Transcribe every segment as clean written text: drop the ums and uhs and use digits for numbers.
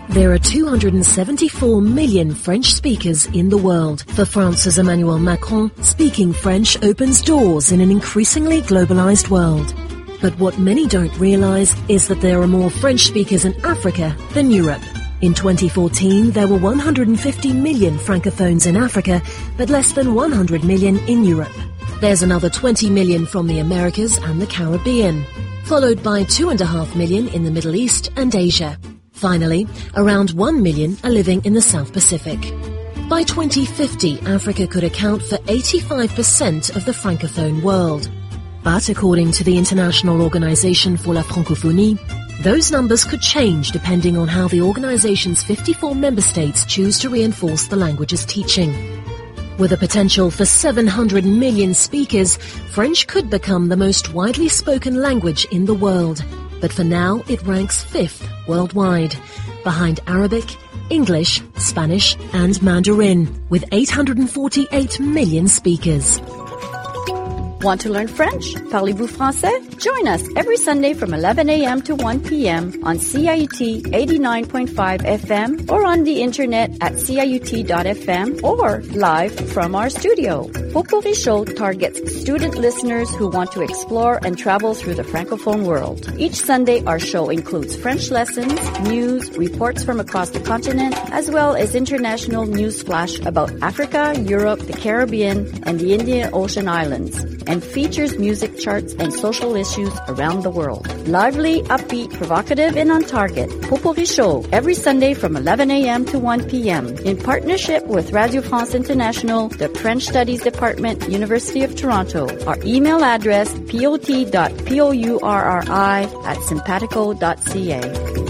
There are 274 million French speakers in the world. For France's Emmanuel Macron, speaking French opens doors in an increasingly globalized world. But what many don't realize is that there are more French speakers in Africa than Europe. In 2014, there were 150 million francophones in Africa, but less than 100 million in Europe. There's another 20 million from the Americas and the Caribbean, followed by 2.5 million in the Middle East and Asia. Finally, around 1 million are living in the South Pacific. By 2050, Africa could account for 85% of the francophone world. But according to the International Organization for la Francophonie, those numbers could change depending on how the organization's 54 member states choose to reinforce the language's teaching. With a potential for 700 million speakers, French could become the most widely spoken language in the world. But for now, it ranks 5th worldwide, behind Arabic, English, Spanish, and Mandarin, with 848 million speakers. Want to learn French? Parlez-vous français? Join us every Sunday from 11 a.m. to 1 p.m. on CIUT 89.5 FM or on the internet at ciut.fm or live from our studio. Potpourri Show targets student listeners who want to explore and travel through the Francophone world. Each Sunday, our show includes French lessons, news, reports from across the continent, as well as international news flash about Africa, Europe, the Caribbean, and the Indian Ocean Islands, and features music charts and social issues around the world. Lively, upbeat, provocative, and on target. Potpourri Show, every Sunday from 11 a.m. to 1 p.m. in partnership with Radio France International, the French Studies Department, University of Toronto. Our email address, pot.pourri@simpatico.ca.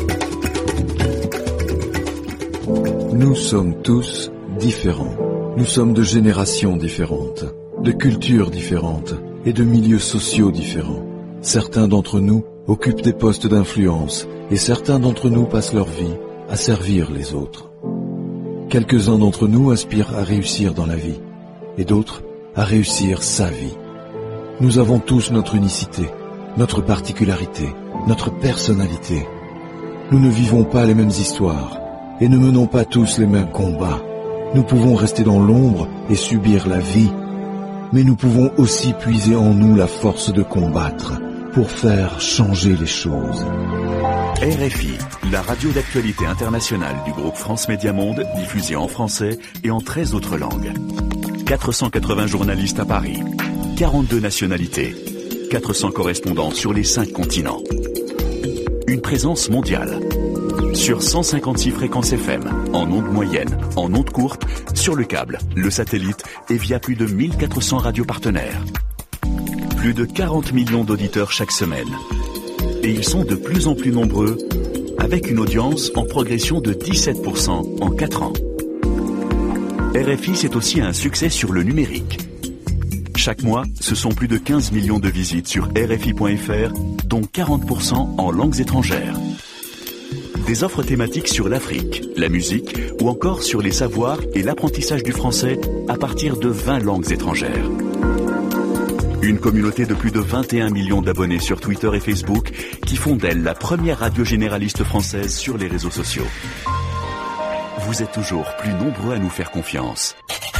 Nous sommes tous différents. Nous sommes de générations différentes, de cultures différentes et de milieux sociaux différents. Certains d'entre nous occupent des postes d'influence et certains d'entre nous passent leur vie à servir les autres. Quelques-uns d'entre nous aspirent à réussir dans la vie et d'autres à réussir sa vie. Nous avons tous notre unicité, notre particularité, notre personnalité. Nous ne vivons pas les mêmes histoires et ne menons pas tous les mêmes combats. Nous pouvons rester dans l'ombre et subir la vie, mais nous pouvons aussi puiser en nous la force de combattre pour faire changer les choses. RFI, la radio d'actualité internationale du groupe France Média Monde, diffusée en français et en 13 autres langues. 480 journalistes à Paris, 42 nationalités, 400 correspondants sur les 5 continents. Une présence mondiale. Sur 156 fréquences FM, en ondes moyennes, en ondes courtes, sur le câble, le satellite et via plus de 1400 radios partenaires. Plus de 40 millions d'auditeurs chaque semaine. Et ils sont de plus en plus nombreux, avec une audience en progression de 17% en 4 ans. RFI, c'est aussi un succès sur le numérique. Chaque mois, ce sont plus de 15 millions de visites sur RFI.fr, dont 40% en langues étrangères. Des offres thématiques sur l'Afrique, la musique ou encore sur les savoirs et l'apprentissage du français à partir de 20 langues étrangères. Une communauté de plus de 21 millions d'abonnés sur Twitter et Facebook qui font d'elle la première radio généraliste française sur les réseaux sociaux. Vous êtes toujours plus nombreux à nous faire confiance.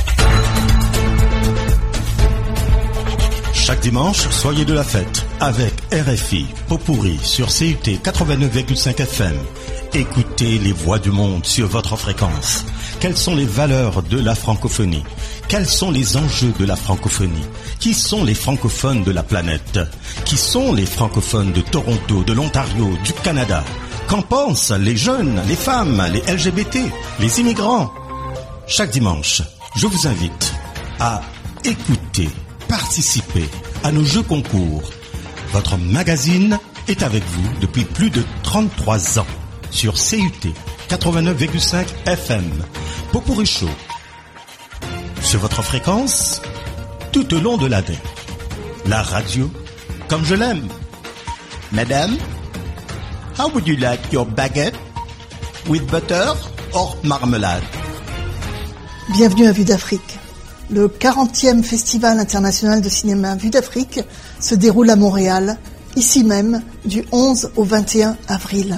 Chaque dimanche, soyez de la fête avec RFI Potpourri sur CUT 89,5 FM. Écoutez les voix du monde sur votre fréquence. Quelles sont les valeurs de la francophonie? Quels sont les enjeux de la francophonie? Qui sont les francophones de la planète? Qui sont les francophones de Toronto, de l'Ontario, du Canada? Qu'en pensent les jeunes, les femmes, les LGBT, les immigrants? Chaque dimanche, je vous invite à écouter, participer à nos jeux concours. Votre magazine est avec vous depuis plus de 33 ans sur CUT 89,5 FM. Potpourri Show sur votre fréquence tout au long de l'année. La radio comme je l'aime. Madame, how would you like your baguette? With butter or marmelade? Bienvenue à Vue d'Afrique. Le 40e Festival international de cinéma Vue d'Afrique se déroule à Montréal, ici même, du 11 au 21 avril.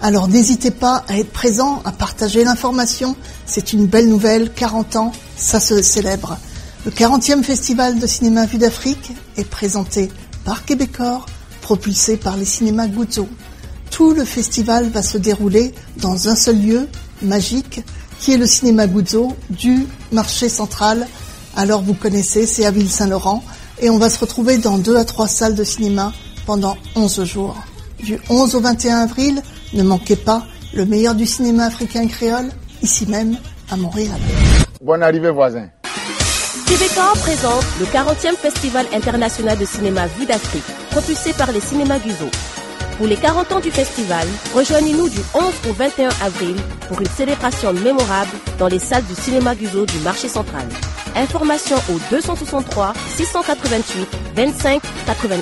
Alors n'hésitez pas à être présent, à partager l'information. C'est une belle nouvelle, 40 ans, ça se célèbre. Le 40e Festival de cinéma Vue d'Afrique est présenté par Québecor, propulsé par les cinémas Guzzo. Tout le festival va se dérouler dans un seul lieu, magique, qui est le cinéma Guzzo du marché central. Alors vous connaissez, c'est à Ville-Saint-Laurent. Et on va se retrouver dans 2 à 3 salles de cinéma pendant 11 jours. Du 11 au 21 avril, ne manquez pas le meilleur du cinéma africain créole, ici même, à Montréal. Bonne arrivée, voisin. Québecor présente le 40e Festival international de cinéma Vue d'Afrique, propulsé par les cinémas Guzzo. Pour les 40 ans du festival, rejoignez-nous du 11 au 21 avril pour une célébration mémorable dans les salles du cinéma Guzzo du marché central. Informations au 263 688 25 81.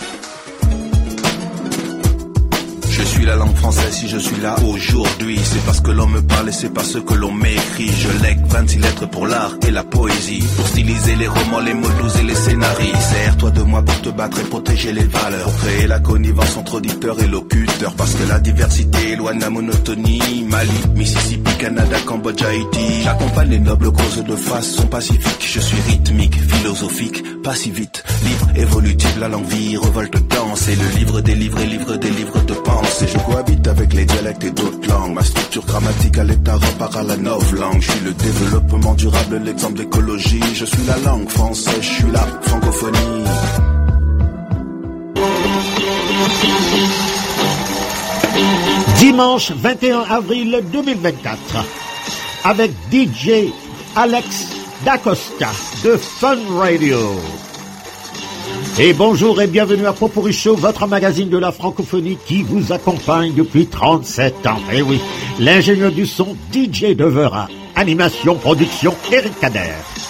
Je suis la langue française si je suis là aujourd'hui. C'est parce que l'on me parle et c'est parce que l'on m'écrit. Je lègue 26 lettres pour l'art et la poésie, pour styliser les romans, les mots doux et les scénarios. Sers-toi de moi pour te battre et protéger les valeurs, pour créer la connivence entre auditeurs et locuteurs. Parce que la diversité éloigne la monotonie. Mali, Mississippi, Canada, Cambodge, Haïti. J'accompagne les nobles causes de façon pacifique. Je suis rythmique, philosophique, pas si vite. Libre, évolutif, la langue vit, revolte, danse. Et le livre des livres et livre des livres de pensée. Je cohabite avec les dialectes et d'autres langues. Ma structure grammaticale est à repart à la novlangue. Je suis le développement durable, l'exemple d'écologie. Je suis la langue française, je suis la francophonie. Dimanche 21 avril 2024, avec DJ Alex D'Acosta de Fun Radio. Et bonjour et bienvenue à Popurrí Show, votre magazine de la francophonie qui vous accompagne depuis 37 ans. Et oui, l'ingénieur du son DJ Devera, animation, production Eric Kader.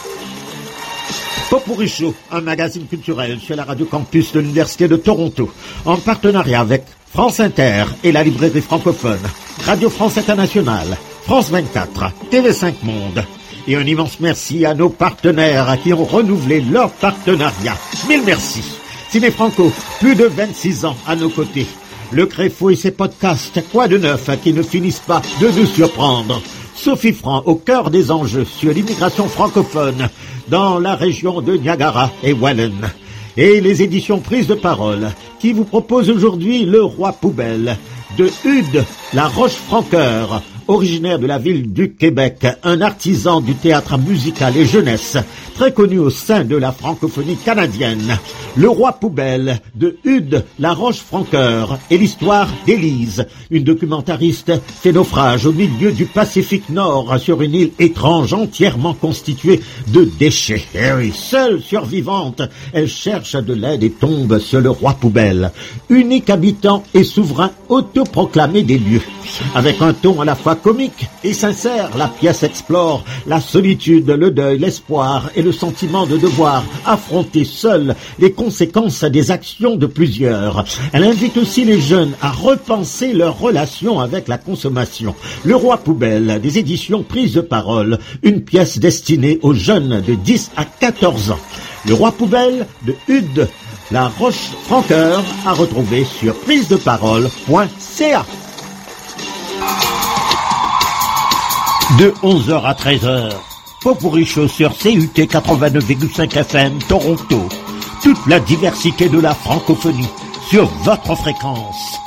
Popurrí Show, un magazine culturel sur la radio campus de l'Université de Toronto, en partenariat avec France Inter et la librairie francophone, Radio France Internationale, France 24, TV5 Monde. Et un immense merci à nos partenaires qui ont renouvelé leur partenariat. Mille merci. Ciné Franco, plus de 26 ans à nos côtés. Le Créfo et ses podcasts, quoi de neuf qui ne finissent pas de nous surprendre. Sophie Franc, au cœur des enjeux sur l'immigration francophone dans la région de Niagara et Welland. Et les éditions Prise de Parole, qui vous proposent aujourd'hui Le Roi Poubelle, de Hude La Rochefranqueur, originaire de la ville du Québec, un artisan du théâtre musical et jeunesse, très connu au sein de la francophonie canadienne. Le Roi Poubelle de Hude La Rochefranqueur et l'histoire d'Élise, une documentariste fait naufrage au milieu du Pacifique Nord sur une île étrange entièrement constituée de déchets. Et oui, seule survivante, elle cherche de l'aide et tombe sur le Roi Poubelle, unique habitant et souverain autoproclamé des lieux. Avec un ton à la fois comique et sincère, la pièce explore la solitude, le deuil, l'espoir et le sentiment de devoir affronter seul les conséquences des actions de plusieurs. Elle invite aussi les jeunes à repenser leur relation avec la consommation. Le Roi Poubelle, des éditions Prise de Parole, une pièce destinée aux jeunes de 10 à 14 ans. Le Roi Poubelle de Hude La Rochefranqueur à retrouver sur prisedeparole.ca. De 11h à 13h, Popurrí Show sur CUT 89,5 FM Toronto. Toute la diversité de la francophonie sur votre fréquence.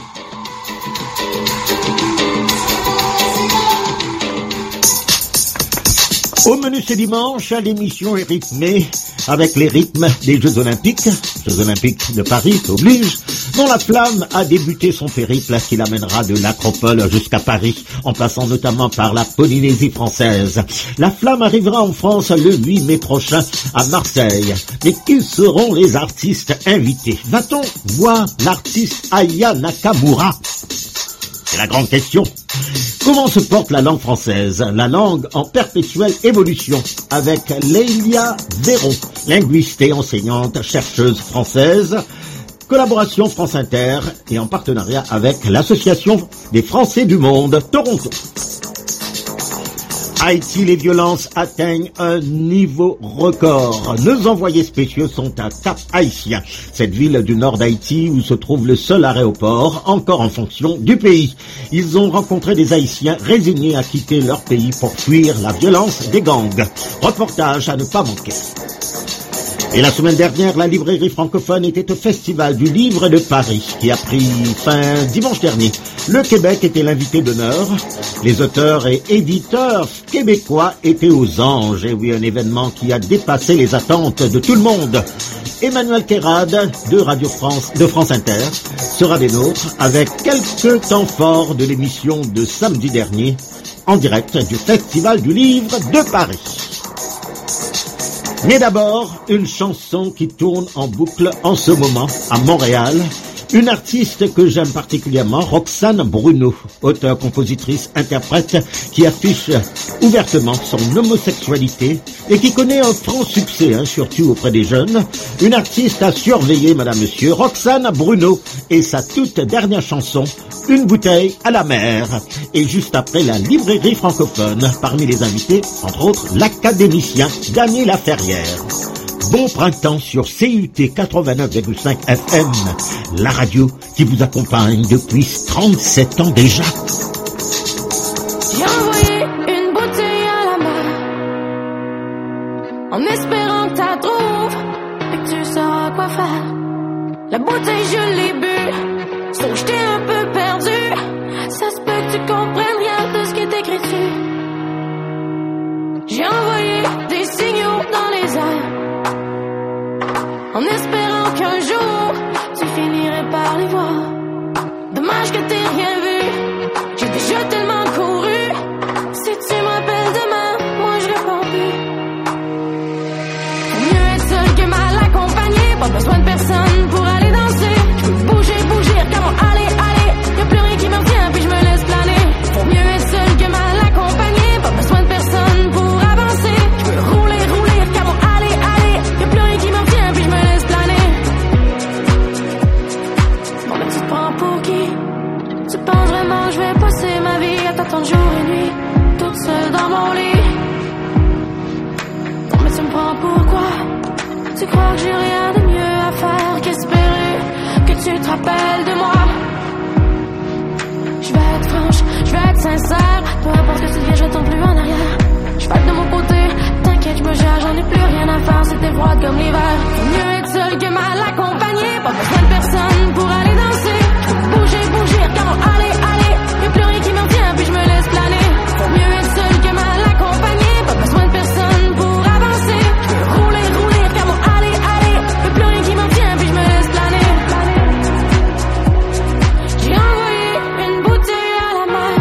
Au menu ce dimanche, l'émission est rythmée avec les rythmes des Jeux Olympiques de Paris oblige, dont la flamme a débuté son périple qui l'amènera de l'Acropole jusqu'à Paris, en passant notamment par la Polynésie française. La flamme arrivera en France le 8 mai prochain à Marseille. Mais qui seront les artistes invités? Va-t-on voir l'artiste Aya Nakamura? C'est la grande question. Comment se porte la langue française, la langue en perpétuelle évolution, avec Lélia Véron, linguiste et enseignante, chercheuse française, collaboration France Inter et en partenariat avec l'Association des Français du Monde, Toronto. Haïti, les violences atteignent un niveau record. Nos envoyés spéciaux sont à Cap-Haïtien, cette ville du nord d'Haïti où se trouve le seul aéroport encore en fonction du pays. Ils ont rencontré des Haïtiens résignés à quitter leur pays pour fuir la violence des gangs. Reportage à ne pas manquer. Et la semaine dernière, la librairie francophone était au Festival du Livre de Paris, qui a pris fin dimanche dernier. Le Québec était l'invité d'honneur. Les auteurs et éditeurs québécois étaient aux anges. Et oui, un événement qui a dépassé les attentes de tout le monde. Emmanuel Kérad de France Inter sera des nôtres avec quelques temps forts de l'émission de samedi dernier, en direct du Festival du Livre de Paris. Mais d'abord, une chanson qui tourne en boucle en ce moment à Montréal. Une artiste que j'aime particulièrement, Roxane Bruno, auteure, compositrice, interprète, qui affiche ouvertement son homosexualité et qui connaît un franc succès, surtout auprès des jeunes. Une artiste à surveiller, madame, monsieur, Roxane Bruno, et sa toute dernière chanson, Une bouteille à la mer. Et juste après, la librairie francophone, parmi les invités, entre autres, l'académicien Daniel Laferrière. Bon printemps sur CUT 89,5 FM, la radio qui vous accompagne depuis 37 ans déjà. J'ai envoyé une bouteille à la mer, en espérant que t'as trouves et que tu sauras quoi faire. La bouteille je l'ai bu, sauf j'étais un peu perdu. Ça se peut que tu comprennes rien de ce qui est écrit dessus. J'ai envoyé des signaux dans les airs, en espérant qu'un jour, tu finirais par les voir. Dommage que t'aies rien vu, j'ai déjà tellement couru. Si tu m'appelles demain, moi je réponds plus. Faut mieux être seul que mal accompagné, pas besoin de personne pour aller danser. Je peux bouger, regarde-moi, allez, y'a plus rien qui me retient, puis je me laisse planer. Faut mieux être seul que mal accompagné, pas besoin de personne pour avancer. Je peux rouler, regarde-moi, allez, y'a plus rien qui me retient, puis je me laisse planer. Bon mais tu te prends pour qui? Tu penses vraiment je vais passer ma vie à t'attendre jour et nuit, toute seule dans mon lit? Non mais tu me prends pour quoi? Tu crois que j'ai rien de mieux à faire qu'espérer que tu te rappelles de moi? Je vais être franche, je vais être sincère, peu importe que tu deviens, je tombe plus en arrière. Je vais être de mon côté, t'inquiète, je me gère, j'en ai plus rien à faire, c'était froid comme l'hiver. Faut mieux être seul que mal accompagné, pas besoin de personne pour aller danser. Je peux bouger, regarde-moi, allez, y'a plus rien qui me retient, puis je me laisse planer. Faut mieux être seul que mal accompagné, pas besoin de personne pour avancer. Je peux rouler, regarde-moi, allez, y'a plus rien qui me retient, puis je me laisse planer. J'ai envoyé une bouteille à la mer,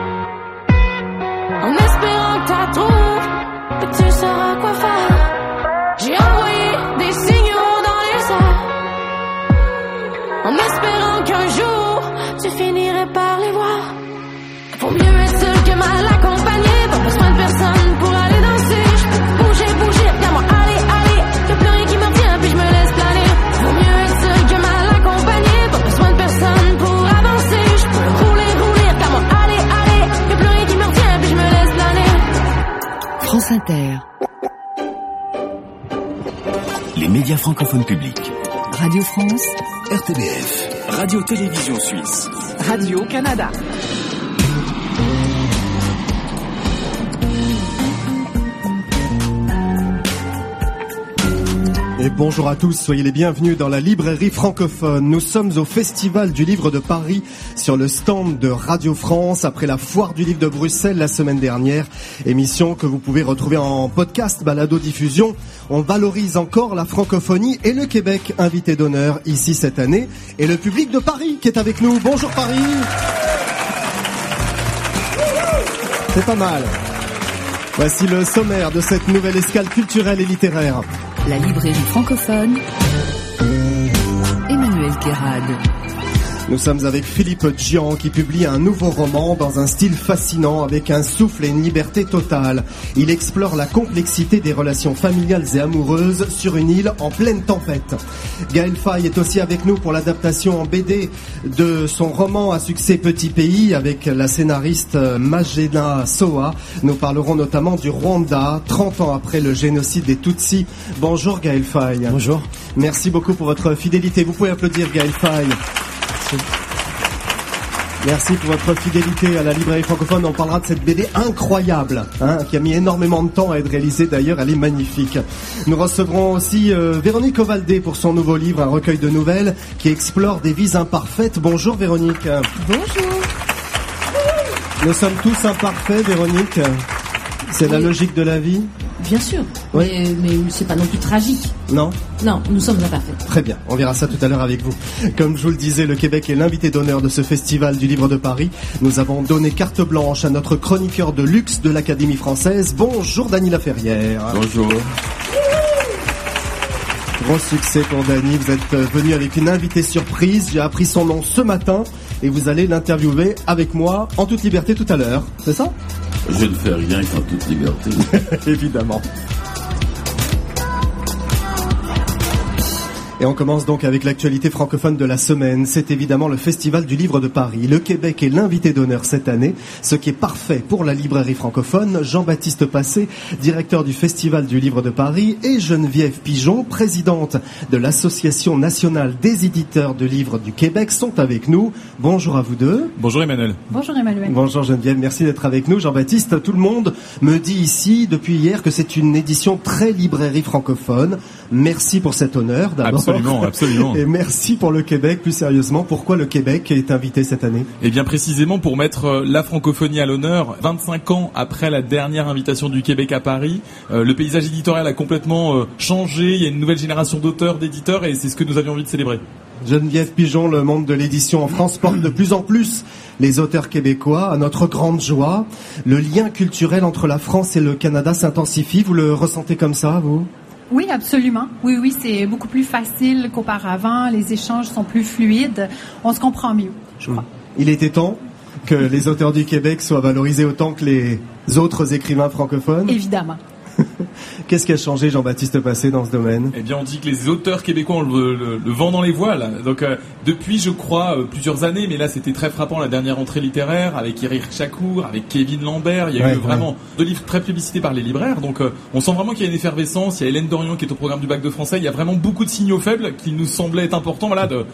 en espérant que t'as trouvé, que tu sauras quoi faire. J'ai envoyé des signaux dans les airs, en espérant qu'un jour tu finirais par les voir. Faut mieux être seul que mal accompagné, pas besoin de personne pour aller danser. Je peux bouger, regarde-moi, allez, y'a plus rien qui me retient, puis je me laisse planer. Faut mieux être seul que mal accompagné, pas besoin de personne pour avancer. Je peux rouler, regarde-moi, allez, y'a plus rien qui me retient, puis je me laisse planer. France Inter. Les médias francophones publics. Radio France, RTBF, Radio-Télévision Suisse, Radio-Canada. Et bonjour à tous, soyez les bienvenus dans la librairie francophone. Nous sommes au Festival du Livre de Paris sur le stand de Radio France après la Foire du Livre de Bruxelles la semaine dernière. Émission que vous pouvez retrouver en podcast, balado-diffusion. On valorise encore la francophonie et le Québec, invité d'honneur ici cette année. Et le public de Paris qui est avec nous. Bonjour Paris. C'est pas mal. Voici le sommaire de cette nouvelle escale culturelle et littéraire. La librairie francophone, Emmanuel Kérad. Nous sommes avec Philippe Dzian qui publie un nouveau roman dans un style fascinant avec un souffle et une liberté totale. Il explore la complexité des relations familiales et amoureuses sur une île en pleine tempête. Gaël Faye est aussi avec nous pour l'adaptation en BD de son roman à succès Petit Pays avec la scénariste Magena Soa. Nous parlerons notamment du Rwanda, 30 ans après le génocide des Tutsis. Bonjour Gaël Faye. Bonjour. Merci beaucoup pour votre fidélité. Vous pouvez applaudir Gaël Faye. Merci pour votre fidélité à la librairie francophone. On parlera de cette BD incroyable, qui a mis énormément de temps à être réalisée. D'ailleurs, elle est magnifique. Nous recevrons aussi Véronique Ovaldé pour son nouveau livre, un recueil de nouvelles qui explore des vies imparfaites. Bonjour Véronique. Bonjour. Nous sommes tous imparfaits, Véronique. C'est la logique de la vie. Bien sûr, oui. mais c'est pas non plus tragique. Non, nous sommes imparfaits. Très bien, on verra ça tout à l'heure avec vous. Comme je vous le disais, le Québec est l'invité d'honneur de ce festival du livre de Paris. Nous avons donné carte blanche à notre chroniqueur de luxe de l'Académie française. Bonjour Dany Laferrière. Bonjour. Gros succès pour Dany, vous êtes venu avec une invitée surprise. J'ai appris son nom ce matin et vous allez l'interviewer avec moi en toute liberté tout à l'heure, c'est ça ? Je ne fais rien qu'en toute liberté. Évidemment. Et on commence donc avec l'actualité francophone de la semaine. C'est évidemment le Festival du Livre de Paris. Le Québec est l'invité d'honneur cette année, ce qui est parfait pour la librairie francophone. Jean-Baptiste Passé, directeur du Festival du Livre de Paris, et Geneviève Pigeon, présidente de l'Association nationale des éditeurs de livres du Québec, sont avec nous. Bonjour à vous deux. Bonjour Emmanuel. Bonjour Emmanuel. Bonjour Geneviève, merci d'être avec nous. Jean-Baptiste, tout le monde me dit ici depuis hier que c'est une édition très librairie francophone. Merci pour cet honneur d'abord. Absolument. Et merci pour le Québec, plus sérieusement. Pourquoi le Québec est invité cette année ? Eh bien précisément pour mettre la francophonie à l'honneur. 25 ans après la dernière invitation du Québec à Paris, le paysage éditorial a complètement changé. Il y a une nouvelle génération d'auteurs, d'éditeurs, et c'est ce que nous avions envie de célébrer. Geneviève Pigeon, le monde de l'édition en France porte de plus en plus les auteurs québécois. À notre grande joie, le lien culturel entre la France et le Canada s'intensifie. Vous le ressentez comme ça, vous ? Oui, absolument. Oui, c'est beaucoup plus facile qu'auparavant. Les échanges sont plus fluides. On se comprend mieux, je crois. Il était temps que les auteurs du Québec soient valorisés autant que les autres écrivains francophones. Évidemment. Qu'est-ce qui a changé, Jean-Baptiste Passé, dans ce domaine ? Eh bien, on dit que les auteurs québécois ont le vent dans les voiles. Donc, depuis, je crois, plusieurs années, mais là, c'était très frappant, la dernière entrée littéraire, avec Éric Chacour, avec Kevin Lambert. Il y a eu vraiment deux livres très plébiscités par les libraires. Donc, on sent vraiment qu'il y a une effervescence. Il y a Hélène Dorion qui est au programme du bac de français. Il y a vraiment beaucoup de signaux faibles qui nous semblaient être importants,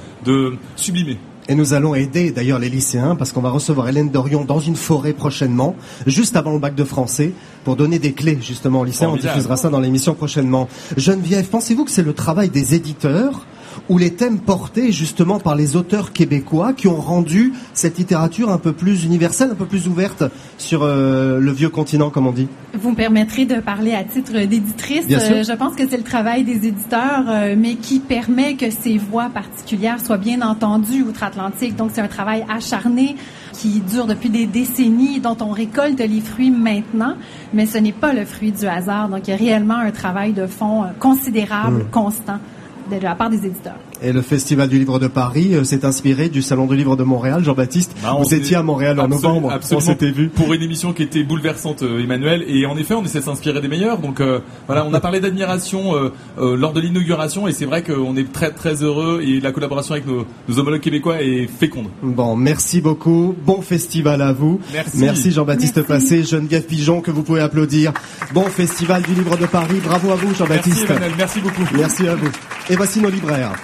de sublimer. Et nous allons aider d'ailleurs les lycéens parce qu'on va recevoir Hélène Dorion dans une forêt prochainement, juste avant le bac de français, pour donner des clés justement aux lycéens. On diffusera ça dans l'émission prochainement. Geneviève, pensez-vous que c'est le travail des éditeurs ou les thèmes portés justement par les auteurs québécois qui ont rendu cette littérature un peu plus universelle, un peu plus ouverte sur le vieux continent, comme on dit? Vous me permettrez de parler à titre d'éditrice. Je pense que c'est le travail des éditeurs, mais qui permet que ces voix particulières soient bien entendues outre-Atlantique. Donc, c'est un travail acharné qui dure depuis des décennies, dont on récolte les fruits maintenant, mais ce n'est pas le fruit du hasard. Donc, il y a réellement un travail de fond considérable, constant, de la part des éditeurs. Et le Festival du Livre de Paris s'est inspiré du Salon du Livre de Montréal. Jean-Baptiste, vous étiez à Montréal en novembre, on s'était vu. Pour une émission qui était bouleversante, Emmanuel, et en effet, on essaie de s'inspirer des meilleurs. Donc voilà, on a parlé d'admiration lors de l'inauguration, et c'est vrai qu'on est très très heureux, et la collaboration avec nos homologues québécois est féconde. Bon, merci beaucoup. Bon festival à vous. Merci Jean-Baptiste Passé, Geneviève Pigeon, que vous pouvez applaudir. Bon Festival du Livre de Paris. Bravo à vous, Jean-Baptiste. Merci Emmanuel, merci beaucoup. Merci à vous. Et voici nos libraires.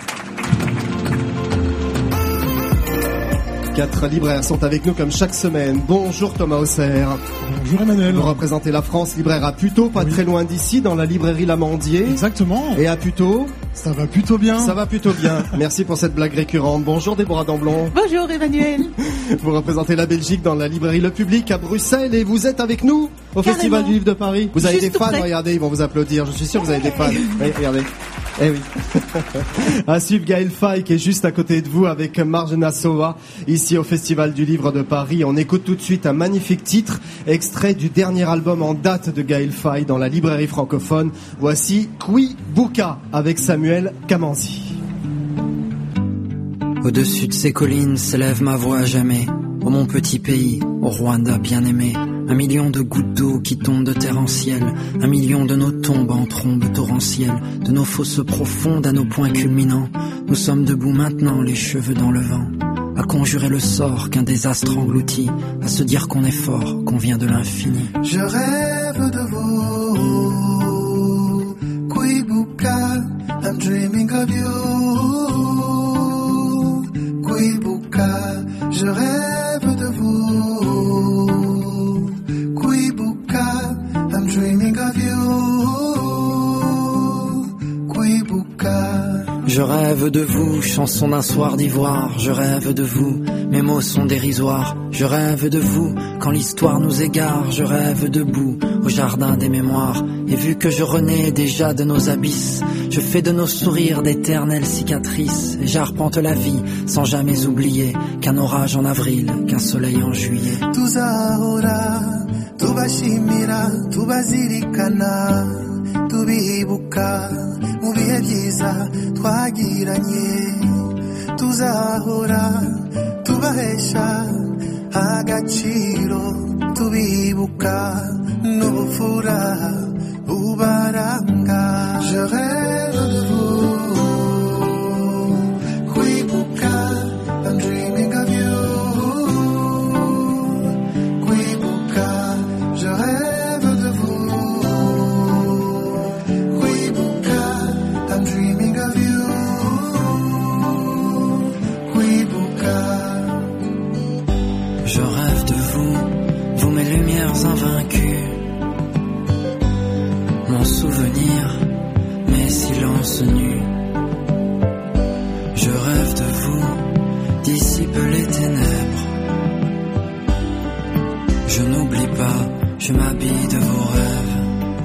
4 libraires sont avec nous comme chaque semaine. Bonjour Thomas Auxerre. Bonjour Emmanuel. Vous représentez la France, libraire à Puteaux, pas très loin d'ici, dans la librairie Lamandier. Exactement. Et à Puteaux? Ça va plutôt bien. Ça va plutôt bien. Merci pour cette blague récurrente. Bonjour Déborah Damblon. Bonjour Emmanuel. Vous représentez la Belgique dans la librairie Le Public à Bruxelles et vous êtes avec nous au Festival du Livre de Paris. Vous avez des fans, regardez, ils vont vous applaudir. Je suis sûr que vous avez des fans. Oui, regardez. Eh oui. À suivre Gaël Faye qui est juste à côté de vous avec Marjana Soa ici au Festival du Livre de Paris. On écoute tout de suite un magnifique titre, extrait du dernier album en date de Gaël Faye dans la librairie francophone. Voici Kui Buka avec Samuel Kamanzi. Au-dessus de ces collines s'élève ma voix à jamais. Oh mon petit pays, au Rwanda bien-aimé. 1 million de gouttes d'eau qui tombent de terre en ciel. 1 million de nos tombes en trombes torrentielles. De nos fosses profondes à nos points culminants. Nous sommes debout maintenant, les cheveux dans le vent. À conjurer le sort qu'un désastre engloutit. À se dire qu'on est fort, qu'on vient de l'infini. Je rêve de vous, Kwibuka, I'm dreaming of you. Kwibuka, je rêve de vous. Kwibuka, I'm dreaming of you. Kwibuka. Je rêve de vous, chanson d'un soir d'ivoire. Je rêve de vous, mes mots sont dérisoires. Je rêve de vous, quand l'histoire nous égare. Je rêve debout, au jardin des mémoires. Et vu que je renais déjà de nos abysses, je fais de nos sourires d'éternelles cicatrices. Et j'arpente la vie, sans jamais oublier qu'un orage en avril, qu'un soleil en juillet. Tuzahora, tubashimira, tubazirikana, tubibuka, mu bihe byiza twagiranye. Tuzahora, tubahesha agaciro, tubibuka n'ubupfura bubaranga. Je rêve de vous, Kwibuka, I'm dreaming of you. Kwibuka, je rêve de vous. Kwibuka, I'm dreaming of you. Kwibuka. Je rêve de vous, vous mes lumières invaincues. Mon souvenir, mes silences nus. Je rêve de vous, dissipe les ténèbres. Je n'oublie pas, je m'habille de vos rêves.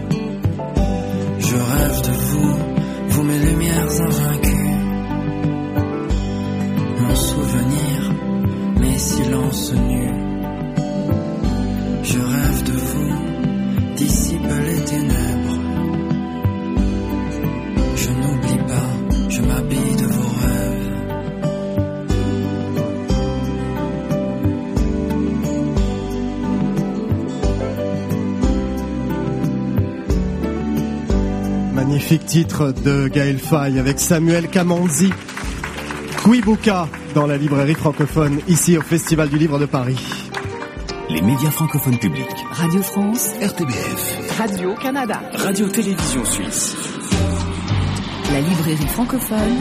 Je rêve de vous, vous mes lumières invaincues. Mon souvenir, mes silences nus. Je rêve de vous, dissipe les ténèbres. Je n'oublie pas, je m'habille de vos rêves. Magnifique titre de Gaël Faye avec Samuel Kamanzi. Kwibuka dans la librairie francophone ici au Festival du Livre de Paris. Les médias francophones publics. Radio France, RTBF. Radio-Canada. Radio-Télévision Suisse. La librairie francophone.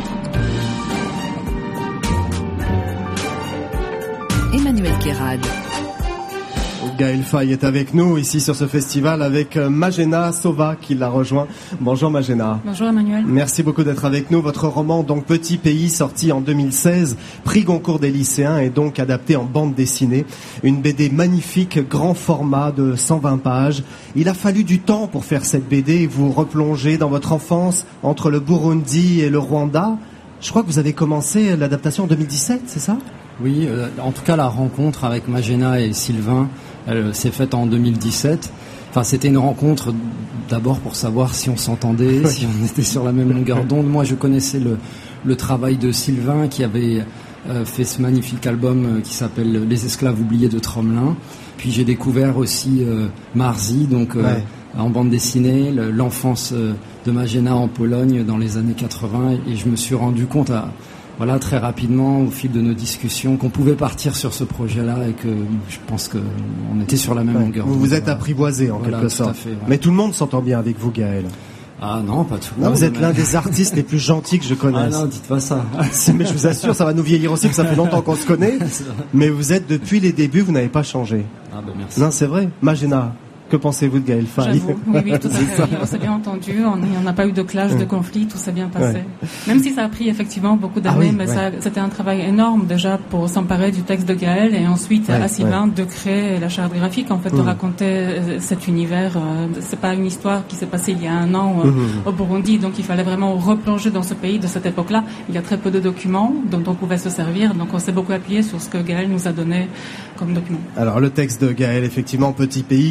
Emmanuel Kérad. Gaël Faye est avec nous ici sur ce festival avec Majena Sova qui l'a rejoint. Bonjour Majena. Bonjour Emmanuel. Merci beaucoup d'être avec nous. Votre roman donc Petit Pays, sorti en 2016, prix Goncourt des lycéens et donc adapté en bande dessinée. Une BD magnifique, grand format de 120 pages. Il a fallu du temps pour faire cette BD et vous replonger dans votre enfance entre le Burundi et le Rwanda. Je crois que vous avez commencé l'adaptation en 2017, c'est ça ? Oui, en tout cas la rencontre avec Majena et Sylvain, elle s'est faite en 2017. Enfin, c'était une rencontre d'abord pour savoir si on s'entendait, si on était sur la même longueur d'onde. Moi, je connaissais le travail de Sylvain qui avait fait ce magnifique album qui s'appelle Les Esclaves oubliés de Tromelin. Puis j'ai découvert aussi Marzi, donc en bande dessinée, l'enfance de Majena en Pologne dans les années 80, et je me suis rendu compte très rapidement au fil de nos discussions qu'on pouvait partir sur ce projet-là et que je pense qu'on était sur la même longueur. Vous vous êtes apprivoisé en quelque sorte. Fait, Mais tout le monde s'entend bien avec vous, Gaël. Ah non, pas tout le monde. Vous êtes l'un des artistes les plus gentils que je connaisse. Ah non, dites pas ça. Mais je vous assure, ça va nous vieillir aussi, que ça fait longtemps qu'on se connaît. Mais vous êtes, depuis les débuts, vous n'avez pas changé. Ah ben merci. Non, c'est vrai. Majena, que pensez-vous de Gaël Faye? J'avoue, oui, tout à fait. On s'est bien entendu, on n'a pas eu de clash, de conflit, tout s'est bien passé. Ouais. Même si ça a pris effectivement beaucoup d'années, mais c'était un travail énorme déjà pour s'emparer du texte de Gaël et ensuite à Sylvain de créer la charte graphique, en fait, de raconter cet univers. C'est pas une histoire qui s'est passée il y a 1 an au Burundi, donc il fallait vraiment replonger dans ce pays de cette époque-là. Il y a très peu de documents dont on pouvait se servir, donc on s'est beaucoup appuyé sur ce que Gaël nous a donné comme document. Alors le texte de Gaël, effectivement, Petit Pays, qui raconte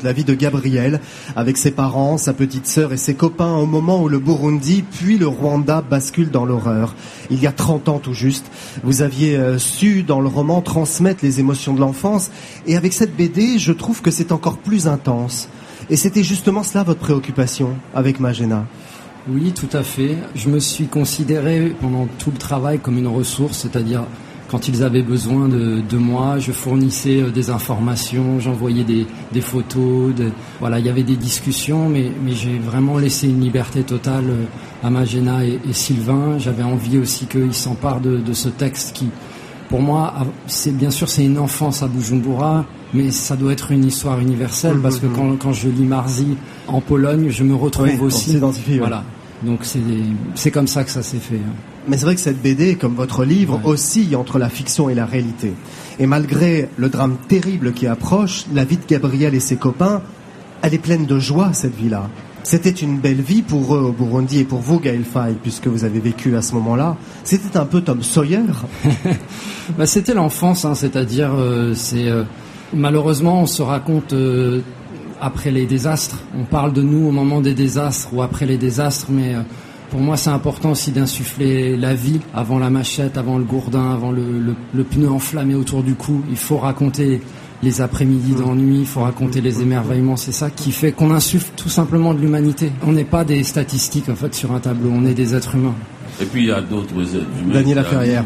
la vie de Gabriel, avec ses parents, sa petite sœur et ses copains, au moment où le Burundi, puis le Rwanda basculent dans l'horreur. Il y a 30 ans tout juste, vous aviez su, dans le roman, transmettre les émotions de l'enfance, et avec cette BD, je trouve que c'est encore plus intense. Et c'était justement cela votre préoccupation avec Magena. Oui, tout à fait. Je me suis considéré pendant tout le travail comme une ressource, c'est-à-dire quand ils avaient besoin de moi, je fournissais des informations, j'envoyais des photos, voilà, il y avait des discussions, mais j'ai vraiment laissé une liberté totale à Magena et Sylvain. J'avais envie aussi qu'ils s'emparent de ce texte qui, pour moi, c'est une enfance à Bujumbura, mais ça doit être une histoire universelle, parce que quand je lis Marzi en Pologne, je me retrouve aussi. Voilà. Donc c'est comme ça que ça s'est fait. Mais c'est vrai que cette BD, comme votre livre, oscille entre la fiction et la réalité. Et malgré le drame terrible qui approche, la vie de Gabriel et ses copains, elle est pleine de joie, cette vie-là. C'était une belle vie pour eux au Burundi et pour vous, Gaël Faye, puisque vous avez vécu à ce moment-là. C'était un peu Tom Sawyer. C'était l'enfance, c'est-à-dire, malheureusement, on se raconte après les désastres. On parle de nous au moment des désastres ou après les désastres, mais pour moi, c'est important aussi d'insuffler la vie avant la machette, avant le gourdin, avant le pneu enflammé autour du cou. Il faut raconter les après-midi d'ennui, il faut raconter les émerveillements. C'est ça qui fait qu'on insuffle tout simplement de l'humanité. On n'est pas des statistiques, en fait, sur un tableau. On est des êtres humains. Et puis, il y a d'autres êtres humains. Daniela Ferrière.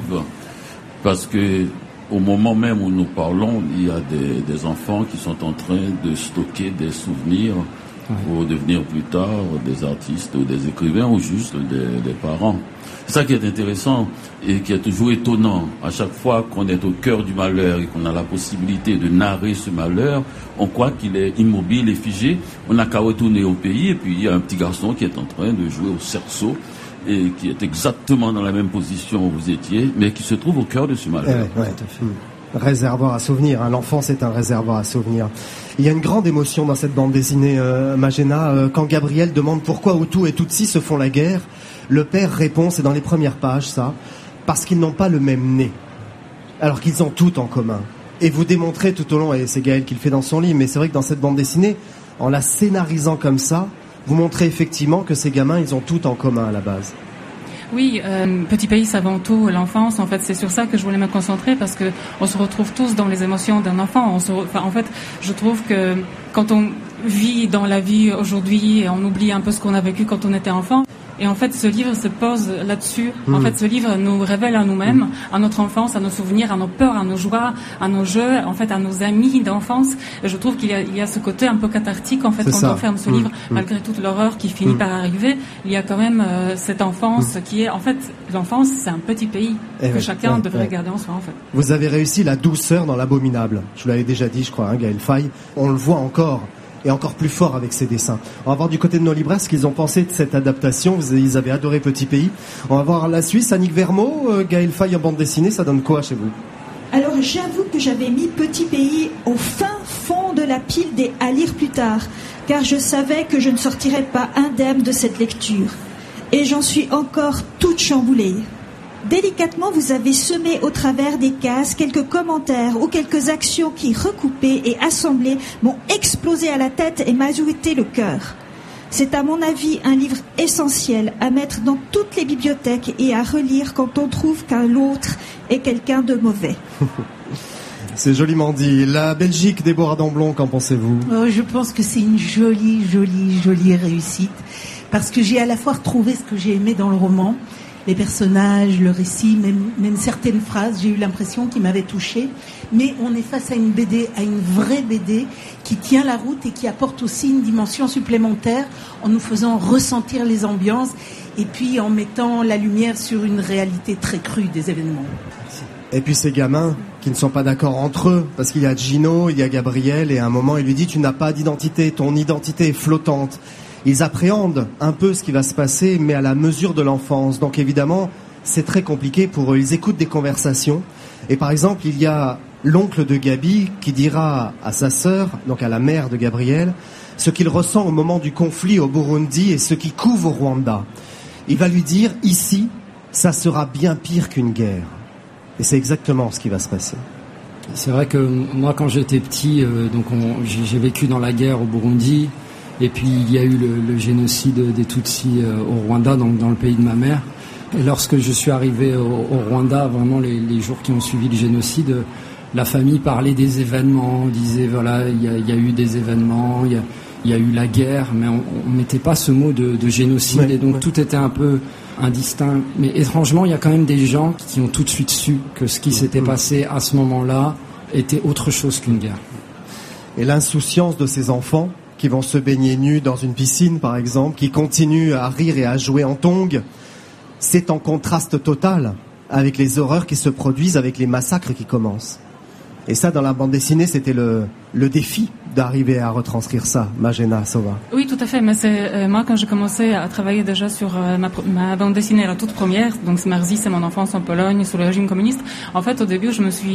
Parce que au moment même où nous parlons, il y a des enfants qui sont en train de stocker des souvenirs pour devenir plus tard des artistes ou des écrivains ou juste des parents. C'est ça qui est intéressant et qui est toujours étonnant. À chaque fois qu'on est au cœur du malheur et qu'on a la possibilité de narrer ce malheur, on croit qu'il est immobile et figé. On n'a qu'à retourner au pays et puis il y a un petit garçon qui est en train de jouer au cerceau et qui est exactement dans la même position où vous étiez, mais qui se trouve au cœur de ce malheur. Réservoir à souvenirs, l'enfance est un réservoir à souvenirs. Il y a une grande émotion dans cette bande dessinée, Magena, quand Gabriel demande pourquoi Hutu et Tutsi se font la guerre. Le père répond, c'est dans les premières pages ça, parce qu'ils n'ont pas le même nez, alors qu'ils ont tout en commun. Et vous démontrez tout au long, et c'est Gaël qui le fait dans son livre, mais c'est vrai que dans cette bande dessinée, en la scénarisant comme ça, vous montrez effectivement que ces gamins, ils ont tout en commun à la base. Oui, Petit Pays, c'est avant tout l'enfance. En fait, c'est sur ça que je voulais me concentrer parce que on se retrouve tous dans les émotions d'un enfant. En fait, je trouve que quand on vit dans la vie aujourd'hui, on oublie un peu ce qu'on a vécu quand on était enfant. Et en fait, ce livre se pose là-dessus. En fait, ce livre nous révèle à nous-mêmes, à notre enfance, à nos souvenirs, à nos peurs, à nos joies, à nos jeux, en fait, à nos amis d'enfance. Et je trouve qu'il y a ce côté un peu cathartique, en fait, quand on ferme ce livre, malgré toute l'horreur qui finit par arriver. Il y a quand même cette enfance qui est, en fait, l'enfance, c'est un petit pays que chacun devrait garder en soi, en fait. Vous avez réussi la douceur dans l'abominable. Je vous l'avais déjà dit, je crois, Gaël Faye. On le voit encore. Et encore plus fort avec ses dessins. On va voir du côté de nos libraires ce qu'ils ont pensé de cette adaptation. Ils avaient adoré Petit Pays. On va voir la Suisse. Annick Vermeau, Gaël Faye en bande dessinée, ça donne quoi chez vous? Alors j'avoue que j'avais mis Petit Pays au fin fond de la pile des à lire plus tard, car je savais que je ne sortirais pas indemne de cette lecture. Et j'en suis encore toute chamboulée. Délicatement, vous avez semé au travers des cases quelques commentaires ou quelques actions qui, recoupées et assemblées, m'ont explosé à la tête et m'azouté le cœur. C'est à mon avis un livre essentiel à mettre dans toutes les bibliothèques et à relire quand on trouve qu'un l'autre est quelqu'un de mauvais. C'est joliment dit. La Belgique, Déborah Damblon, qu'en pensez-vous? Je pense que c'est une jolie réussite, parce que j'ai à la fois retrouvé ce que j'ai aimé dans le roman, les personnages, le récit, même certaines phrases, j'ai eu l'impression qu'ils m'avaient touchée. Mais on est face à une BD, à une vraie BD qui tient la route et qui apporte aussi une dimension supplémentaire en nous faisant ressentir les ambiances et puis en mettant la lumière sur une réalité très crue des événements. Et puis ces gamins qui ne sont pas d'accord entre eux, parce qu'il y a Gino, il y a Gabriel, et à un moment il lui dit « Tu n'as pas d'identité, ton identité est flottante ». Ils appréhendent un peu ce qui va se passer, mais à la mesure de l'enfance. Donc évidemment, c'est très compliqué pour eux. Ils écoutent des conversations. Et par exemple, il y a l'oncle de Gabi qui dira à sa sœur, donc à la mère de Gabriel, ce qu'il ressent au moment du conflit au Burundi et ce qui couve au Rwanda. Il va lui dire, ici, ça sera bien pire qu'une guerre. Et c'est exactement ce qui va se passer. C'est vrai que moi, quand j'étais petit, j'ai vécu dans la guerre au Burundi, et puis il y a eu le génocide des Tutsis au Rwanda, donc dans le pays de ma mère. Et lorsque je suis arrivé au Rwanda, vraiment les jours qui ont suivi le génocide, la famille parlait des événements, disait voilà, il y a eu des événements, il y a eu la guerre, mais on mettait pas ce mot de génocide, et donc tout était un peu indistinct. Mais étrangement, il y a quand même des gens qui ont tout de suite su que ce qui s'était passé à ce moment-là était autre chose qu'une guerre. Et l'insouciance de ces enfants qui vont se baigner nus dans une piscine, par exemple, qui continuent à rire et à jouer en tongs, c'est en contraste total avec les horreurs qui se produisent, avec les massacres qui commencent. Et ça, dans la bande dessinée, c'était le défi d'arriver à retranscrire ça. Majena Sova. Oui, tout à fait. Mais c'est moi, quand j'ai commencé à travailler déjà sur ma bande dessinée, la toute première, donc Marzi, c'est mon enfance en Pologne sous le régime communiste. En fait, au début,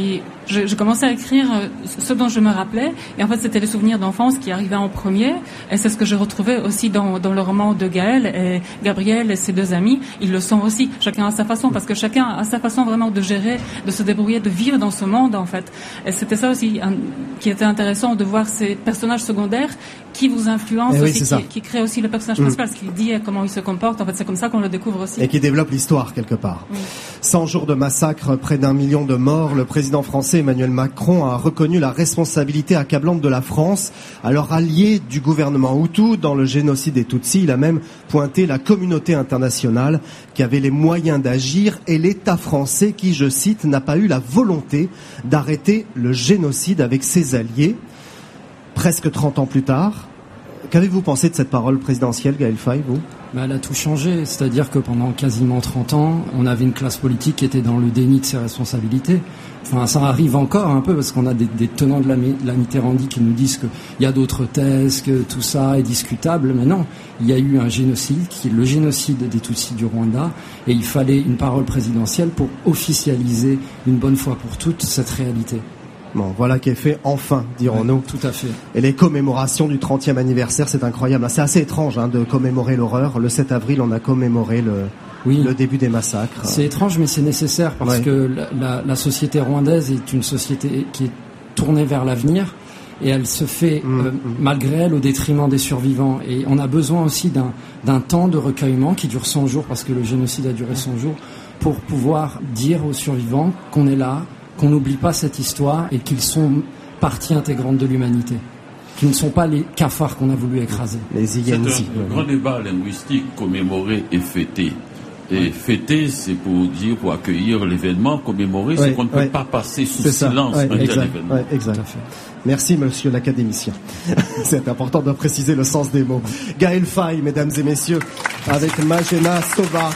je commençais à écrire ce dont je me rappelais, et en fait, c'était les souvenirs d'enfance qui arrivaient en premier, et c'est ce que je retrouvais aussi dans le roman de Gaël et Gabriel et ses deux amis. Ils le sont aussi, chacun à sa façon, parce que chacun a sa façon vraiment de gérer, de se débrouiller, de vivre dans ce monde, en fait. Et c'était ça aussi qui était intéressant, de voir ces personnages secondaires qui vous influencent aussi, qui créent aussi le personnage principal, ce qu'il dit et comment il se comporte. En fait, c'est comme ça qu'on le découvre aussi. Et qui développe l'histoire, quelque part. Oui. 100 jours de massacre, près d'1 million de morts, le président français Emmanuel Macron a reconnu la responsabilité accablante de la France, alors allié du gouvernement Hutu dans le génocide des Tutsis. Il a même pointé la communauté internationale qui avait les moyens d'agir, et l'État français qui, je cite, n'a pas eu la volonté d'arrêter le génocide avec ses alliés. Presque 30 ans plus tard, qu'avez-vous pensé de cette parole présidentielle, Gaël Faye, vous ? Elle a tout changé, c'est-à-dire que pendant quasiment 30 ans, on avait une classe politique qui était dans le déni de ses responsabilités. Enfin, ça arrive encore un peu, parce qu'on a des tenants de la Mitterrandie qui nous disent qu'il y a d'autres thèses, que tout ça est discutable, mais non, il y a eu un génocide, qui est le génocide des Tutsis du Rwanda, et il fallait une parole présidentielle pour officialiser une bonne fois pour toutes cette réalité. Bon, voilà qui est fait enfin, dirons-nous. Tout à fait. Et les commémorations du 30e anniversaire, c'est incroyable. C'est assez étrange de commémorer l'horreur. Le 7 avril, on a commémoré le début des massacres. C'est étrange, mais c'est nécessaire, parce que la société rwandaise est une société qui est tournée vers l'avenir, et elle se fait, malgré elle, au détriment des survivants. Et on a besoin aussi d'un temps de recueillement qui dure 100 jours, parce que le génocide a duré 100 jours, pour pouvoir dire aux survivants qu'on est là, qu'on n'oublie pas cette histoire, et qu'ils sont partie intégrante de l'humanité, qu'ils ne sont pas les cafards qu'on a voulu écraser. C'est un grand débat linguistique, commémorer et fêter. Et fêter, c'est pour accueillir l'événement. Commémorer, c'est qu'on ne peut pas passer sous silence un tel événement. Exact. Merci, monsieur l'académicien. C'est important de préciser le sens des mots. Gaël Faye, mesdames et messieurs, avec Majena Sova,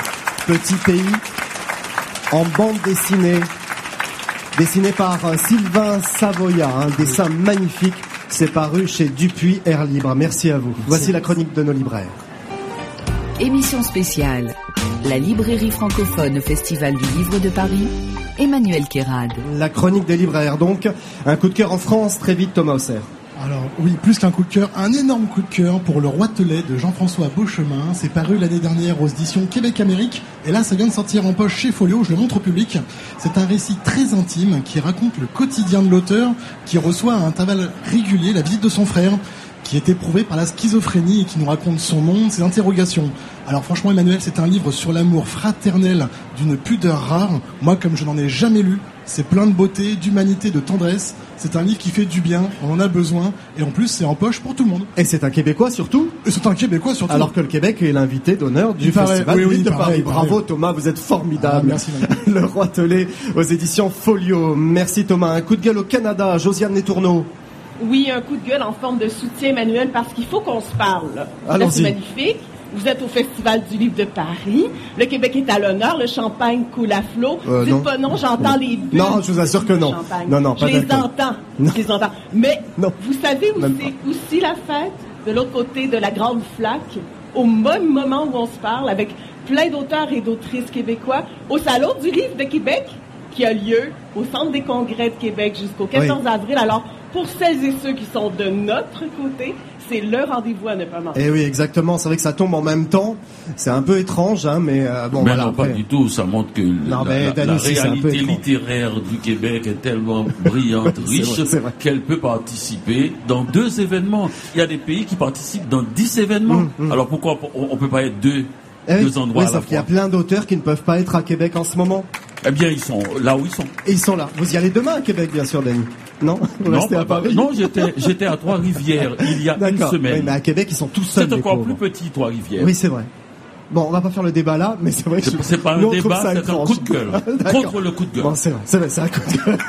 Petit pays, en bande dessinée, dessiné par Sylvain Savoya, un dessin magnifique. C'est paru chez Dupuis Air Libre. Merci à vous. Voici la chronique de nos libraires. Émission spéciale, la librairie francophone au Festival du Livre de Paris, Emmanuel Kérad. La chronique des libraires, donc. Un coup de cœur en France, très vite, Thomas Auxerre. Alors oui, plus qu'un coup de cœur, un énorme coup de cœur pour Le Roitelet de Jean-François Beauchemin. C'est paru l'année dernière aux éditions Québec-Amérique, et là ça vient de sortir en poche chez Folio, je le montre au public. C'est un récit très intime qui raconte le quotidien de l'auteur, qui reçoit à intervalles réguliers la visite de son frère, qui est éprouvé par la schizophrénie et qui nous raconte son monde, ses interrogations. Alors franchement, Emmanuel, c'est un livre sur l'amour fraternel d'une pudeur rare. Moi, comme je n'en ai jamais lu, c'est plein de beauté, d'humanité, de tendresse. C'est un livre qui fait du bien, on en a besoin, et en plus, c'est en poche pour tout le monde. Et c'est un Québécois surtout. Et c'est un Québécois surtout. Alors que le Québec est l'invité d'honneur du Festival du Livre de Paris. Bravo Thomas, vous êtes formidable. Merci. Le Roitelet aux éditions Folio. Merci Thomas. Un coup de gueule au Canada, Josiane Letourneau. Oui, un coup de gueule en forme de soutien, Emmanuel, parce qu'il faut qu'on se parle. Allons-y. C'est magnifique. Vous êtes au Festival du Livre de Paris. Le Québec est à l'heure. Le champagne coule à flot. Dites pas non, j'entends les bulles. Non, je vous assure que non. Non, pas je les entends. Je les entends. Mais vous savez où c'est aussi la fête? De l'autre côté de la grande flaque, au même moment où on se parle, avec plein d'auteurs et d'autrices québécois, au Salon du Livre de Québec, qui a lieu au Centre des Congrès de Québec jusqu'au 14 avril. Alors, pour celles et ceux qui sont de notre côté, c'est le rendez-vous à ne pas manquer. Eh oui, exactement. C'est vrai que ça tombe en même temps. C'est un peu étrange, hein, mais bon, mais voilà. non, pas du tout. Ça montre que la réalité littéraire du Québec est tellement brillante, riche, qu'elle peut participer dans 2 événements. Il y a des pays qui participent dans 10 événements. Alors pourquoi on peut pas être deux endroits à la fois? Sauf qu'il y a plein d'auteurs qui ne peuvent pas être à Québec en ce moment. Eh bien, ils sont là où ils sont. Et ils sont là. Vous y allez demain à Québec, bien sûr, Denis? Non? Vous restez à Paris? Non, j'étais à Trois-Rivières il y a une semaine. Oui, mais à Québec, ils sont tous seuls. C'est encore plus petit, Trois-Rivières. Oui, c'est vrai. Bon, on va pas faire le débat là, mais c'est vrai que c'est pas un débat, c'est un coup de gueule. Contre le coup de gueule. Bon, c'est vrai, c'est un coup de gueule.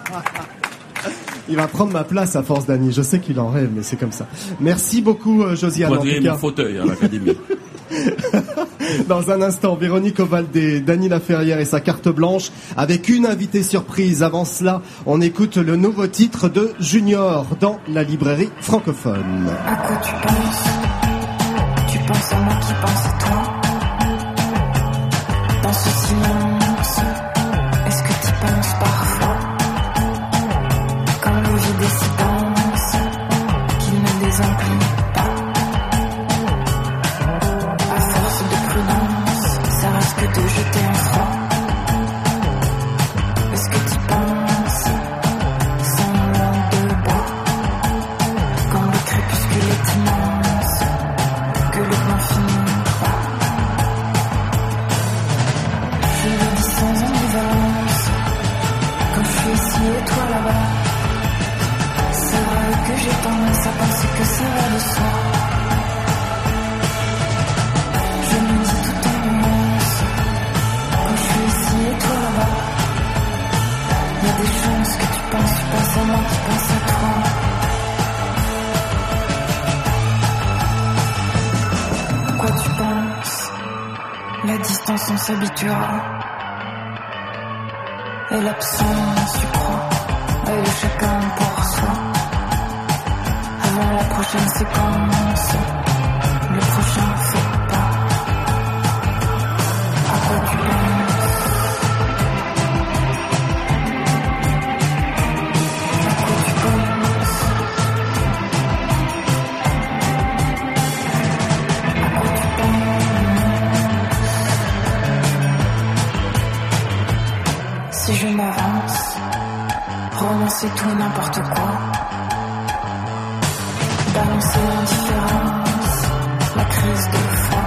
Il va prendre ma place à force, Dany. Je sais qu'il en rêve, mais c'est comme ça. Merci beaucoup, Josiane. Vous mon fauteuil à l'Académie. Dans un instant, Véronique Ovaldé, Dany Laferrière et sa carte blanche avec une invitée surprise. Avant cela, on écoute le nouveau titre de Junior dans la librairie francophone. À quoi tu penses? Tu penses à moi qui pense à toi? Dans ce silence, est-ce que tu penses parfois? Quand le vide est si dense qu'il ne désemplit pas. À force de prudence, ça risque de jeter un froid. Est-ce que tu penses sans langue de bois? Quand le crépuscule est immense, que le plan finit pas. Je le dis sans ambivalence, quand je suis ici et toi là-bas. C'est vrai que j'ai tendance à penser que ça va de soi. Je me dis tout en nuance, quand je suis ici et toi là-bas. Il y a des chances que tu penses à moi qui pense à toi. À quoi tu penses? La distance on s'habituera. Et l'absence tu crois. Et chacun pour soi. Avant la prochaine séquence, le prochain fait pas. À quoi tu penses? À quoi tu penses? À quoi tu penses? Si je m'avance, romancer tout et n'importe quoi. Balancer l'indifférence, la crise de foi.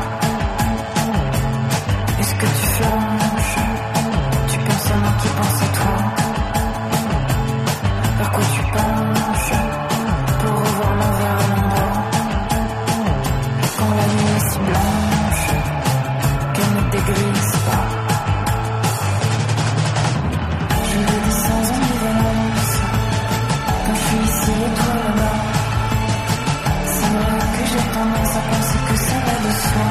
Est-ce que tu flanches? Tu penses à moi qui pense à toi? Vers quoi tu penches? Pour revoir l'envers à l'endroit. Quand la nuit est si blanche qu'elle ne dégrise pas. Je le dis sans ambivalence, quand je suis ici et toi là-bas. C'est vrai que j'ai tendance à penser que ça va de soi.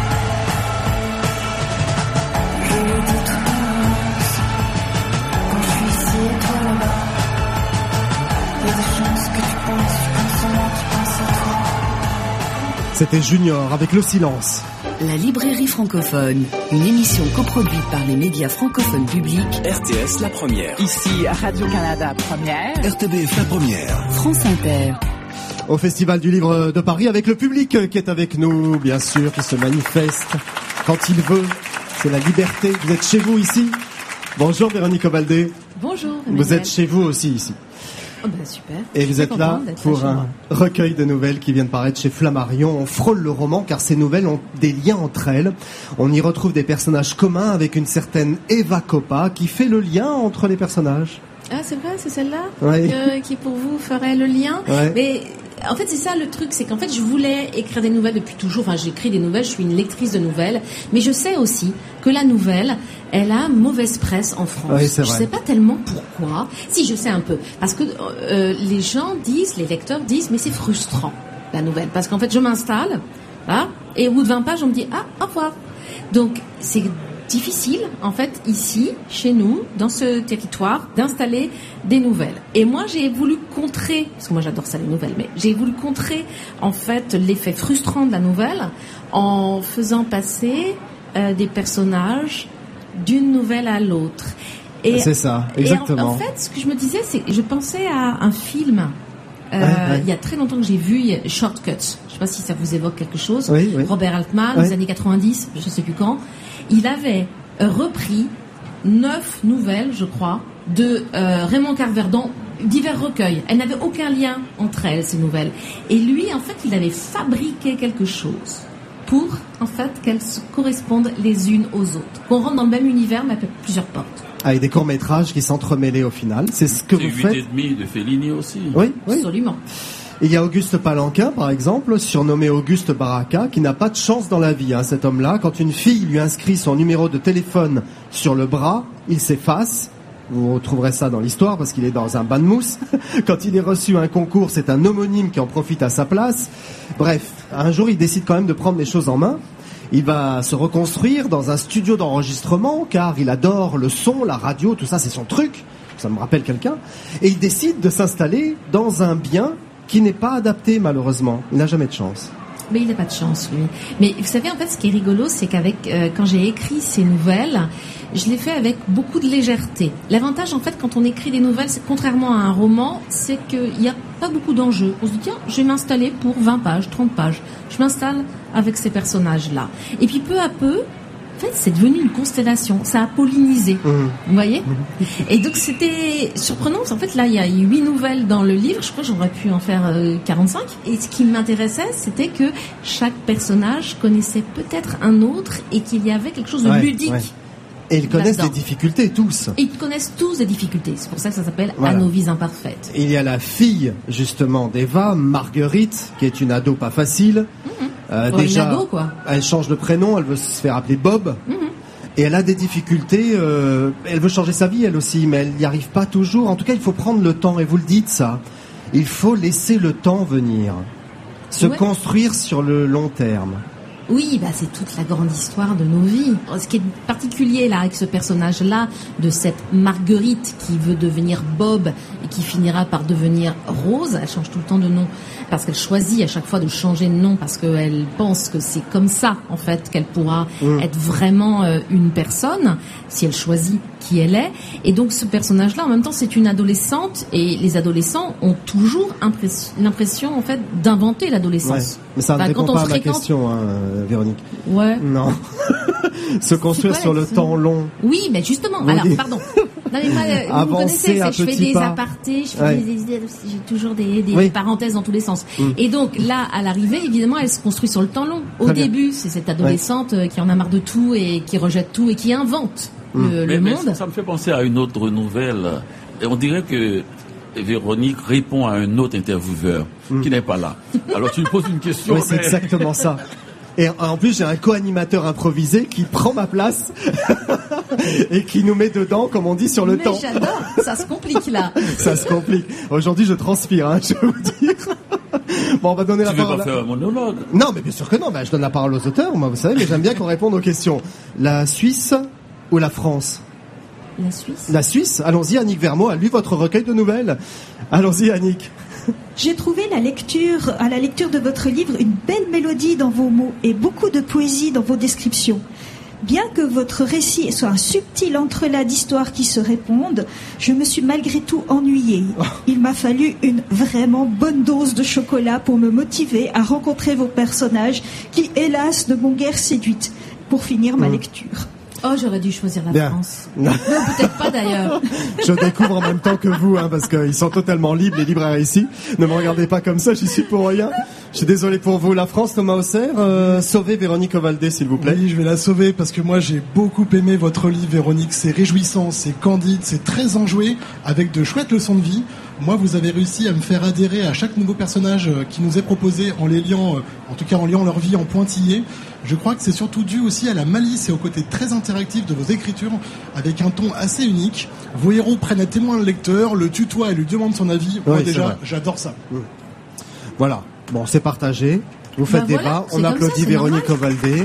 Je le dis tout en nuance, quand je suis ici et toi là-bas. Il y a des chances que tu penses à moi qui pense à toi. C'était Junior avec Le Silence. La librairie francophone, une émission coproduite par les médias francophones publics. RTS La Première. Ici Radio-Canada Première. RTBF La Première. France Inter. Au Festival du Livre de Paris avec le public qui est avec nous, bien sûr, qui se manifeste quand il veut. C'est la liberté. Vous êtes chez vous ici? Bonjour Véronique Ovaldé. Bonjour. Vous êtes chez vous aussi ici. Oh ben super. Et vous êtes là pour un recueil de nouvelles qui vient de paraître chez Flammarion. On frôle le roman car ces nouvelles ont des liens entre elles. On y retrouve des personnages communs avec une certaine Eva Coppa qui fait le lien entre les personnages. Ah c'est vrai, c'est celle-là qui pour vous ferait le lien. Mais en fait c'est ça le truc, c'est qu'en fait je voulais écrire des nouvelles depuis toujours. Enfin j'écris des nouvelles, je suis une lectrice de nouvelles, mais je sais aussi que la nouvelle, elle a mauvaise presse en France. Oui, c'est vrai. Je sais pas tellement pourquoi. Si je sais un peu, parce que les gens disent, les lecteurs disent, mais c'est frustrant la nouvelle, parce qu'en fait je m'installe, là, et au bout de 20 pages on me dit ah au revoir. Donc c'est difficile, en fait, ici, chez nous, dans ce territoire, d'installer des nouvelles. Et moi, j'ai voulu contrer, parce que moi j'adore ça les nouvelles, mais j'ai voulu contrer, en fait, l'effet frustrant de la nouvelle en faisant passer des personnages d'une nouvelle à l'autre. C'est ça, exactement. Et en fait, ce que je me disais, c'est je pensais à un film. Il y a très longtemps que j'ai vu Shortcuts. Je sais pas si ça vous évoque quelque chose. Oui. Robert Altman, les années 90, je sais plus quand. Il avait repris 9 nouvelles, je crois, de Raymond Carver dans divers recueils. Elles n'avaient aucun lien entre elles, ces nouvelles. Et lui, en fait, il avait fabriqué quelque chose pour, en fait, qu'elles se correspondent les unes aux autres. Qu'on rentre dans le même univers, mais avec plusieurs portes. Avec des courts-métrages qui s'entremêlaient au final. C'est ce que vous faites. 8,5 de Fellini aussi. Oui. Absolument. Il y a Auguste Palanquin, par exemple, surnommé Auguste Baraka, qui n'a pas de chance dans la vie, cet homme-là. Quand une fille lui inscrit son numéro de téléphone sur le bras, il s'efface. Vous retrouverez ça dans l'histoire parce qu'il est dans un bain de mousse. Quand il est reçu à un concours, c'est un homonyme qui en profite à sa place. Bref, un jour, il décide quand même de prendre les choses en main. Il va se reconstruire dans un studio d'enregistrement car il adore le son, la radio, tout ça, c'est son truc. Ça me rappelle quelqu'un. Et il décide de s'installer dans un bien qui n'est pas adapté, malheureusement. Il n'a jamais de chance. Mais il n'a pas de chance, lui. Mais vous savez, en fait, ce qui est rigolo, c'est qu'avec quand j'ai écrit ces nouvelles, je l'ai fait avec beaucoup de légèreté. L'avantage, en fait, quand on écrit des nouvelles, c'est contrairement à un roman, c'est qu'il n'y a pas beaucoup d'enjeux. On se dit, tiens, je vais m'installer pour 20 pages, 30 pages. Je m'installe avec ces personnages-là. Et puis, peu à peu, en fait, c'est devenu une constellation. Ça a pollinisé. Vous voyez? Et donc, c'était surprenant. En fait, là, il y a 8 nouvelles dans le livre. Je crois que j'aurais pu en faire 45. Et ce qui m'intéressait, c'était que chaque personnage connaissait peut-être un autre et qu'il y avait quelque chose de ludique. Ouais. Et ils connaissent des difficultés, tous. Et ils connaissent tous des difficultés. C'est pour ça que ça s'appelle À nos vies imparfaites. Il y a la fille, justement, d'Eva, Marguerite, qui est une ado pas facile. Déjà, une ado, quoi. Elle change de prénom, elle veut se faire appeler Bob. Et elle a des difficultés. Elle veut changer sa vie, elle aussi, mais elle n'y arrive pas toujours. En tout cas, il faut prendre le temps, et vous le dites, ça. Il faut laisser le temps venir. Se construire sur le long terme. Oui, c'est toute la grande histoire de nos vies. Ce qui est particulier là avec ce personnage-là, de cette Marguerite qui veut devenir Bob et qui finira par devenir Rose, elle change tout le temps de nom parce qu'elle choisit à chaque fois de changer de nom parce qu'elle pense que c'est comme ça en fait qu'elle pourra être vraiment une personne si elle choisit qui elle est. Et donc ce personnage-là, en même temps, c'est une adolescente et les adolescents ont toujours l'impression en fait d'inventer l'adolescence. Ouais. Mais ça ne répond pas à ma question, Véronique. Ouais. Non. Se construire sur le temps long. Oui, mais justement. Alors, pardon. Non, mais moi, vous me connaissez, je fais des apartés, j'ai toujours des parenthèses dans tous les sens. Et donc, là, à l'arrivée, évidemment, elle se construit sur le temps long. Au début, c'est cette adolescente qui en a marre de tout et qui rejette tout et qui invente le monde. Ça me fait penser à une autre nouvelle. Et on dirait que Véronique répond à un autre intervieweur qui n'est pas là. Alors tu lui poses une question. Oui, c'est exactement ça. Et en plus, j'ai un co-animateur improvisé qui prend ma place et qui nous met dedans, comme on dit, sur le temps. Mais j'adore, ça se complique là. Ça se complique. Aujourd'hui, je transpire, je vais vous dire. Bon, on va donner la parole. Tu veux pas faire un monologue? Non, mais bien sûr que non. Je donne la parole aux auteurs, moi, vous savez, mais j'aime bien qu'on réponde aux questions. La Suisse ou la France? La Suisse. La Suisse. Allons-y, Annick Vermeaux a lu votre recueil de nouvelles. Allons-y, Annick. J'ai trouvé à la lecture de votre livre une belle mélodie dans vos mots et beaucoup de poésie dans vos descriptions. Bien que votre récit soit un subtil entrelac d'histoires qui se répondent, je me suis malgré tout ennuyée. Il m'a fallu une vraiment bonne dose de chocolat pour me motiver à rencontrer vos personnages qui, hélas, ne m'ont guère séduite. Pour finir ma lecture. Oh, j'aurais dû choisir la France. Non, peut-être pas d'ailleurs. Je découvre en même temps que vous, parce qu'ils sont totalement libres, les libraires ici. Ne me regardez pas comme ça, j'y suis pour rien. Je suis désolé pour vous. La France, Thomas Auxerre, sauvez Véronique Ovaldé, s'il vous plaît. Oui, je vais la sauver parce que moi, j'ai beaucoup aimé votre livre, Véronique. C'est réjouissant, c'est candide, c'est très enjoué, avec de chouettes leçons de vie. Moi, vous avez réussi à me faire adhérer à chaque nouveau personnage qui nous est proposé en les liant, en tout cas en liant leur vie en pointillés. Je crois que c'est surtout dû aussi à la malice et au côté très interactif de vos écritures, avec un ton assez unique. Vos héros prennent à témoin le lecteur, le tutoient et lui demandent son avis. Moi, déjà, j'adore ça. Voilà. Bon, c'est partagé. Vous faites débat. On applaudit Véronique Ovaldé.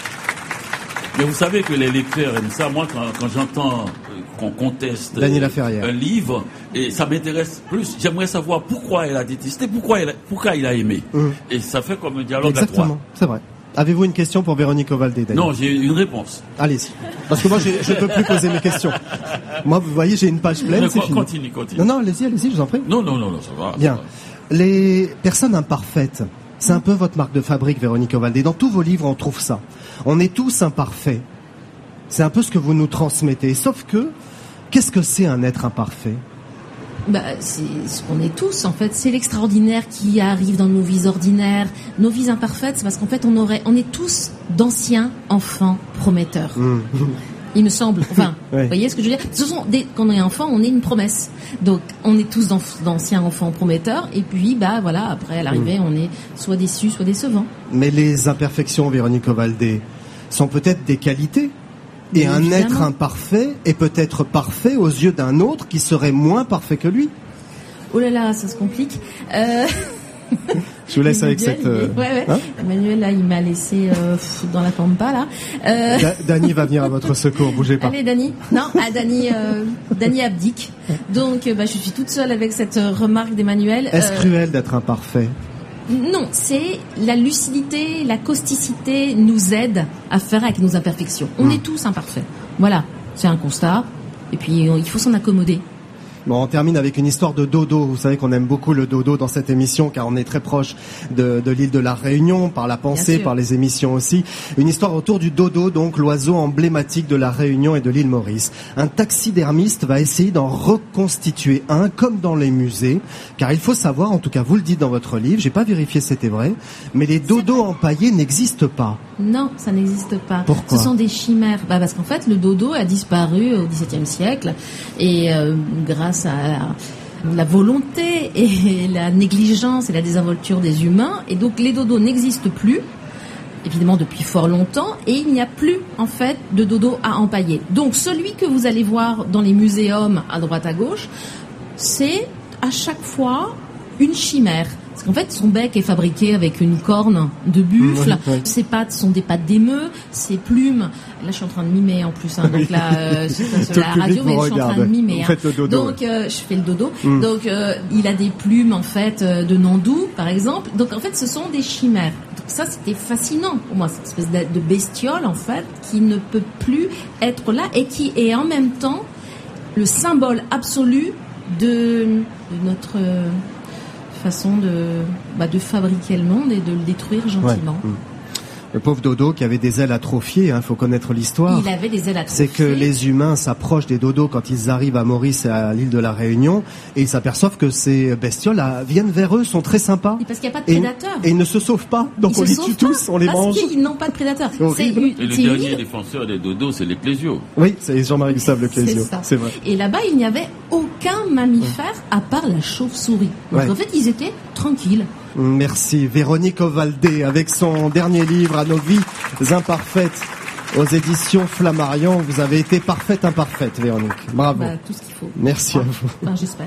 Mais vous savez que les lecteurs aiment ça. Moi, quand j'entends qu'on conteste un livre, et ça m'intéresse plus. J'aimerais savoir pourquoi elle a détesté, pourquoi il a aimé. Et ça fait comme un dialogue à trois. Exactement, c'est vrai. Avez-vous une question pour Véronique Ovaldé, Dany? Non, j'ai une réponse. Allez-y. Parce que moi, je ne peux plus poser mes questions. Moi, vous voyez, j'ai une page pleine, c'est fini. Continue. Non, allez-y, je vous en prie. Non, ça va. Bien. Les personnes imparfaites, c'est un peu votre marque de fabrique, Véronique Ovaldé. Dans tous vos livres, on trouve ça. On est tous imparfaits. C'est un peu ce que vous nous transmettez. Sauf que, qu'est-ce que c'est un être imparfait? C'est ce qu'on est tous, en fait. C'est l'extraordinaire qui arrive dans nos vies ordinaires. Nos vies imparfaites, c'est parce qu'en fait, on est tous d'anciens enfants prometteurs. Il me semble. Enfin, oui. Vous voyez ce que je veux dire? Quand on est enfant, on est une promesse. Donc, on est tous d'anciens enfants prometteurs. Et puis, voilà, après, à l'arrivée, on est soit déçus, soit décevants. Mais les imperfections, Véronique Ovaldé, sont peut-être des qualités. Et un évidemment. être imparfait est peut-être parfait aux yeux d'un autre qui serait moins parfait que lui. Oh là là, ça se complique. Je vous laisse avec cette... Ouais. Hein, Emmanuel, là, il m'a laissé dans la pampa, là. Dany va venir à votre secours, bougez pas. Allez, Dany. Non, Dany abdique. Donc, je suis toute seule avec cette remarque d'Emmanuel. Est-ce cruel d'être imparfait? Non, c'est la lucidité, la causticité nous aide à faire avec nos imperfections. On est tous imparfaits. Voilà, c'est un constat. Et puis, il faut s'en accommoder. Bon, on termine avec une histoire de dodo. Vous savez qu'on aime beaucoup le dodo dans cette émission car on est très proche de l'île de la Réunion, par la pensée, par les émissions aussi. Une histoire autour du dodo, donc l'oiseau emblématique de la Réunion et de l'île Maurice. Un taxidermiste va essayer d'en reconstituer un, comme dans les musées, car il faut savoir, en tout cas vous le dites dans votre livre, j'ai pas vérifié si c'était vrai, mais les dodos empaillés n'existent pas. Non, ça n'existe pas. Pourquoi? Ce sont des chimères. Parce qu'en fait, le dodo a disparu au XVIIe siècle et grâce à la volonté et la négligence et la désinvolture des humains. Et donc, les dodos n'existent plus, évidemment depuis fort longtemps, et il n'y a plus, en fait, de dodo à empailler. Donc, celui que vous allez voir dans les muséums à droite à gauche, c'est à chaque fois une chimère. Parce qu'en fait, son bec est fabriqué avec une corne de buffle. Ses pattes sont des pattes d'émeu. Ses plumes... Là, je suis en train de mimer en plus. Donc là, sur la radio, mais je suis en train de mimer. Faites le dodo. Donc, je fais le dodo. Donc, il a des plumes, en fait, de nandou, par exemple. Donc, en fait, ce sont des chimères. Donc, ça, c'était fascinant pour moi. Cette espèce de bestiole, en fait, qui ne peut plus être là et qui est en même temps le symbole absolu de notre... façon de fabriquer le monde et de le détruire gentiment. Le pauvre dodo qui avait des ailes atrophiées, faut connaître l'histoire. Il avait des ailes atrophiées. C'est que les humains s'approchent des dodos quand ils arrivent à Maurice et à l'île de la Réunion et ils s'aperçoivent que ces bestioles viennent vers eux, sont très sympas. Et parce qu'il n'y a pas de prédateurs. Et ils ne se sauvent pas, donc on les tue tous, on les mange. Parce qu'ils n'ont pas de prédateurs. Et le dernier défenseur des dodos, c'est les clésios. Oui, c'est Jean-Marie Gustave le clésio, c'est vrai. Et là-bas, il n'y avait aucun mammifère à part la chauve-souris. Donc en fait, ils étaient tranquilles. Merci. Véronique Ovaldé avec son dernier livre À nos vies imparfaites aux éditions Flammarion. Vous avez été parfaite imparfaite, Véronique. Bravo. Tout ce qu'il faut. Merci à vous. J'espère.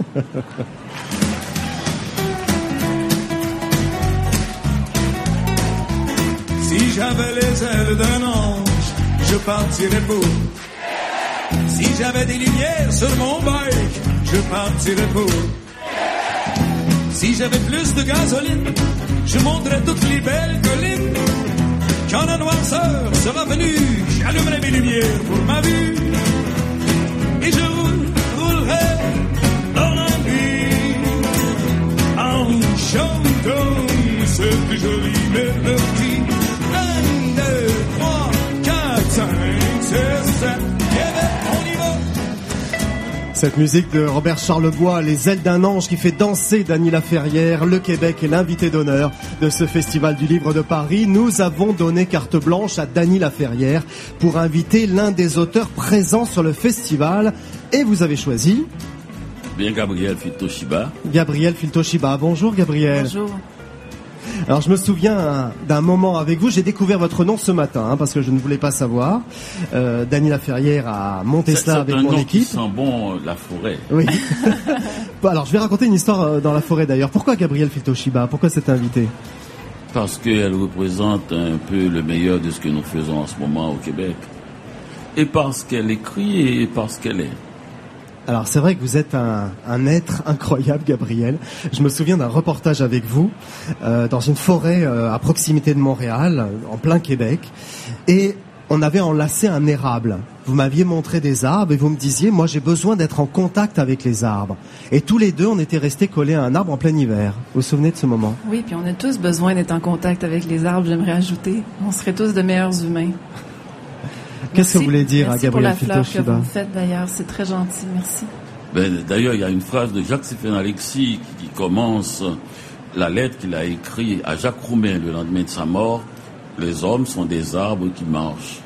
Si j'avais les ailes d'un ange, je partirais pour. Si j'avais des lumières sur mon bike, je partirais pour. Si j'avais plus de gasoline, je monterais toutes les belles collines. Quand la noirceur sera venue, j'allumerai mes lumières pour ma vue. Et je roulerai dans la nuit en chantant cette jolie mélodie. 1, 2, 3, 4, 5, 6, 7, on y va. Cette musique de Robert Charlebois, Les ailes d'un ange, qui fait danser Dany Laferrière. Le Québec est l'invité d'honneur de ce festival du livre de Paris. Nous avons donné carte blanche à Dany Laferrière pour inviter l'un des auteurs présents sur le festival. Et vous avez choisi... Bien, Gabriel Filtoshiba. Gabriel Filtoshiba. Bonjour Gabriel. Bonjour. Alors je me souviens d'un moment avec vous, j'ai découvert votre nom ce matin parce que je ne voulais pas savoir. Dany Laferrière a monté cela avec mon équipe. Qui sent bon la forêt. Oui. Alors je vais raconter une histoire dans la forêt d'ailleurs. Pourquoi Gabriel Filtoshiba? Pourquoi cet invité? Parce qu'elle représente un peu le meilleur de ce que nous faisons en ce moment au Québec. Et parce qu'elle écrit et parce qu'elle est. Alors c'est vrai que vous êtes un être incroyable, Gabriel. Je me souviens d'un reportage avec vous dans une forêt à proximité de Montréal, en plein Québec, et on avait enlacé un érable. Vous m'aviez montré des arbres et vous me disiez, moi j'ai besoin d'être en contact avec les arbres. Et tous les deux, on était restés collés à un arbre en plein hiver. Vous vous souvenez de ce moment? Oui, puis on a tous besoin d'être en contact avec les arbres, j'aimerais ajouter. On serait tous de meilleurs humains. Qu'est-ce que vous voulez dire à Gabriel Filto-Chiba? Merci pour la fleur que vous faites d'ailleurs, c'est très gentil, merci. D'ailleurs, il y a une phrase de Jacques-Stéphane Alexis qui commence la lettre qu'il a écrite à Jacques Roumain le lendemain de sa mort. Les hommes sont des arbres qui marchent.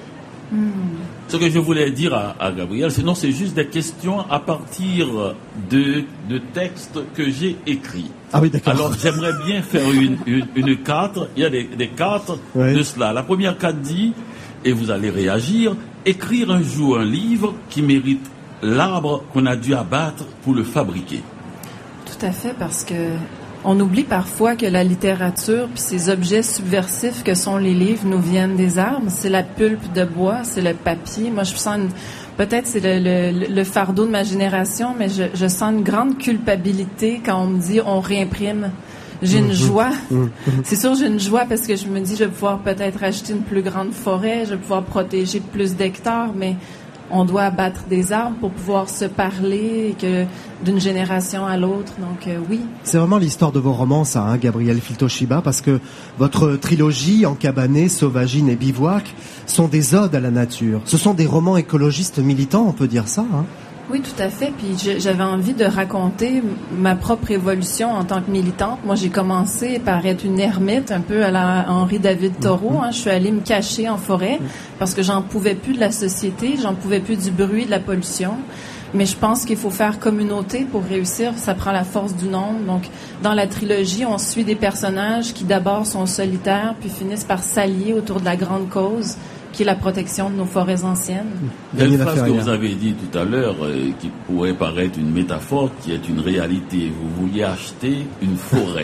Ce que je voulais dire à Gabriel, c'est juste des questions à partir de textes que j'ai écrits. Ah oui, d'accord. Alors, j'aimerais bien faire une carte. Il y a des cartes de cela. La première carte dit, et vous allez réagir, écrire un jour un livre qui mérite l'arbre qu'on a dû abattre pour le fabriquer. Tout à fait, parce que on oublie parfois que la littérature puis ces objets subversifs que sont les livres nous viennent des arbres. C'est la pulpe de bois, c'est le papier. Moi, je sens peut-être c'est le fardeau de ma génération, mais je sens une grande culpabilité quand on me dit on réimprime. J'ai une joie. C'est sûr, j'ai une joie parce que je me dis je vais pouvoir peut-être acheter une plus grande forêt, je vais pouvoir protéger plus d'hectares, mais on doit abattre des arbres pour pouvoir se parler d'une génération à l'autre. Donc oui. C'est vraiment l'histoire de vos romans, ça, hein, Gabriel Filto-Chiba, parce que votre trilogie, Encabané, Sauvagine et Bivouac, sont des odes à la nature. Ce sont des romans écologistes militants, on peut dire ça, hein? Oui, tout à fait. Puis j'avais envie de raconter ma propre évolution en tant que militante. Moi, j'ai commencé par être une ermite, un peu à la Henri David Thoreau. Hein. Je suis allée me cacher en forêt parce que j'en pouvais plus de la société, j'en pouvais plus du bruit, de la pollution. Mais je pense qu'il faut faire communauté pour réussir. Ça prend la force du nombre. Donc, dans la trilogie, on suit des personnages qui d'abord sont solitaires, puis finissent par s'allier autour de la grande cause, qui est la protection de nos forêts anciennes. Il y a une phrase que vous avez dit tout à l'heure qui pourrait paraître une métaphore, qui est une réalité. Vous vouliez acheter une forêt.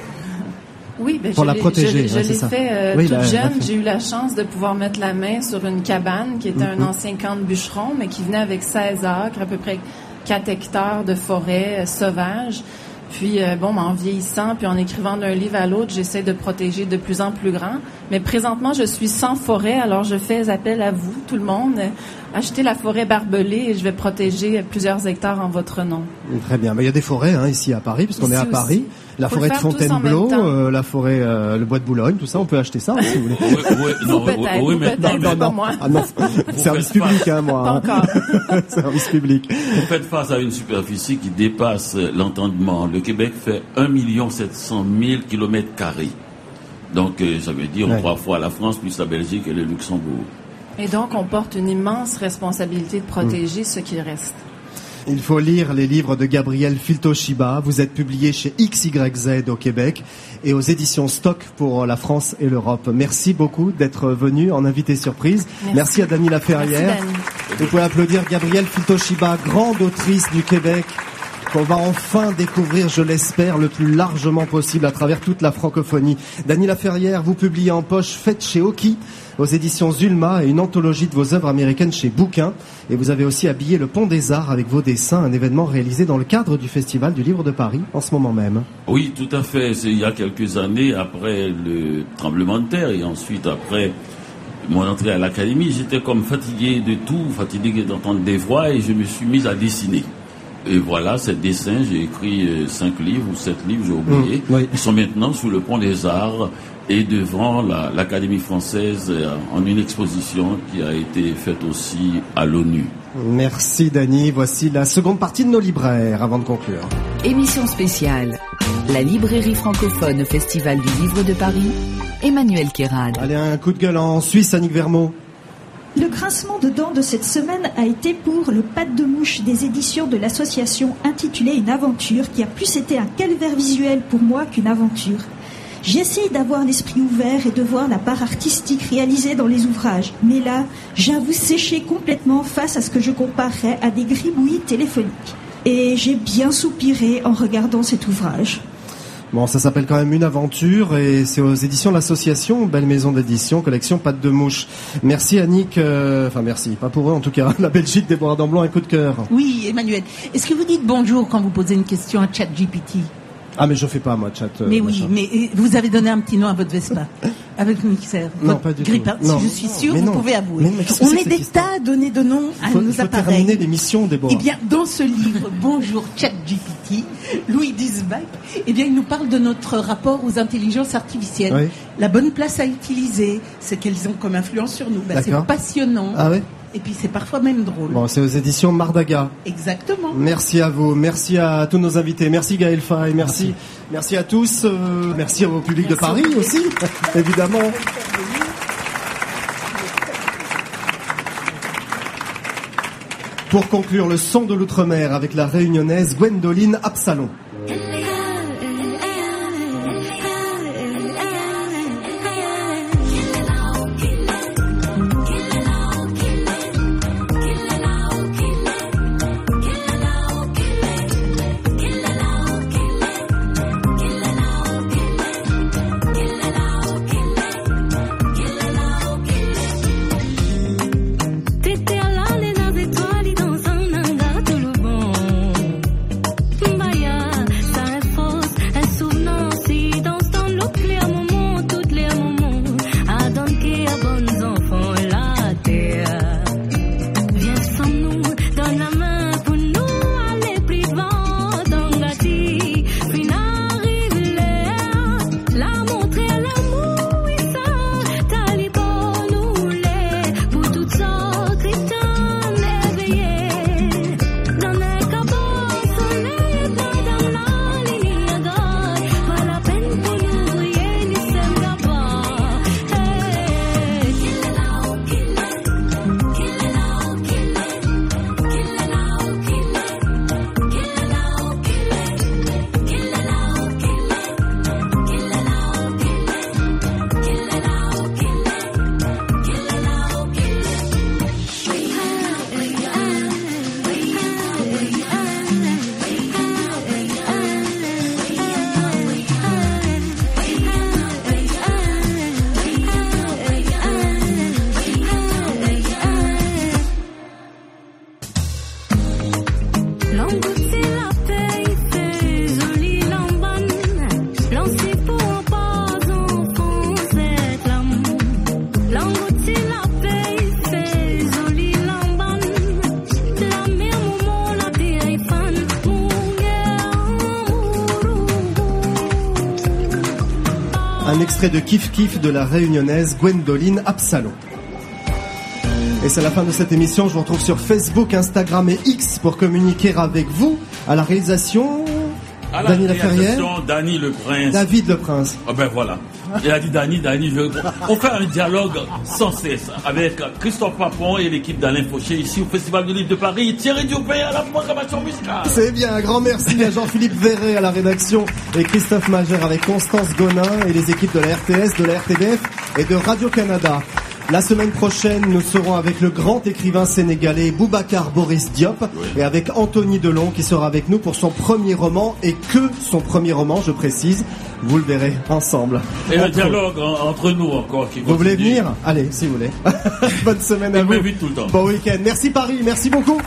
Oui, pour la protéger. Je l'ai fait toute jeune. J'ai eu la chance de pouvoir mettre la main sur une cabane qui était un ancien camp de bûcherons, mais qui venait avec 16 acres, à peu près 4 hectares de forêt sauvage. Puis, en vieillissant, puis en écrivant d'un livre à l'autre, j'essaie de protéger de plus en plus grand. Mais présentement, je suis sans forêt, alors je fais appel à vous, tout le monde. Achetez la forêt barbelée et je vais protéger plusieurs hectares en votre nom. Très bien. Mais il y a des forêts ici à Paris, puisqu'on est à Paris. La forêt de Fontainebleau, la forêt, le bois de Boulogne, tout ça, on peut acheter ça, si vous voulez. Oui, mais pas moi. Ah non, service public, moi. Pas encore. Service public. Vous faites face à une superficie qui dépasse l'entendement. Le Québec fait 1 700 000 km². Donc, ça veut dire 3 fois la France, plus la Belgique et le Luxembourg. Et donc, on porte une immense responsabilité de protéger ce qui reste. Il faut lire les livres de Gabriel Filto-Chiba. Vous êtes publié chez XYZ au Québec et aux éditions Stock pour la France et l'Europe. Merci beaucoup d'être venu en invité surprise. Merci à Dany Laferrière. Vous pouvez applaudir Gabriel Filto-Chiba, grande autrice du Québec, qu'on va enfin découvrir, je l'espère, le plus largement possible à travers toute la francophonie. Dany Laferrière, vous publiez en poche Faites chez Oki, aux éditions Zulma, et une anthologie de vos œuvres américaines chez Bouquin. Et vous avez aussi habillé le Pont des Arts avec vos dessins, un événement réalisé dans le cadre du Festival du Livre de Paris, en ce moment même. Oui, tout à fait. C'est il y a quelques années, après le tremblement de terre, et ensuite après mon entrée à l'académie, j'étais comme fatigué de tout, fatigué d'entendre des voix, et je me suis mis à dessiner. Et voilà, ces dessins, j'ai écrit 5 livres ou 7 livres, j'ai oublié. Ils sont maintenant sous le Pont des Arts et devant l'Académie française en une exposition qui a été faite aussi à l'ONU. Merci Dany. Voici la seconde partie de nos libraires avant de conclure. Émission spéciale. La librairie francophone au Festival du Livre de Paris. Emmanuel Kérad. Allez, un coup de gueule en Suisse, Annick Vermont. Le grincement de dents de cette semaine a été pour le Pâte de mouche des éditions de l'association intitulée Une aventure, qui a plus été un calvaire visuel pour moi qu'une aventure. J'essaie d'avoir l'esprit ouvert et de voir la part artistique réalisée dans les ouvrages. Mais là, j'avoue sécher complètement face à ce que je comparerais à des gribouillis téléphoniques. Et j'ai bien soupiré en regardant cet ouvrage. Bon, ça s'appelle quand même Une aventure et c'est aux éditions de l'association Belle Maison d'édition, collection Pattes de mouche. Merci Annick, merci, pas pour eux en tout cas, la Belgique, Déborah Damblon, un coup de cœur. Oui, Emmanuel, est-ce que vous dites bonjour quand vous posez une question à ChatGPT? Ah mais je fais pas moi chat. Mais oui, mais vous avez donné un petit nom à votre Vespa avec le mixeur. Non, pas du tout. Non. Je suis sûre, vous pouvez avouer. Mais on est des tas à donner de noms à nos appareils. Il faut terminer l'émission, Déborah. Eh bien, dans ce livre, Bonjour ChatGPT, Louis Diesbach, il nous parle de notre rapport aux intelligences artificielles. Oui. La bonne place à utiliser, ce qu'elles ont comme influence sur nous. C'est passionnant. Ah ouais. Et puis c'est parfois même drôle. Bon, c'est aux éditions Mardaga. Exactement. Merci à vous, merci à tous nos invités, merci Gaël Faye, merci à tous, merci au public de Paris aussi, évidemment. Pour conclure, le son de l'outre-mer avec la réunionnaise Gwendoline Absalon. Un extrait de Kiff Kiff de la réunionnaise Gwendoline Absalon. Et c'est la fin de cette émission. Je vous retrouve sur Facebook, Instagram et X pour communiquer avec vous. À la réalisation, Dany Laferrière. Dany Le Prince. David Le Prince. Ah ben voilà. Il a dit Dany. On fait un dialogue sans cesse avec Christophe Papon et l'équipe d'Alain Fauché ici au Festival du Livre de Paris. Thierry Dupé à la programmation musicale. C'est bien. Un grand merci à Jean-Philippe Verret à la rédaction et Christophe Magère avec Constance Gonin et les équipes de la RTS, de la RTBF et de Radio-Canada. La semaine prochaine, nous serons avec le grand écrivain sénégalais Boubacar Boris Diop et avec Anthony Delon qui sera avec nous pour son premier roman et que son premier roman, je précise. Vous le verrez ensemble. Et un dialogue entre nous encore. Vous voulez venir ? Allez, si vous voulez. Bonne semaine à vous. Vite tout le temps. Bon week-end. Merci Paris, merci beaucoup.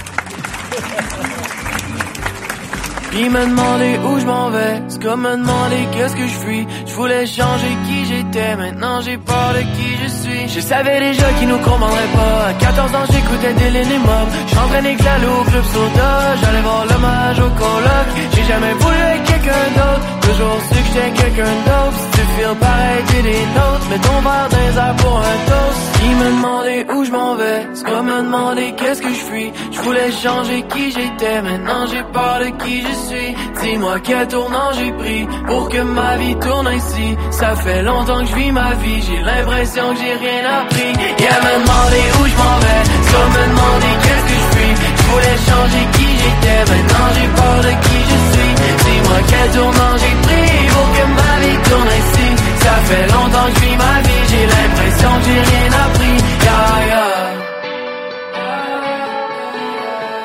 Il m'a demandé où je m'en vais, c'est comme me demander qu'est-ce que je fuis. Je voulais changer qui j'étais, maintenant j'ai peur de qui je suis. Je savais déjà qu'ils nous comprendraient pas. À 14 ans j'écoutais Dylan et Mob. J'entraînais que l'allô au club soda. J'allais voir l'hommage au coloc. J'ai jamais voulu être quelqu'un d'autre. Toujours su que j'étais quelqu'un d'autre. Si tu files pareil t'es des nôtres. Mets ton verre dans les airs pour un toast. Il m'a demandé où je m'en vais, c'est comme me demander qu'est-ce que je fuis. Je voulais changer qui j'étais, maintenant j'ai peur de qui je suis. Dis-moi quel tournant j'ai pris pour que ma vie tourne ainsi. Ça fait longtemps que je vis ma vie, j'ai l'impression que j'ai rien appris. Yeah, me demander où je m'en vais, sans me demander qu'est-ce que je suis. Je voulais changer qui j'étais, maintenant j'ai peur de qui je suis. Dis-moi quel tournant j'ai pris pour que ma vie tourne ainsi. Ça fait longtemps que je vis ma vie, j'ai l'impression que j'ai rien appris. Yeah, yeah.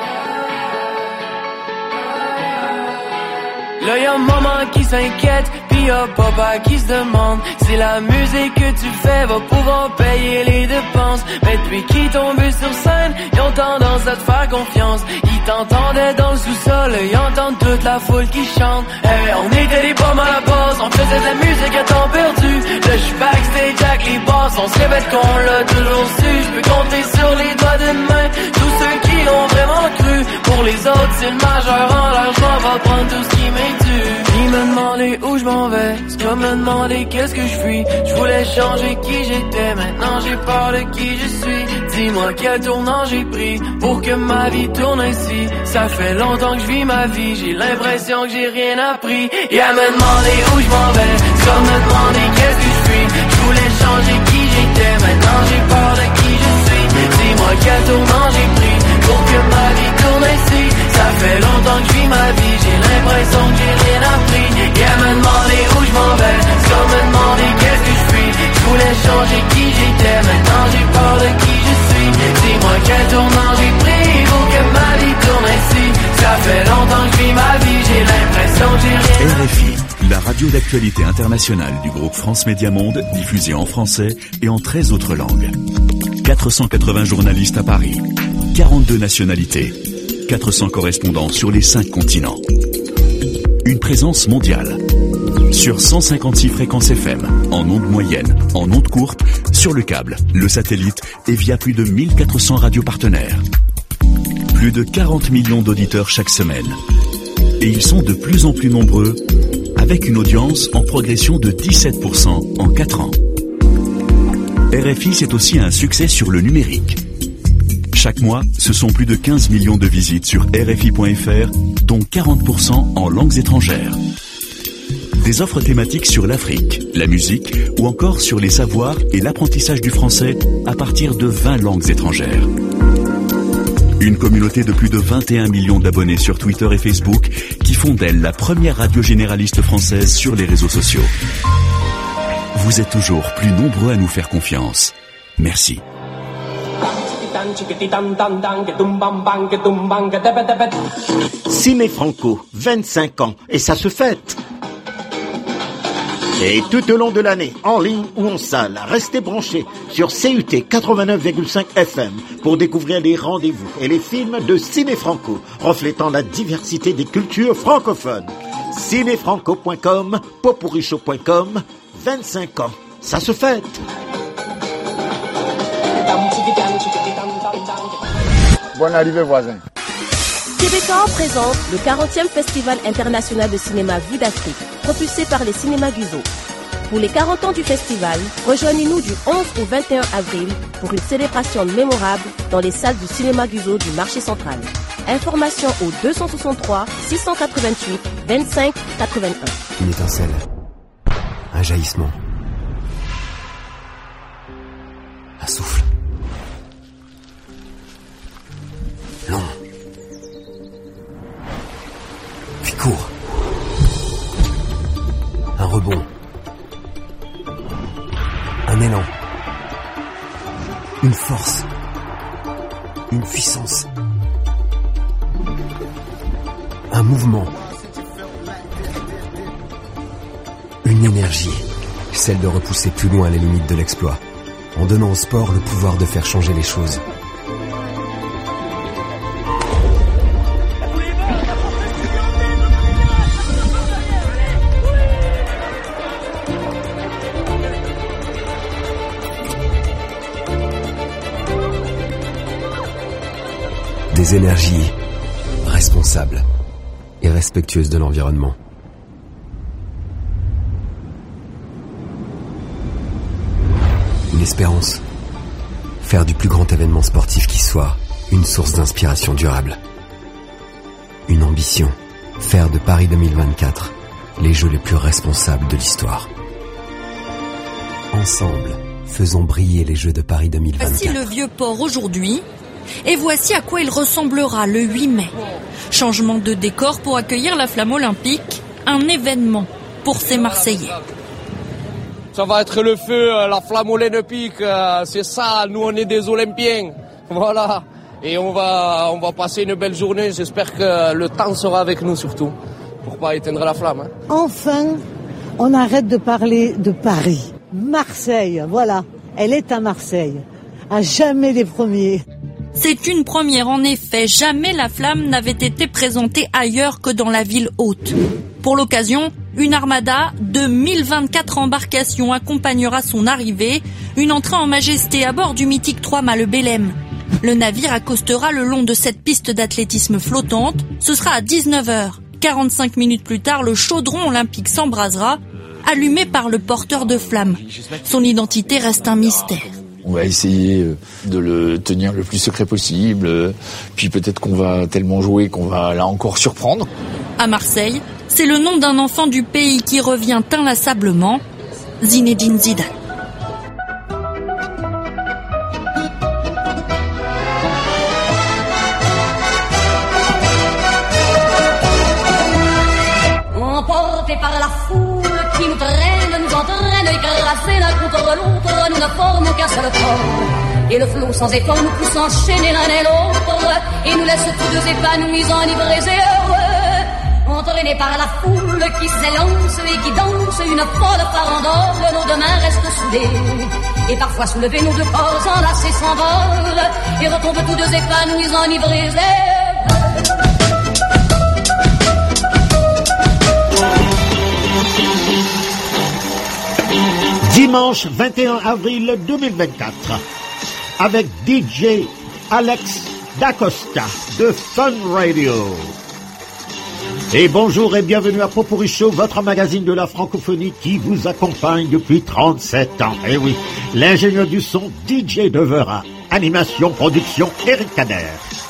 Là y'a maman qui s'inquiète, pis y a papa qui se demande si la musique que tu fais va pouvoir payer les dépenses. Mais depuis qu'ils tombent sur scène, ils ont tendance à te faire confiance. Ils t'entendaient dans le sous-sol, ils entendent toute la foule qui chante. Hey, on était des pommes à la base, on faisait de la musique à temps perdu. Là je suis backstage avec les boss, on se répète qu'on l'a toujours su. Je peux compter sur les doigts d'une main tous ceux qui ont vraiment cru. Pour les autres c'est le majeur en l'argent, va prendre tout ce qui m'est dû. Ils me demandaient où je m'en vais, c'est comme me demander qu'est-ce que je fuis. Je voulais changer qui j'étais, maintenant j'ai peur de qui je suis. Dis-moi quel tournant j'ai pris pour que ma vie tourne ainsi. Ça fait longtemps que je vis ma vie, j'ai l'impression que j'ai rien appris. Et à me demander où je m'en vais, c'est comme me demander qu'est-ce que je suis. Je voulais changer qui j'étais, maintenant j'ai peur de qui je suis. Dis-moi quel tournant j'ai pris pour que ma vie tourne ainsi. Ça fait longtemps que je vis ma vie, j'ai l'impression que j'ai rien appris. Et à me demander où je m'en vais, c'est comme me demander qu'est-ce que je suis. Je voulais changer qui j'étais, maintenant j'ai peur de qui je suis. Dis-moi quel tournant j'ai pris pour que ma vie tourne ainsi. Ça fait longtemps que je vis ma vie, j'ai l'impression que j'ai rien appris. RFI, la radio d'actualité internationale du groupe France Média Monde, diffusée en français et en 13 autres langues. 480 journalistes à Paris, 42 nationalités, 400 correspondants sur les 5 continents. Une présence mondiale. Sur 156 fréquences FM, en ondes moyennes, en ondes courtes, sur le câble, le satellite et via plus de 1400 radios partenaires. Plus de 40 millions d'auditeurs chaque semaine. Et ils sont de plus en plus nombreux, avec une audience en progression de 17% en 4 ans. RFI, c'est aussi un succès sur le numérique. Chaque mois, ce sont plus de 15 millions de visites sur RFI.fr, dont 40% en langues étrangères. Des offres thématiques sur l'Afrique, la musique ou encore sur les savoirs et l'apprentissage du français à partir de 20 langues étrangères. Une communauté de plus de 21 millions d'abonnés sur Twitter et Facebook qui font d'elle la première radio généraliste française sur les réseaux sociaux. Vous êtes toujours plus nombreux à nous faire confiance. Merci. Ciné Franco, 25 ans, et ça se fête. Et tout au long de l'année, en ligne ou en salle, restez branchés sur CUT 89,5 FM pour découvrir les rendez-vous et les films de Ciné Franco, reflétant la diversité des cultures francophones. Cinéfranco.com, popurichaud.com, 25 ans, ça se fête. Bonne arrivée, voisin. Québécois présente le 40e Festival international de cinéma Vue d'Afrique, propulsé par les cinémas Guzzo. Pour les 40 ans du festival, rejoignez-nous du 11 au 21 avril pour une célébration mémorable dans les salles du cinéma Guzzo du marché central. Informations au 263 688 25 81. Une étincelle. Un jaillissement. Un souffle. Long. Puis court. Un rebond. Un élan. Une force. Une puissance. Un mouvement. Une énergie. Celle de repousser plus loin les limites de l'exploit, en donnant au sport le pouvoir de faire changer les choses. Des énergies responsables et respectueuses de l'environnement. Une espérance. Faire du plus grand événement sportif qui soit une source d'inspiration durable. Une ambition. Faire de Paris 2024 les Jeux les plus responsables de l'histoire. Ensemble, faisons briller les Jeux de Paris 2024. Voici le vieux port aujourd'hui. Et voici à quoi il ressemblera le 8 mai. Changement de décor pour accueillir la flamme olympique, un événement pour ces Marseillais. Ça va être le feu, la flamme olympique, c'est ça, nous on est des Olympiens, voilà. Et on va passer une belle journée, j'espère que le temps sera avec nous surtout, pour pas éteindre la flamme. Hein. Enfin, On arrête de parler de Paris. Marseille, voilà, elle est à Marseille. À jamais les premiers. C'est une première en effet, jamais la flamme n'avait été présentée ailleurs que dans la ville haute. Pour l'occasion, une armada de 1024 embarcations accompagnera son arrivée, une entrée en majesté à bord du mythique Trois-Mâts le Belém. Le navire accostera le long de cette piste d'athlétisme flottante, ce sera à 19h. 45 minutes plus tard, le chaudron olympique s'embrasera, allumé par le porteur de flammes. Son identité reste un mystère. On va essayer de le tenir le plus secret possible, puis peut-être qu'on va tellement jouer qu'on va là encore surprendre. À Marseille, c'est le nom d'un enfant du pays qui revient inlassablement, Zinedine Zidane. Emportés par la foule qui nous traîne, nous entraîne, écrasés l'un contre l'autre, nous ne formons qu'un seul corps. Et le flot sans effort nous pousse enchaîner l'un et l'autre, et nous laisse tous deux épanouis, enivrés et heureux. Entraînés par la foule qui s'élance et qui danse une folle farandole, nos deux mains restent soudées. Et parfois soulevés, nos deux corps enlacés s'envolent, et retombent tous deux épanouis, enivrés et heureux. Dimanche 21 avril 2024, avec DJ Alex D'Acosta de Fun Radio. Et bonjour et bienvenue à Popurrí Show, votre magazine de la francophonie qui vous accompagne depuis 37 ans. Et oui, l'ingénieur du son DJ Devera, animation, production, Eric Kader.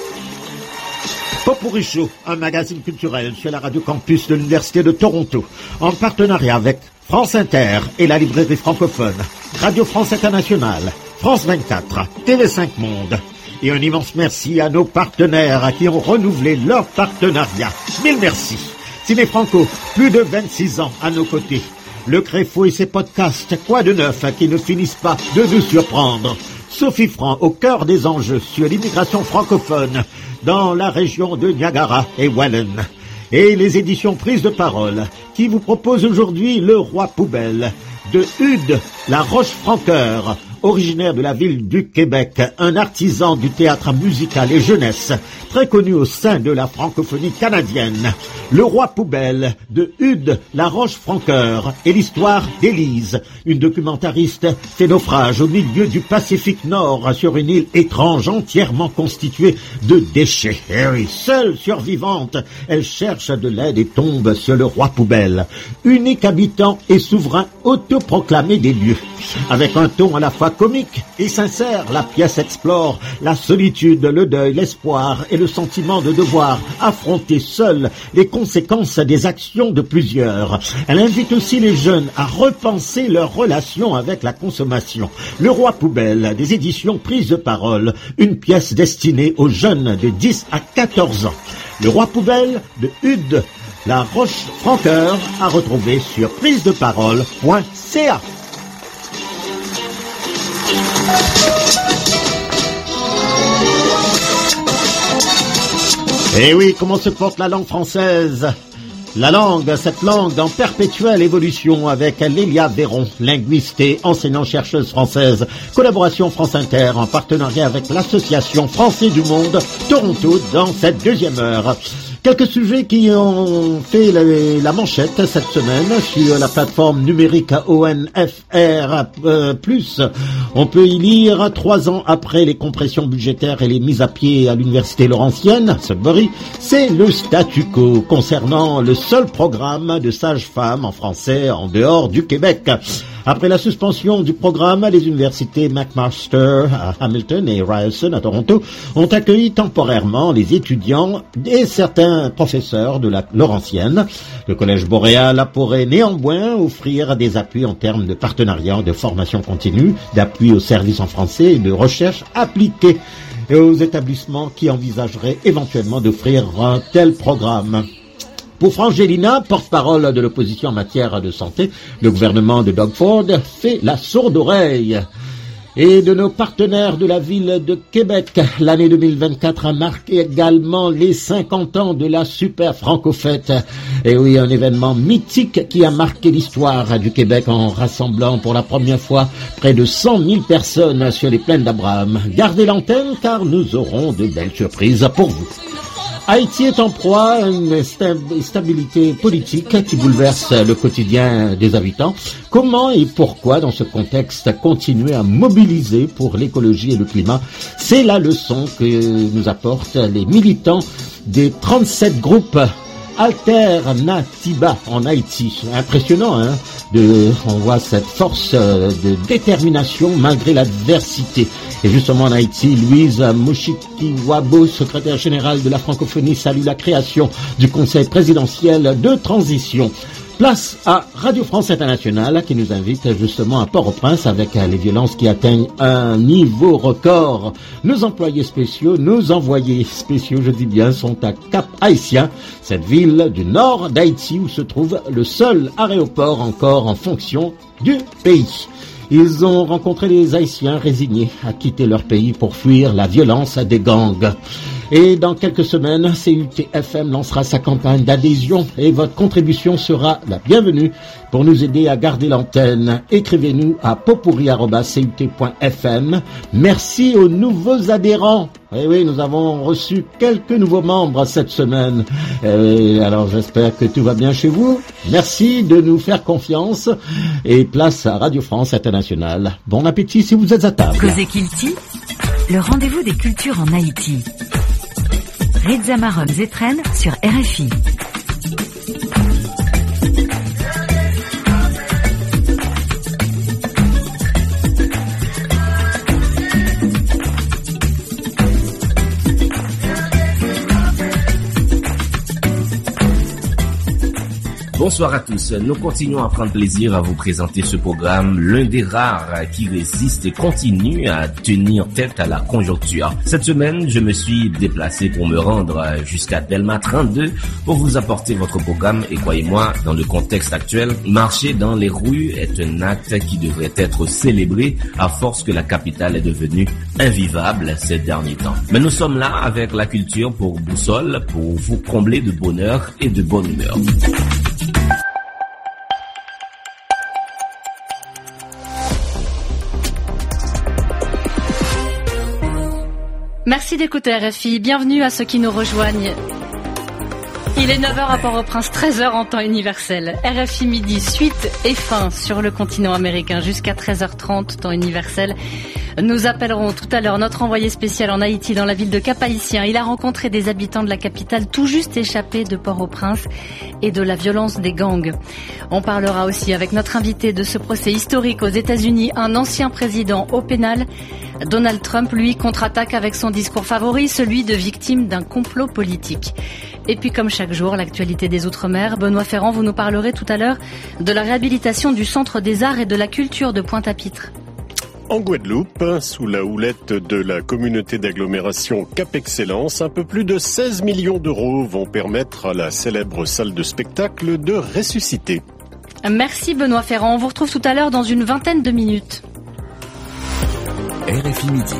Popurrí Show, un magazine culturel sur la radio campus de l'Université de Toronto, en partenariat avec France Inter et la librairie francophone, Radio France Internationale, France 24, TV5 Monde. Et un immense merci à nos partenaires qui ont renouvelé leur partenariat. Mille merci. Ciné Franco, plus de 26 ans à nos côtés. Le Créfo et ses podcasts, quoi de neuf qui ne finissent pas de nous surprendre. Sophie Franc, au cœur des enjeux sur l'immigration francophone dans la région de Niagara et Welland. Et les éditions Prise de Parole, qui vous proposent aujourd'hui Le Roi Poubelle, de Hude La Rochefranqueur, originaire de la ville du Québec, un artisan du théâtre musical et jeunesse, très connu au sein de la francophonie canadienne. Le Roi Poubelle, de Hude La Rochefranqueur, et l'histoire d'Élise, une documentariste fait naufrage au milieu du Pacifique Nord sur une île étrange entièrement constituée de déchets. Et oui, seule survivante, elle cherche de l'aide et tombe sur le Roi Poubelle, unique habitant et souverain autoproclamé des lieux. Avec un ton à la fois comique et sincère, la pièce explore la solitude, le deuil, l'espoir et le sentiment de devoir affronter seul les conséquences des actions de plusieurs. Elle invite aussi les jeunes à repenser leur relation avec la consommation. Le Roi Poubelle, des éditions Prise de Parole, une pièce destinée aux jeunes de 10 à 14 ans. Le Roi Poubelle de Hude La Rochefranqueur, à retrouver sur prisedeparole.ca. Et oui, comment se porte la langue française? Cette langue en perpétuelle évolution avec Lélia Véron, linguiste et enseignante-chercheuse française. Collaboration France Inter en partenariat avec l'Association Français du Monde Toronto dans cette deuxième heure. Quelques sujets qui ont fait la manchette cette semaine sur la plateforme numérique ONFR+. On peut y lire 3 ans après les compressions budgétaires et les mises à pied à l'université Laurentienne, Sudbury, c'est le statu quo concernant le seul programme de sages-femmes en français en dehors du Québec. Après la suspension du programme, les universités McMaster à Hamilton et Ryerson à Toronto ont accueilli temporairement les étudiants et certains professeurs de la Laurentienne. Le Collège Boréal pourrait néanmoins offrir des appuis en termes de partenariat, de formation continue, d'appui aux services en français et de recherche appliquée et aux établissements qui envisageraient éventuellement d'offrir un tel programme. Pour Frangelina, porte-parole de l'opposition en matière de santé, le gouvernement de Doug Ford fait la sourde oreille. et de nos partenaires de la ville de Québec. L'année 2024 a marqué également les 50 ans de la Super Franco-Fête. Et oui, un événement mythique qui a marqué l'histoire du Québec en rassemblant pour la première fois près de 100 000 personnes sur les plaines d'Abraham. Gardez l'antenne car nous aurons de belles surprises pour vous. Haïti est en proie à une instabilité politique qui bouleverse le quotidien des habitants. Comment et pourquoi, dans ce contexte, continuer à mobiliser pour l'écologie et le climat? C'est la leçon que nous apportent les militants des 37 groupes Alternativa en Haïti. Impressionnant, hein? On voit cette force de détermination malgré l'adversité. Et justement en Haïti, Louise Moshikiwabo, secrétaire générale de la francophonie, salue la création du Conseil présidentiel de transition. Place à Radio France Internationale qui nous invite justement à Port-au-Prince avec les violences qui atteignent un niveau record. Nos employés spéciaux, nos envoyés spéciaux, je dis bien, sont à Cap-Haïtien, cette ville du nord d'Haïti où se trouve le seul aéroport encore en fonction du pays. Ils ont rencontré des Haïtiens résignés à quitter leur pays pour fuir la violence des gangs. Et dans quelques semaines, CUT-FM lancera sa campagne d'adhésion et votre contribution sera la bienvenue pour nous aider à garder l'antenne. Écrivez-nous à popurri@cut.fm. Merci aux nouveaux adhérents. Eh oui, nous avons reçu quelques nouveaux membres cette semaine. Alors j'espère que tout va bien chez vous. Merci de nous faire confiance et place à Radio France Internationale. Bon appétit si vous êtes à table. Causez Kilti, le rendez-vous des cultures en Haïti. Reza Marom Zetren sur RFI. Bonsoir à tous. Nous continuons à prendre plaisir à vous présenter ce programme, l'un des rares qui résiste et continue à tenir tête à la conjoncture. Cette semaine, je me suis déplacé pour me rendre jusqu'à Delma 32 pour vous apporter votre programme et croyez-moi, dans le contexte actuel, marcher dans les rues est un acte qui devrait être célébré à force que la capitale est devenue invivable ces derniers temps. Mais nous sommes là avec la culture pour boussole pour vous combler de bonheur et de bonne humeur. Merci d'écouter RFI. Bienvenue à ceux qui nous rejoignent. Il est 9h à Port-au-Prince, 13h en temps universel. RFI midi, suite et fin sur le continent américain jusqu'à 13h30 temps universel. Nous appellerons tout à l'heure notre envoyé spécial en Haïti dans la ville de Cap-Haïtien. Il a rencontré des habitants de la capitale tout juste échappés de Port-au-Prince et de la violence des gangs. On parlera aussi avec notre invité de ce procès historique aux États-Unis, un ancien président au pénal. Donald Trump, lui, contre-attaque avec son discours favori, celui de victime d'un complot politique. Et puis, comme chaque jour, l'actualité des Outre-mer. Benoît Ferrand, vous nous parlerez tout à l'heure de la réhabilitation du Centre des Arts et de la Culture de Pointe-à-Pitre. En Guadeloupe, sous la houlette de la communauté d'agglomération Cap Excellence, un peu plus de 16 millions d'euros vont permettre à la célèbre salle de spectacle de ressusciter. Merci Benoît Ferrand. On vous retrouve tout à l'heure dans une vingtaine de minutes. RFI Midi.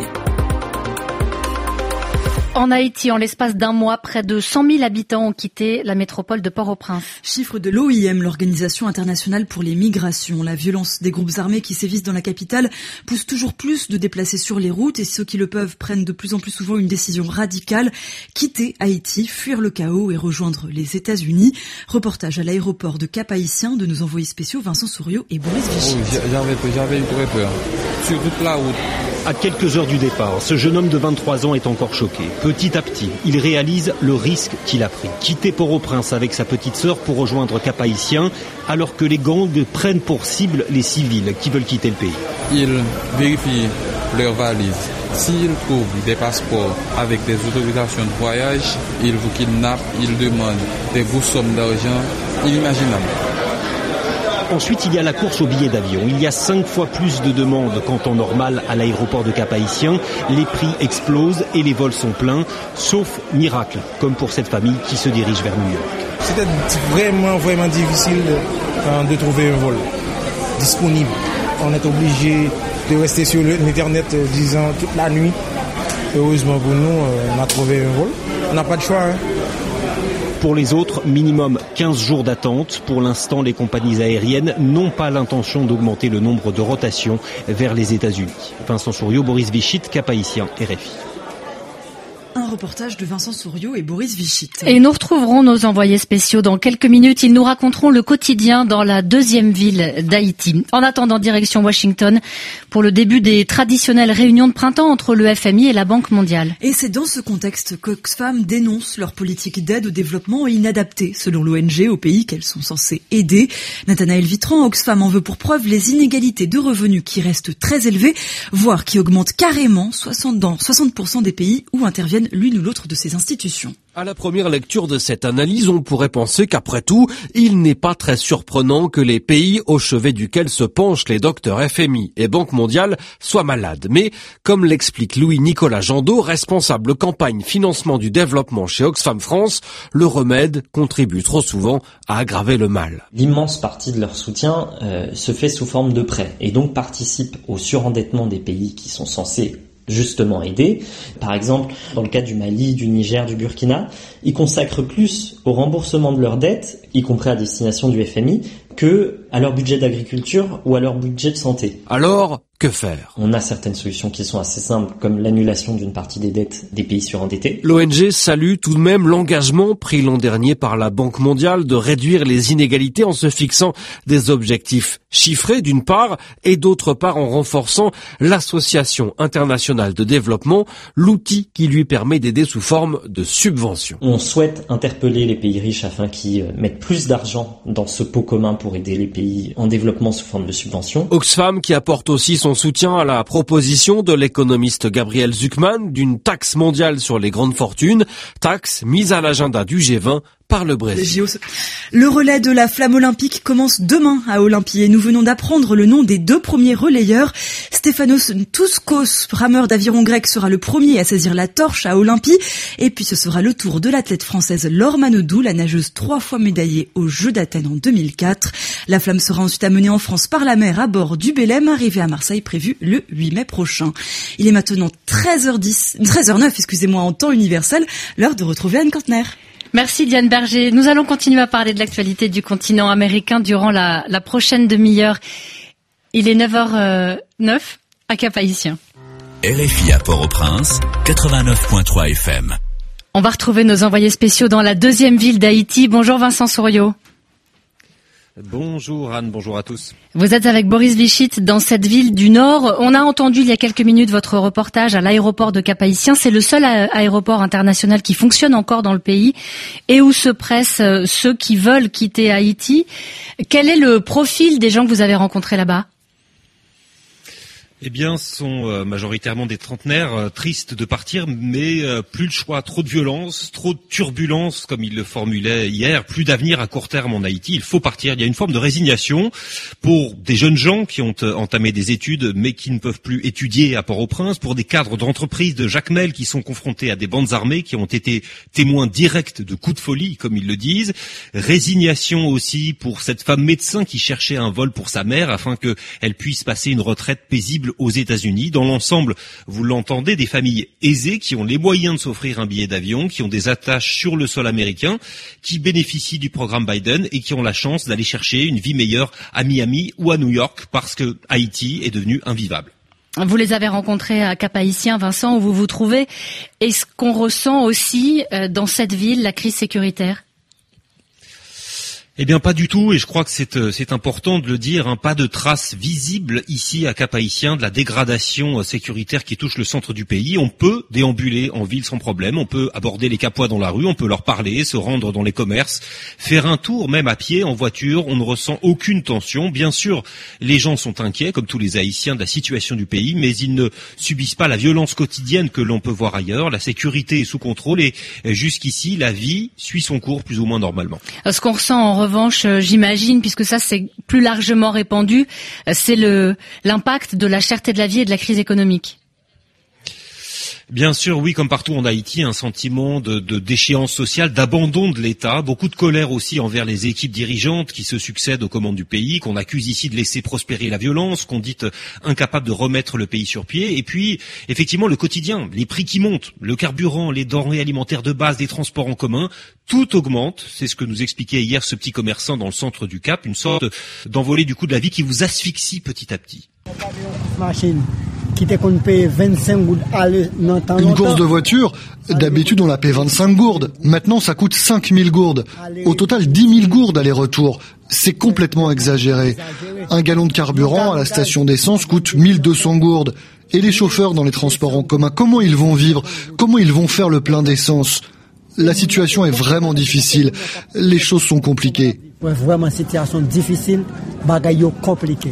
En Haïti, en l'espace d'un mois, près de 100 000 habitants ont quitté la métropole de Port-au-Prince. Chiffre de l'OIM, l'Organisation internationale pour les migrations. La violence des groupes armés qui sévissent dans la capitale pousse toujours plus de déplacés sur les routes et ceux qui le peuvent prennent de plus en plus souvent une décision radicale, quitter Haïti, fuir le chaos et rejoindre les États-Unis. Reportage à l'aéroport de Cap-Haïtien de nos envoyés spéciaux Vincent Souriau et Boris Vichy. J'avais eu très peur. Sur toute la route. À quelques heures du départ, ce jeune homme de 23 ans est encore choqué. Petit à petit, il réalise le risque qu'il a pris. Quitter Port-au-Prince avec sa petite sœur pour rejoindre Cap-Haïtien, alors que les gangs prennent pour cible les civils qui veulent quitter le pays. Ils vérifient leurs valises. S'ils trouvent des passeports avec des autorisations de voyage, ils vous kidnappent, ils demandent des grosses sommes d'argent inimaginables. Ensuite, il y a la course aux billets d'avion. Il y a 5 fois plus de demandes qu'en temps normal à l'aéroport de Cap-Haïtien. Les prix explosent et les vols sont pleins, sauf miracle, comme pour cette famille qui se dirige vers New York. C'était vraiment difficile de trouver un vol disponible. On est obligé de rester sur l'internet disant toute la nuit. Heureusement pour nous, on a trouvé un rôle. On n'a pas de choix. Pour les autres, minimum 15 jours d'attente. Pour l'instant, les compagnies aériennes n'ont pas l'intention d'augmenter le nombre de rotations vers les États-Unis. Vincent Souriau, Boris Vichit, Cap-Haïtien, RFI. Un reportage de Vincent Souriau et Boris Vichit. Et nous retrouverons nos envoyés spéciaux dans quelques minutes. Ils nous raconteront le quotidien dans la deuxième ville d'Haïti. En attendant, direction Washington pour le début des traditionnelles réunions de printemps entre le FMI et la Banque mondiale. Et c'est dans ce contexte qu'Oxfam dénonce leur politique d'aide au développement inadaptée, selon l'ONG, aux pays qu'elles sont censées aider. Nathanaël Vitran, Oxfam en veut pour preuve les inégalités de revenus qui restent très élevées, voire qui augmentent carrément dans 60% des pays où interviennent l'une ou l'autre de ces institutions. À la première lecture de cette analyse, on pourrait penser qu'après tout, il n'est pas très surprenant que les pays au chevet duquel se penchent les docteurs FMI et Banque mondiale soient malades. Mais, comme l'explique Louis-Nicolas Jandot, responsable campagne financement du développement chez Oxfam France, le remède contribue trop souvent à aggraver le mal. L'immense partie de leur soutien se fait sous forme de prêts et donc participe au surendettement des pays qui sont censés justement aider. Par exemple, dans le cas du Mali, du Niger, du Burkina, ils consacrent plus au remboursement de leurs dettes, y compris à destination du FMI, que à leur budget d'agriculture ou à leur budget de santé. Alors, que faire ? On a certaines solutions qui sont assez simples, comme l'annulation d'une partie des dettes des pays surendettés. L'ONG salue tout de même l'engagement pris l'an dernier par la Banque mondiale de réduire les inégalités en se fixant des objectifs chiffrés d'une part et d'autre part en renforçant l'Association internationale de développement, l'outil qui lui permet d'aider sous forme de subventions. On souhaite interpeller les pays riches afin qu'ils mettent plus d'argent dans ce pot commun pour aider les pays en développement sous forme de subventions. Oxfam qui apporte aussi son soutien à la proposition de l'économiste Gabriel Zucman d'une taxe mondiale sur les grandes fortunes, taxe mise à l'agenda du G20 par le Brésil. Le relais de la flamme olympique commence demain à Olympie et nous venons d'apprendre le nom des 2 premiers relayeurs. Stefanos Touskos, rameur d'aviron grec, sera le premier à saisir la torche à Olympie. Et puis ce sera le tour de l'athlète française Laure Manodou, la nageuse 3 fois médaillée aux Jeux d'Athènes en 2004. La flamme sera ensuite amenée en France par la mer à bord du Belém, arrivé à Marseille prévu le 8 mai prochain. Il est maintenant 13h09, en temps universel, l'heure de retrouver Anne Kantner. Merci Diane Berger. Nous allons continuer à parler de l'actualité du continent américain durant la prochaine demi-heure. Il est 9h09 à Cap-Haïtien. RFI à Port-au-Prince, 89.3 FM. On va retrouver nos envoyés spéciaux dans la deuxième ville d'Haïti. Bonjour Vincent Souriau. Bonjour Anne, bonjour à tous. Vous êtes avec Boris Vichit dans cette ville du Nord. On a entendu il y a quelques minutes votre reportage à l'aéroport de Cap-Haïtien. C'est le seul aéroport international qui fonctionne encore dans le pays et où se pressent ceux qui veulent quitter Haïti. Quel est le profil des gens que vous avez rencontrés là-bas ? Eh bien, ce sont majoritairement des trentenaires tristes de partir, mais plus le choix, trop de violence, trop de turbulence, comme il le formulait hier, plus d'avenir à court terme en Haïti, il faut partir. Il y a une forme de résignation pour des jeunes gens qui ont entamé des études, mais qui ne peuvent plus étudier à Port-au-Prince, pour des cadres d'entreprise de Jacmel qui sont confrontés à des bandes armées, qui ont été témoins directs de coups de folie, comme ils le disent. Résignation aussi pour cette femme médecin qui cherchait un vol pour sa mère afin qu'elle puisse passer une retraite paisible aux États-Unis. Dans l'ensemble, vous l'entendez, des familles aisées qui ont les moyens de s'offrir un billet d'avion, qui ont des attaches sur le sol américain, qui bénéficient du programme Biden et qui ont la chance d'aller chercher une vie meilleure à Miami ou à New York parce que Haïti est devenu invivable. Vous les avez rencontrés à Cap-Haïtien, Vincent, où vous vous trouvez. Est-ce qu'on ressent aussi dans cette ville la crise sécuritaire ? Eh bien, pas du tout, et je crois que c'est important de le dire, pas de traces visibles ici à Cap-Haïtien de la dégradation sécuritaire qui touche le centre du pays. On peut déambuler en ville sans problème, on peut aborder les Capois dans la rue, on peut leur parler, se rendre dans les commerces, faire un tour, même à pied, en voiture, on ne ressent aucune tension. Bien sûr, les gens sont inquiets, comme tous les Haïtiens, de la situation du pays, mais ils ne subissent pas la violence quotidienne que l'on peut voir ailleurs. La sécurité est sous contrôle et jusqu'ici, la vie suit son cours plus ou moins normalement. Ce qu'on ressent en revanche, j'imagine, puisque ça c'est plus largement répandu, c'est l'impact de la cherté de la vie et de la crise économique. Bien sûr, oui, comme partout en Haïti, un sentiment de déchéance sociale, d'abandon de l'État, beaucoup de colère aussi envers les équipes dirigeantes qui se succèdent aux commandes du pays, qu'on accuse ici de laisser prospérer la violence, qu'on dit incapable de remettre le pays sur pied, et puis effectivement le quotidien, les prix qui montent, le carburant, les denrées alimentaires de base, des transports en commun, tout augmente, c'est ce que nous expliquait hier ce petit commerçant dans le centre du Cap, une sorte d'envolée du coût de la vie qui vous asphyxie petit à petit. Machine qui était qu'on paye 25 gourdes à une course de voiture, d'habitude on la paie 25 gourdes. Maintenant ça coûte 5000 gourdes. Au total 10 000 gourdes aller-retour. C'est complètement exagéré. Un gallon de carburant à la station d'essence coûte 1200 gourdes. Et les chauffeurs dans les transports en commun, comment ils vont vivre? Comment ils vont faire le plein d'essence? La situation est vraiment difficile. Les choses sont compliquées. Ouais, vraiment situation difficile, bagaille compliqué.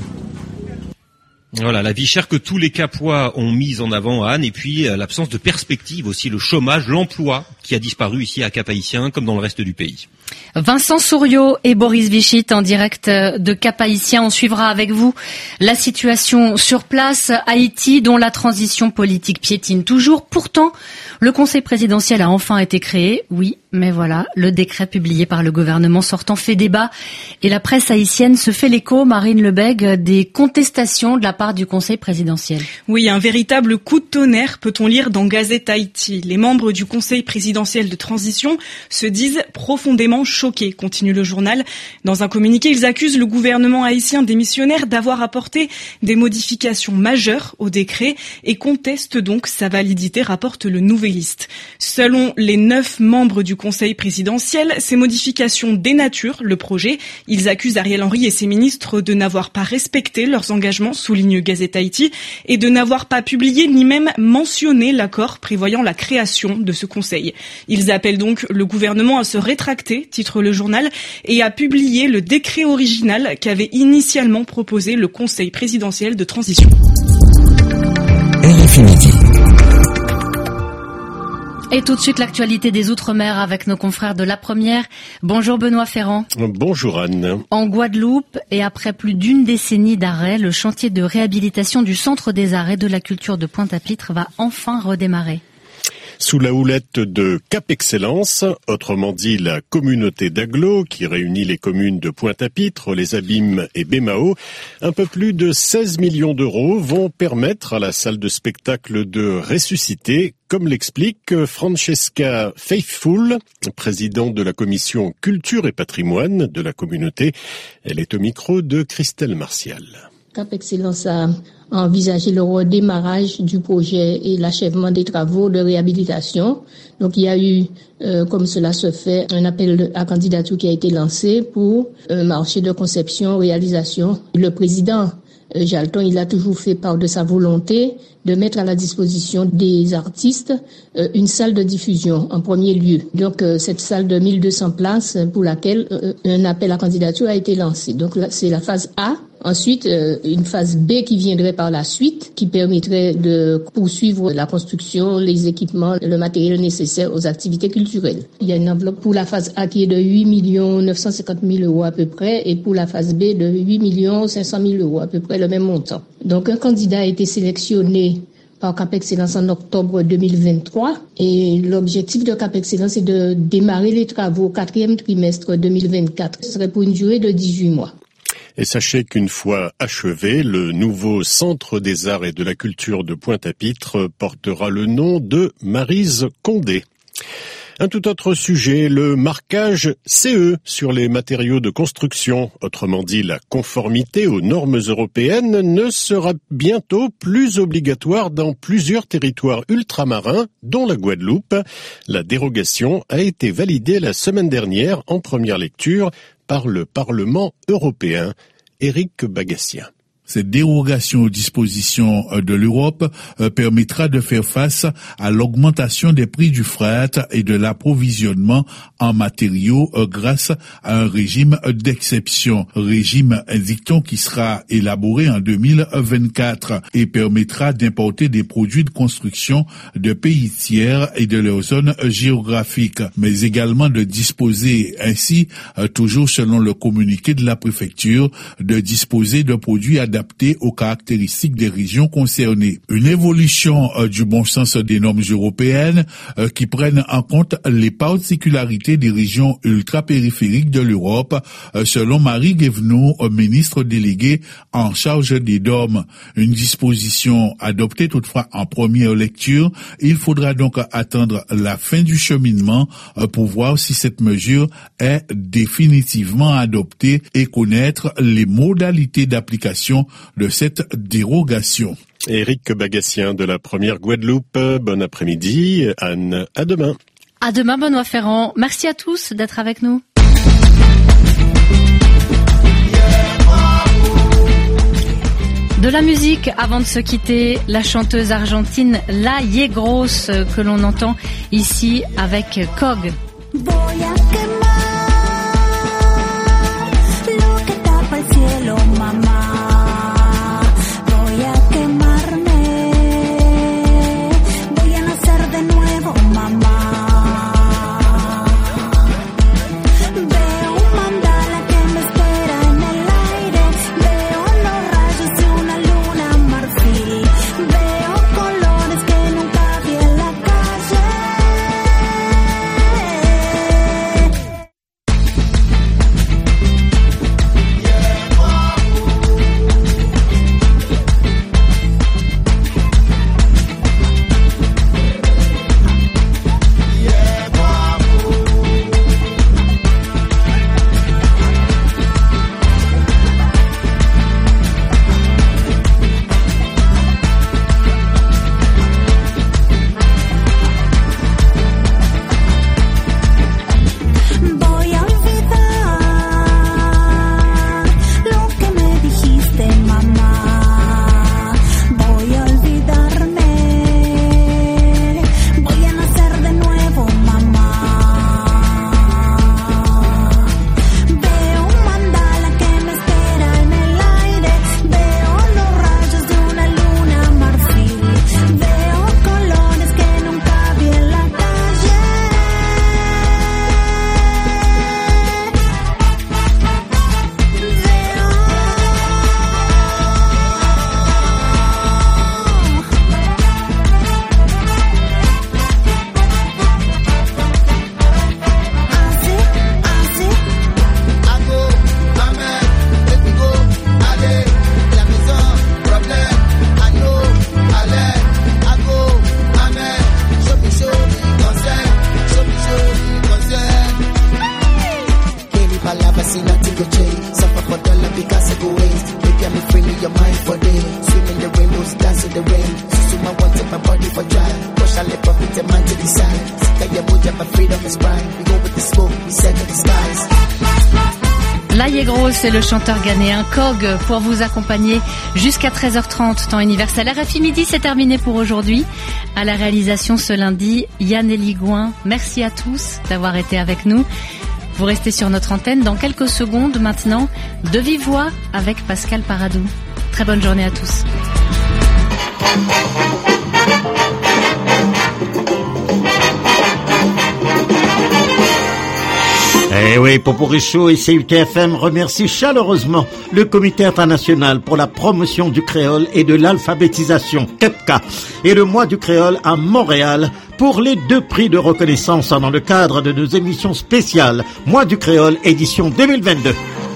Voilà, la vie chère que tous les Capois ont mise en avant, Anne, et puis l'absence de perspective aussi, le chômage, l'emploi qui a disparu ici à Cap-Haïtien comme dans le reste du pays. Vincent Souriau et Boris Vichit en direct de Cap-Haïtien. On suivra avec vous la situation sur place, Haïti, dont la transition politique piétine toujours. Pourtant, le Conseil présidentiel a enfin été créé. Oui, mais voilà, le décret publié par le gouvernement sortant fait débat et la presse haïtienne se fait l'écho, Marine Lebègue, des contestations de la part du Conseil présidentiel. Oui, un véritable coup de tonnerre, peut-on lire dans Gazette Haïti. Les membres du Conseil présidentiel de transition se disent profondément choqués, continue le journal. Dans un communiqué, ils accusent le gouvernement haïtien démissionnaire d'avoir apporté des modifications majeures au décret et contestent donc sa validité, rapporte le Nouvelliste. Selon les 9 membres du Conseil présidentiel, ces modifications dénaturent le projet. Ils accusent Ariel Henry et ses ministres de n'avoir pas respecté leurs engagements, souligne Gazette Haïti, et de n'avoir pas publié ni même mentionné l'accord prévoyant la création de ce conseil. Ils appellent donc le gouvernement à se rétracter, titre le journal, et à publier le décret original qu'avait initialement proposé le Conseil présidentiel de transition. RFI Midi. Et tout de suite, l'actualité des Outre-mer avec nos confrères de La Première. Bonjour Benoît Ferrand. Bonjour Anne. En Guadeloupe, et après plus d'une décennie d'arrêt, le chantier de réhabilitation du Centre des Arts et de la Culture de Pointe-à-Pitre va enfin redémarrer. Sous la houlette de Cap Excellence, autrement dit la communauté d'agglo qui réunit les communes de Pointe-à-Pitre, les Abîmes et Bémao, un peu plus de 16 millions d'euros vont permettre à la salle de spectacle de ressusciter, comme l'explique Francesca Faithfull, présidente de la commission Culture et Patrimoine de la communauté. Elle est au micro de Christelle Martial. Cap Excellence a envisagé le redémarrage du projet et l'achèvement des travaux de réhabilitation. Donc il y a eu, comme cela se fait, un appel à candidature qui a été lancé pour un marché de conception-réalisation. Le président Jalton, il a toujours fait part de sa volonté de mettre à la disposition des artistes une salle de diffusion en premier lieu. Donc cette salle de 1200 places pour laquelle un appel à candidature a été lancé. Donc là, c'est la phase A. Ensuite, une phase B qui viendrait par la suite, qui permettrait de poursuivre la construction, les équipements, le matériel nécessaire aux activités culturelles. Il y a une enveloppe pour la phase A qui est de 8 950 000 euros à peu près, et pour la phase B de 8 500 000 euros, à peu près le même montant. Donc un candidat a été sélectionné par Cap Excellence en octobre 2023, et l'objectif de Cap Excellence est de démarrer les travaux au 4e trimestre 2024. Ce serait pour une durée de 18 mois. Et sachez qu'une fois achevé, le nouveau Centre des Arts et de la Culture de Pointe-à-Pitre portera le nom de Maryse Condé. Un tout autre sujet, le marquage CE sur les matériaux de construction, autrement dit la conformité aux normes européennes, ne sera bientôt plus obligatoire dans plusieurs territoires ultramarins, dont la Guadeloupe. La dérogation a été validée la semaine dernière en première lecture par le Parlement européen. Éric Bagassien. Cette dérogation aux dispositions de l'Europe permettra de faire face à l'augmentation des prix du fret et de l'approvisionnement en matériaux grâce à un régime d'exception. Régime, indique-t-on, qui sera élaboré en 2024 et permettra d'importer des produits de construction de pays tiers et de leur zone géographique, mais également de disposer ainsi, toujours selon le communiqué de la préfecture, de disposer de produits adaptés adaptées aux caractéristiques des régions concernées. Une évolution du bon sens des normes européennes qui prennent en compte les particularités des régions ultra-périphériques de l'Europe, selon Marie Guévenoux, ministre déléguée en charge des DOM. Une disposition adoptée toutefois en première lecture. Il faudra donc attendre la fin du cheminement pour voir si cette mesure est définitivement adoptée et connaître les modalités d'application de cette dérogation. Éric Bagassien de la Première Guadeloupe, bon après-midi. Anne, à demain. À demain, Benoît Ferrand. Merci à tous d'être avec nous. De la musique avant de se quitter, la chanteuse argentine La Yegros que l'on entend ici avec Cog. La Yegros, c'est le chanteur ghanéen Cog pour vous accompagner jusqu'à 13h30 temps universel. RFI Midi, c'est terminé pour aujourd'hui. À la réalisation ce lundi, Yann Eligouin. Merci à tous d'avoir été avec nous. Vous restez sur notre antenne dans quelques secondes maintenant, de vive voix avec Pascal Paradou. Très bonne journée à tous. Eh oui, Poporicho et CUTFM remercient chaleureusement le Comité international pour la promotion du créole et de l'alphabétisation, KEPCA, et le mois du créole à Montréal pour les 2 prix de reconnaissance dans le cadre de nos émissions spéciales Mois du créole édition 2022.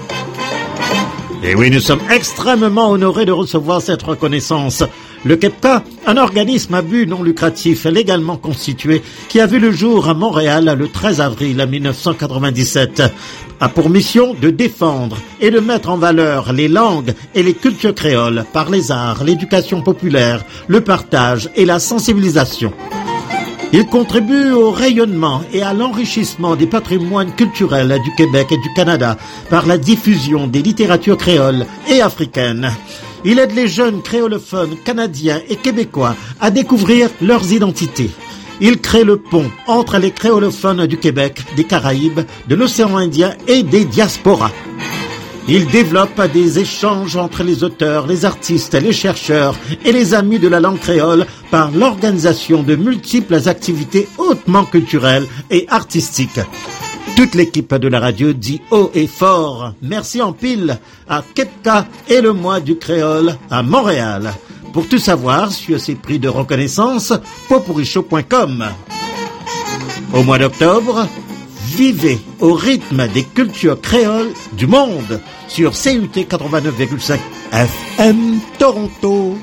Et oui, nous sommes extrêmement honorés de recevoir cette reconnaissance. Le KEPCA, un organisme à but non lucratif légalement constitué qui a vu le jour à Montréal le 13 avril 1997, a pour mission de défendre et de mettre en valeur les langues et les cultures créoles par les arts, l'éducation populaire, le partage et la sensibilisation. Il contribue au rayonnement et à l'enrichissement des patrimoines culturels du Québec et du Canada par la diffusion des littératures créoles et africaines. Il aide les jeunes créolophones canadiens et québécois à découvrir leurs identités. Il crée le pont entre les créolophones du Québec, des Caraïbes, de l'océan Indien et des diasporas. Il développe des échanges entre les auteurs, les artistes, les chercheurs et les amis de la langue créole par l'organisation de multiples activités hautement culturelles et artistiques. Toute l'équipe de la radio dit haut et fort merci en pile à Kepka et le mois du créole à Montréal. Pour tout savoir sur ces prix de reconnaissance, popurichaud.com. Au mois d'octobre, vivez au rythme des cultures créoles du monde sur CUT 89,5 FM Toronto.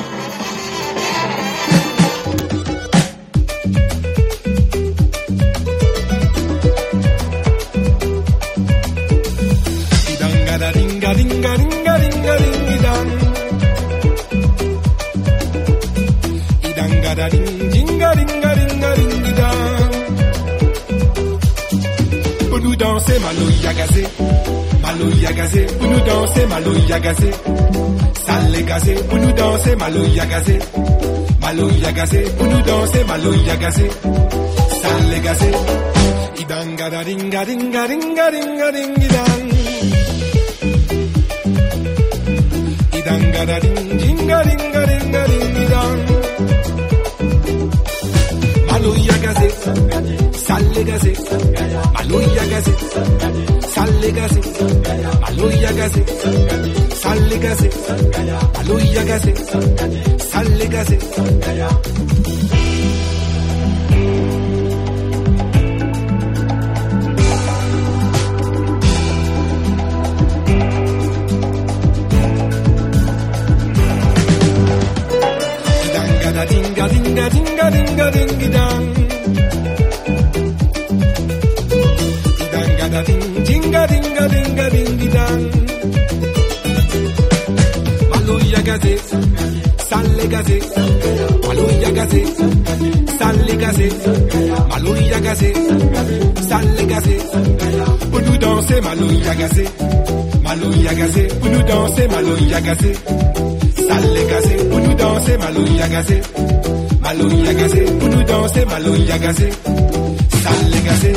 Pour nous danser, Maloya gazé, pour nous danser, Maloya gazé, salé gazé, pour nous danser, Maloya gazé, pour nous danser, Maloya gazé, salé gazé, idanga da dinga dinga dinga dinga dingidang, idanga da dinga dinga dinga dingidang, Maloya gazé, salé gazé, Maloya gazé, salé gazé, Maloya gazé, salé gazé, Maloya gazé, salé gazé. Dinga dinga dinga dinga dinga dang. Dinga da dinga dinga dinga dinga dang. Maloya gazé, salé gazé, Maloya gazé, salé gazé, Maloya gazé, salé gazé. Pour nous danser, Maloya gazé, pour nous danser, Maloya gazé. Salé gazé, pour nous danser, Maloya gazé, pour nous danser, Maloya gazé, salé gazé.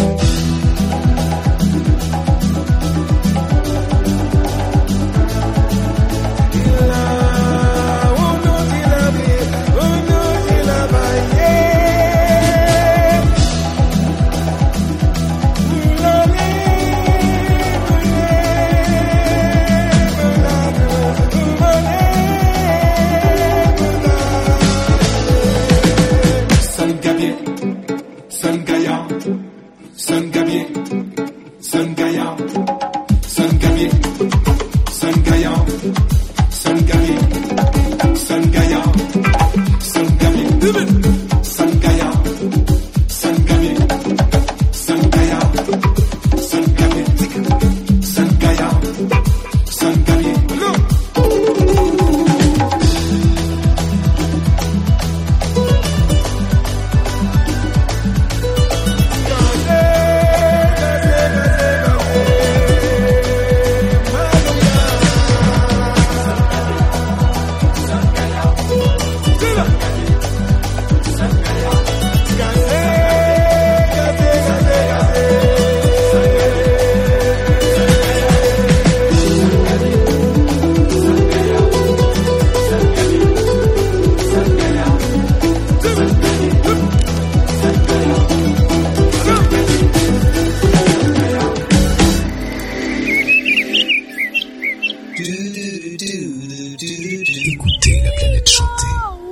Écoutez la planète chanter.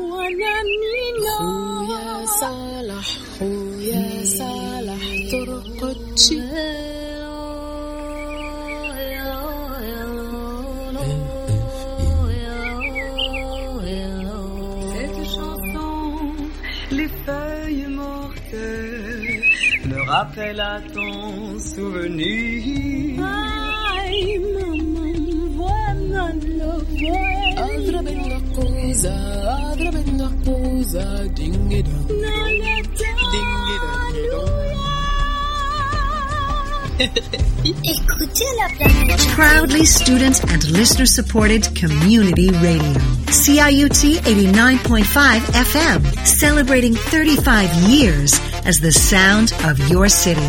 Cette chanson, les feuilles mortelles me rappellent à ton souvenir. Ay, maman, voilà le voile. Adra benna cosa, dingida. Écoutez la planète. Proudly student and listener supported community radio. CIUT 89.5 FM, celebrating 35 years as the sound of your city.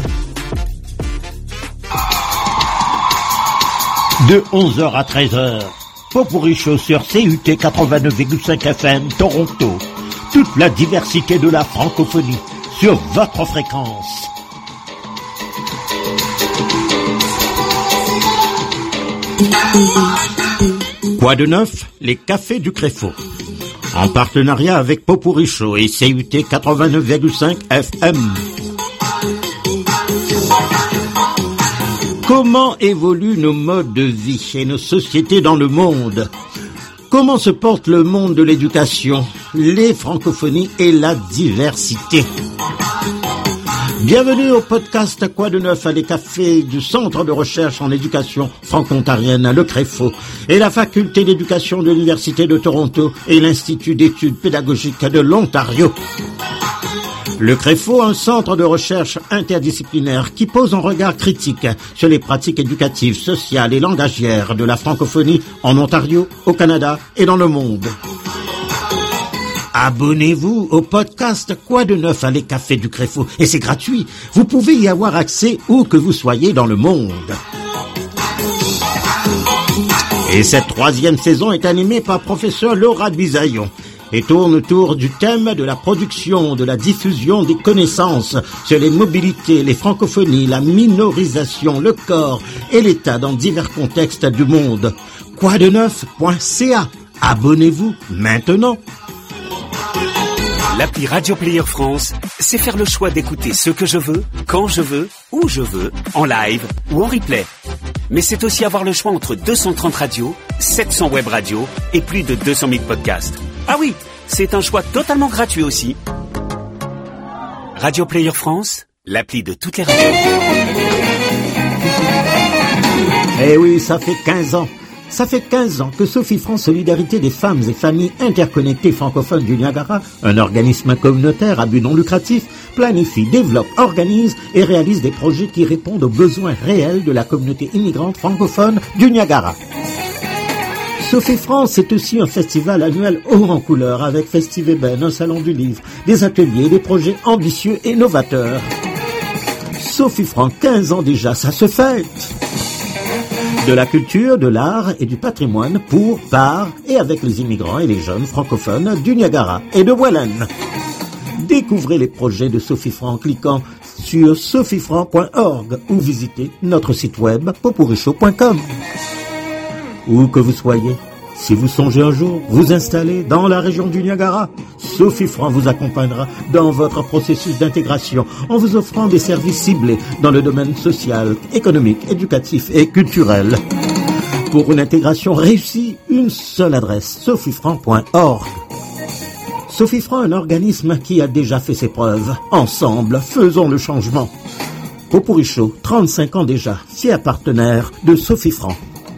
De 11h à 13h, Popurri Show sur CUT 89,5 FM Toronto. Toute la diversité de la francophonie sur votre fréquence. Quoi de neuf? Les cafés du Créfo. En partenariat avec Popuricho et CUT 89,5 FM. Comment évoluent nos modes de vie et nos sociétés dans le monde? Comment se porte le monde de l'éducation, les francophonies et la diversité? Bienvenue au podcast Quoi de neuf à des cafés du Centre de recherche en éducation franco-ontarienne, le Créfo, et la Faculté d'éducation de l'Université de Toronto et l'Institut d'études pédagogiques de l'Ontario. Le Créfo, un centre de recherche interdisciplinaire qui pose un regard critique sur les pratiques éducatives, sociales et langagières de la francophonie en Ontario, au Canada et dans le monde. Abonnez-vous au podcast Quoi de neuf à les cafés du Créfo et c'est gratuit. Vous pouvez y avoir accès où que vous soyez dans le monde. Et cette 3e saison est animée par professeur Laura Bisaillon et tourne autour du thème de la production, de la diffusion des connaissances sur les mobilités, les francophonies, la minorisation, le corps et l'État dans divers contextes du monde. Quoideneuf.ca. Abonnez-vous maintenant. L'appli Radio Player France, c'est faire le choix d'écouter ce que je veux, quand je veux, où je veux, en live ou en replay. Mais c'est aussi avoir le choix entre 230 radios, 700 web radios et plus de 200 000 podcasts. Ah oui, c'est un choix totalement gratuit aussi. Radio Player France, l'appli de toutes les radios. Eh oui, ça fait 15 ans. Ça fait 15 ans que Sophie France Solidarité des femmes et familles interconnectées francophones du Niagara, un organisme communautaire à but non lucratif, planifie, développe, organise et réalise des projets qui répondent aux besoins réels de la communauté immigrante francophone du Niagara. Sophie France, c'est aussi un festival annuel haut en couleur avec Festiveben, un salon du livre, des ateliers, des projets ambitieux et novateurs. Sophie France, 15 ans déjà, ça se fête. De la culture, de l'art et du patrimoine pour, par et avec les immigrants et les jeunes francophones du Niagara et de Welland. Découvrez les projets de Sophie Franc en cliquant sur sophiefranc.org ou visitez notre site web popuricho.com. Où que vous soyez, si vous songez un jour vous installer dans la région du Niagara, Sophie Franc vous accompagnera dans votre processus d'intégration en vous offrant des services ciblés dans le domaine social, économique, éducatif et culturel. Pour une intégration réussie, une seule adresse, sophiefranc.org. Sophie Franc, un organisme qui a déjà fait ses preuves. Ensemble, faisons le changement. Popuricho, 35 ans déjà, fier partenaire de Sophie Franc.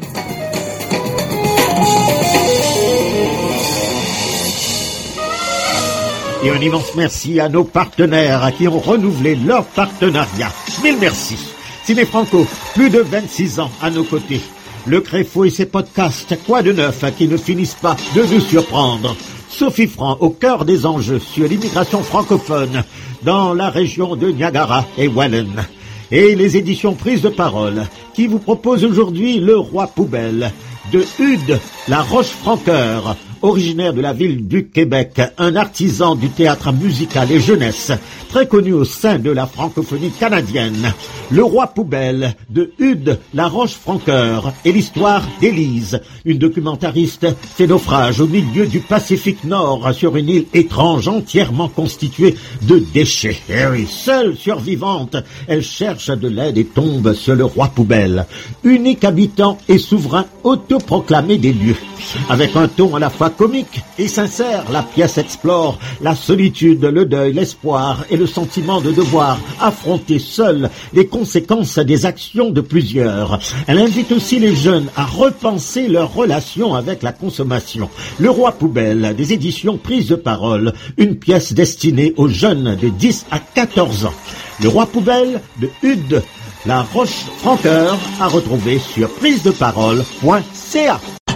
Et un immense merci à nos partenaires qui ont renouvelé leur partenariat. Mille merci. Ciné Franco, plus de 26 ans à nos côtés. Le Créfo et ses podcasts, quoi de neuf qui ne finissent pas de nous surprendre. Sophie Franc au cœur des enjeux sur l'immigration francophone dans la région de Niagara et Welland. Et les éditions Prise de Parole qui vous proposent aujourd'hui Le Roi Poubelle de Hude La Rochefranqueur, originaire de la ville du Québec, un artisan du théâtre musical et jeunesse, très connu au sein de la francophonie canadienne. Le Roi Poubelle de Hude La Rochefranqueur et l'histoire d'Élise, une documentariste fait naufrage au milieu du Pacifique Nord sur une île étrange entièrement constituée de déchets. Et oui, seule survivante, elle cherche de l'aide et tombe sur le Roi Poubelle, unique habitant et souverain autoproclamé des lieux. Avec un ton à la fois comique et sincère, la pièce explore la solitude, le deuil, l'espoir et le sentiment de devoir affronter seul les conséquences des actions de plusieurs. Elle invite aussi les jeunes à repenser leur relation avec la consommation. Le Roi Poubelle, des éditions Prise de Parole, une pièce destinée aux jeunes de 10 à 14 ans. Le Roi Poubelle de Hude La Rochefranqueur à retrouver sur prisedeparole.ca.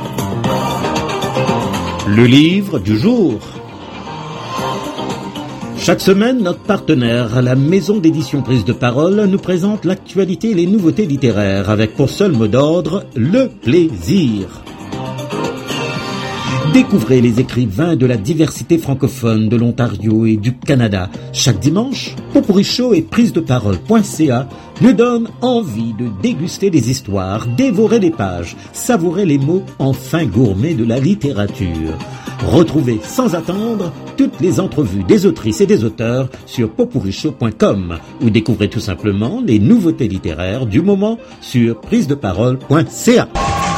Le livre du jour. Chaque semaine, notre partenaire, la maison d'édition Prise de Parole, nous présente l'actualité et les nouveautés littéraires avec pour seul mot d'ordre le plaisir. Découvrez les écrivains de la diversité francophone de l'Ontario et du Canada. Chaque dimanche, Popurrí Show et prisedeparole.ca nous donnent envie de déguster des histoires, dévorer les pages, savourer les mots en fin gourmet de la littérature. Retrouvez sans attendre toutes les entrevues des autrices et des auteurs sur popurrishow.com ou découvrez tout simplement les nouveautés littéraires du moment sur prisedeparole.ca.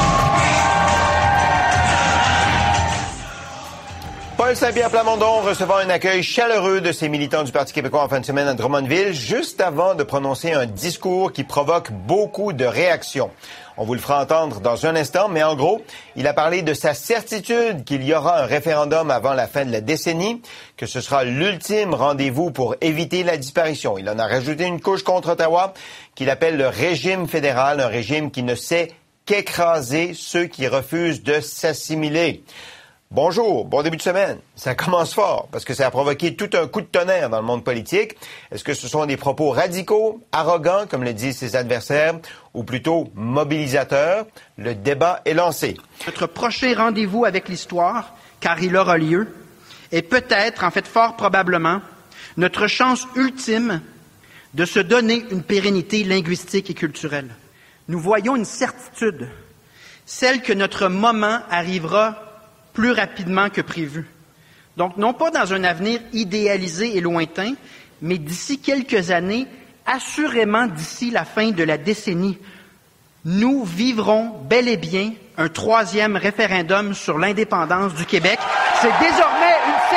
Paul Saint-Pierre Plamondon recevant un accueil chaleureux de ses militants du Parti québécois en fin de semaine à Drummondville, juste avant de prononcer un discours qui provoque beaucoup de réactions. On vous le fera entendre dans un instant, mais en gros, il a parlé de sa certitude qu'il y aura un référendum avant la fin de la décennie, que ce sera l'ultime rendez-vous pour éviter la disparition. Il en a rajouté une couche contre Ottawa qu'il appelle le régime fédéral, un régime qui ne sait qu'écraser ceux qui refusent de s'assimiler. Bonjour, bon début de semaine. Ça commence fort parce que ça a provoqué tout un coup de tonnerre dans le monde politique. Est-ce que ce sont des propos radicaux, arrogants, comme le disent ses adversaires, ou plutôt mobilisateurs? Le débat est lancé. Notre prochain rendez-vous avec l'histoire, car il aura lieu, est peut-être, en fait fort probablement, notre chance ultime de se donner une pérennité linguistique et culturelle. Nous voyons une certitude, celle que notre moment arrivera plus rapidement que prévu. Donc, non pas dans un avenir idéalisé et lointain, mais d'ici quelques années, assurément d'ici la fin de la décennie, nous vivrons bel et bien un 3e référendum sur l'indépendance du Québec. C'est désormais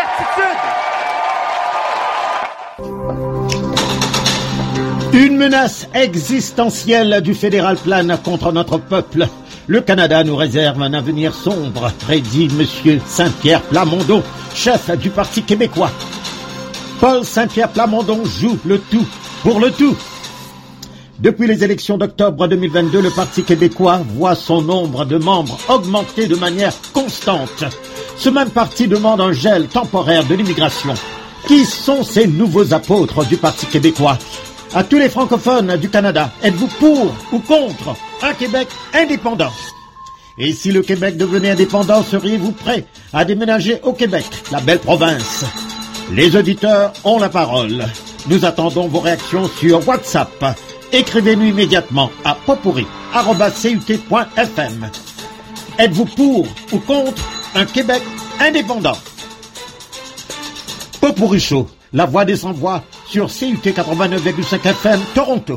une certitude. Une menace existentielle du fédéral plane contre notre peuple. Le Canada nous réserve un avenir sombre, prédit M. Saint-Pierre Plamondon, chef du Parti québécois. Paul Saint-Pierre Plamondon joue le tout pour le tout. Depuis les élections d'octobre 2022, le Parti québécois voit son nombre de membres augmenter de manière constante. Ce même parti demande un gel temporaire de l'immigration. Qui sont ces nouveaux apôtres du Parti québécois? À tous les francophones du Canada, êtes-vous pour ou contre un Québec indépendant? Et si le Québec devenait indépendant, seriez-vous prêts à déménager au Québec, la belle province? Les auditeurs ont la parole. Nous attendons vos réactions sur WhatsApp. Écrivez-nous immédiatement à popurrí@cut.fm. Êtes-vous pour ou contre un Québec indépendant? Popurrí Show, la voix des sans-voix sur CUT 89,5 FM Toronto.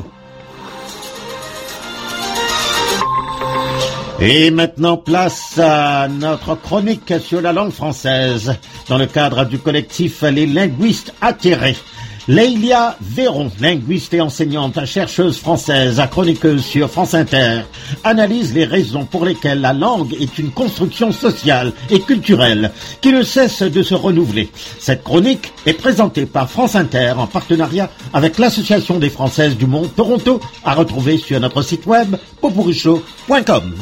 Et maintenant, place à notre chronique sur la langue française, dans le cadre du collectif Les Linguistes Atterrés. Lélia Véron, linguiste et enseignante, chercheuse française, chroniqueuse sur France Inter, analyse les raisons pour lesquelles la langue est une construction sociale et culturelle qui ne cesse de se renouveler. Cette chronique est présentée par France Inter en partenariat avec l'Association des Françaises du Monde Toronto, à retrouver sur notre site web popurrishow.com.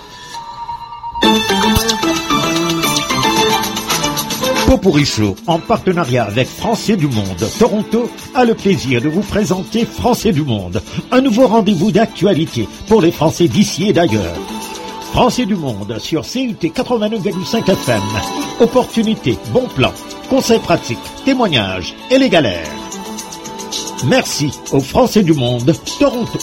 Popurrí Show, en partenariat avec Français du Monde Toronto, a le plaisir de vous présenter Français du Monde, un nouveau rendez-vous d'actualité pour les Français d'ici et d'ailleurs. Français du Monde sur CUT 89,5 FM. Opportunités, bons plans, conseils pratiques, témoignages et les galères. Merci aux Français du Monde Toronto.